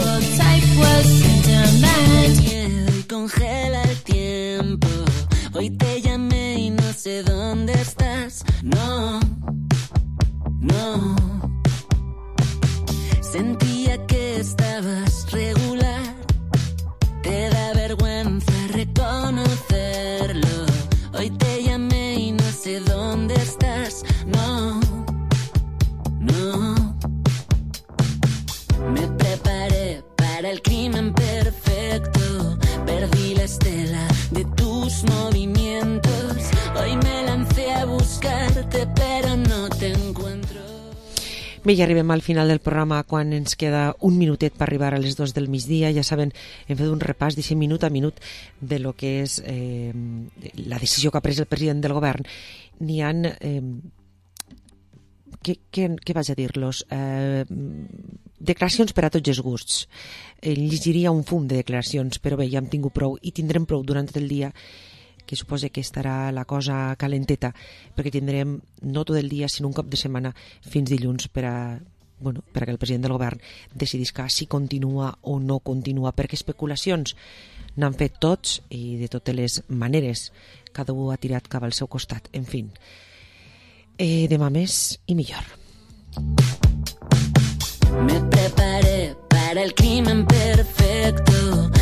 Congela el tiempo. Hoy te llamé y no sé dónde estás. No, no. Sentía que estabas regular. Te da vergüenza reconocerlo. Hoy te llamé y no sé dónde estás. No, no. Me preparé para el crimen perfecto. Perdí la estela de tus movimientos. Hoy me lancé a buscarte, pero no te encuentro. Bé, ja arribem al final del programa quan ens queda un minutet per arribar a les dos del migdia. Ja saben, hem fet un repàs d'aquest minut a minut de lo que és eh, la decisió que ha pres el president del govern. N'hi ha... Eh, què, què, què vaig a dir-los? Eh, declaracions per a tots els gusts. Eh, llegiria un fum de declaracions, però bé, ja hem tingut prou i tindrem prou durant tot el dia, que suposa que estarà la cosa calenteta, perquè tindrem no tot el dia, sinó un cop de setmana fins dilluns per a, bueno, per a que el president del govern decidisca si continua o no continua, perquè especulacions n'han fet tots i de totes les maneres. Cada un ha tirat cap al seu costat. En fi, eh, demà més i millor. Me preparé para el crimen perfecto.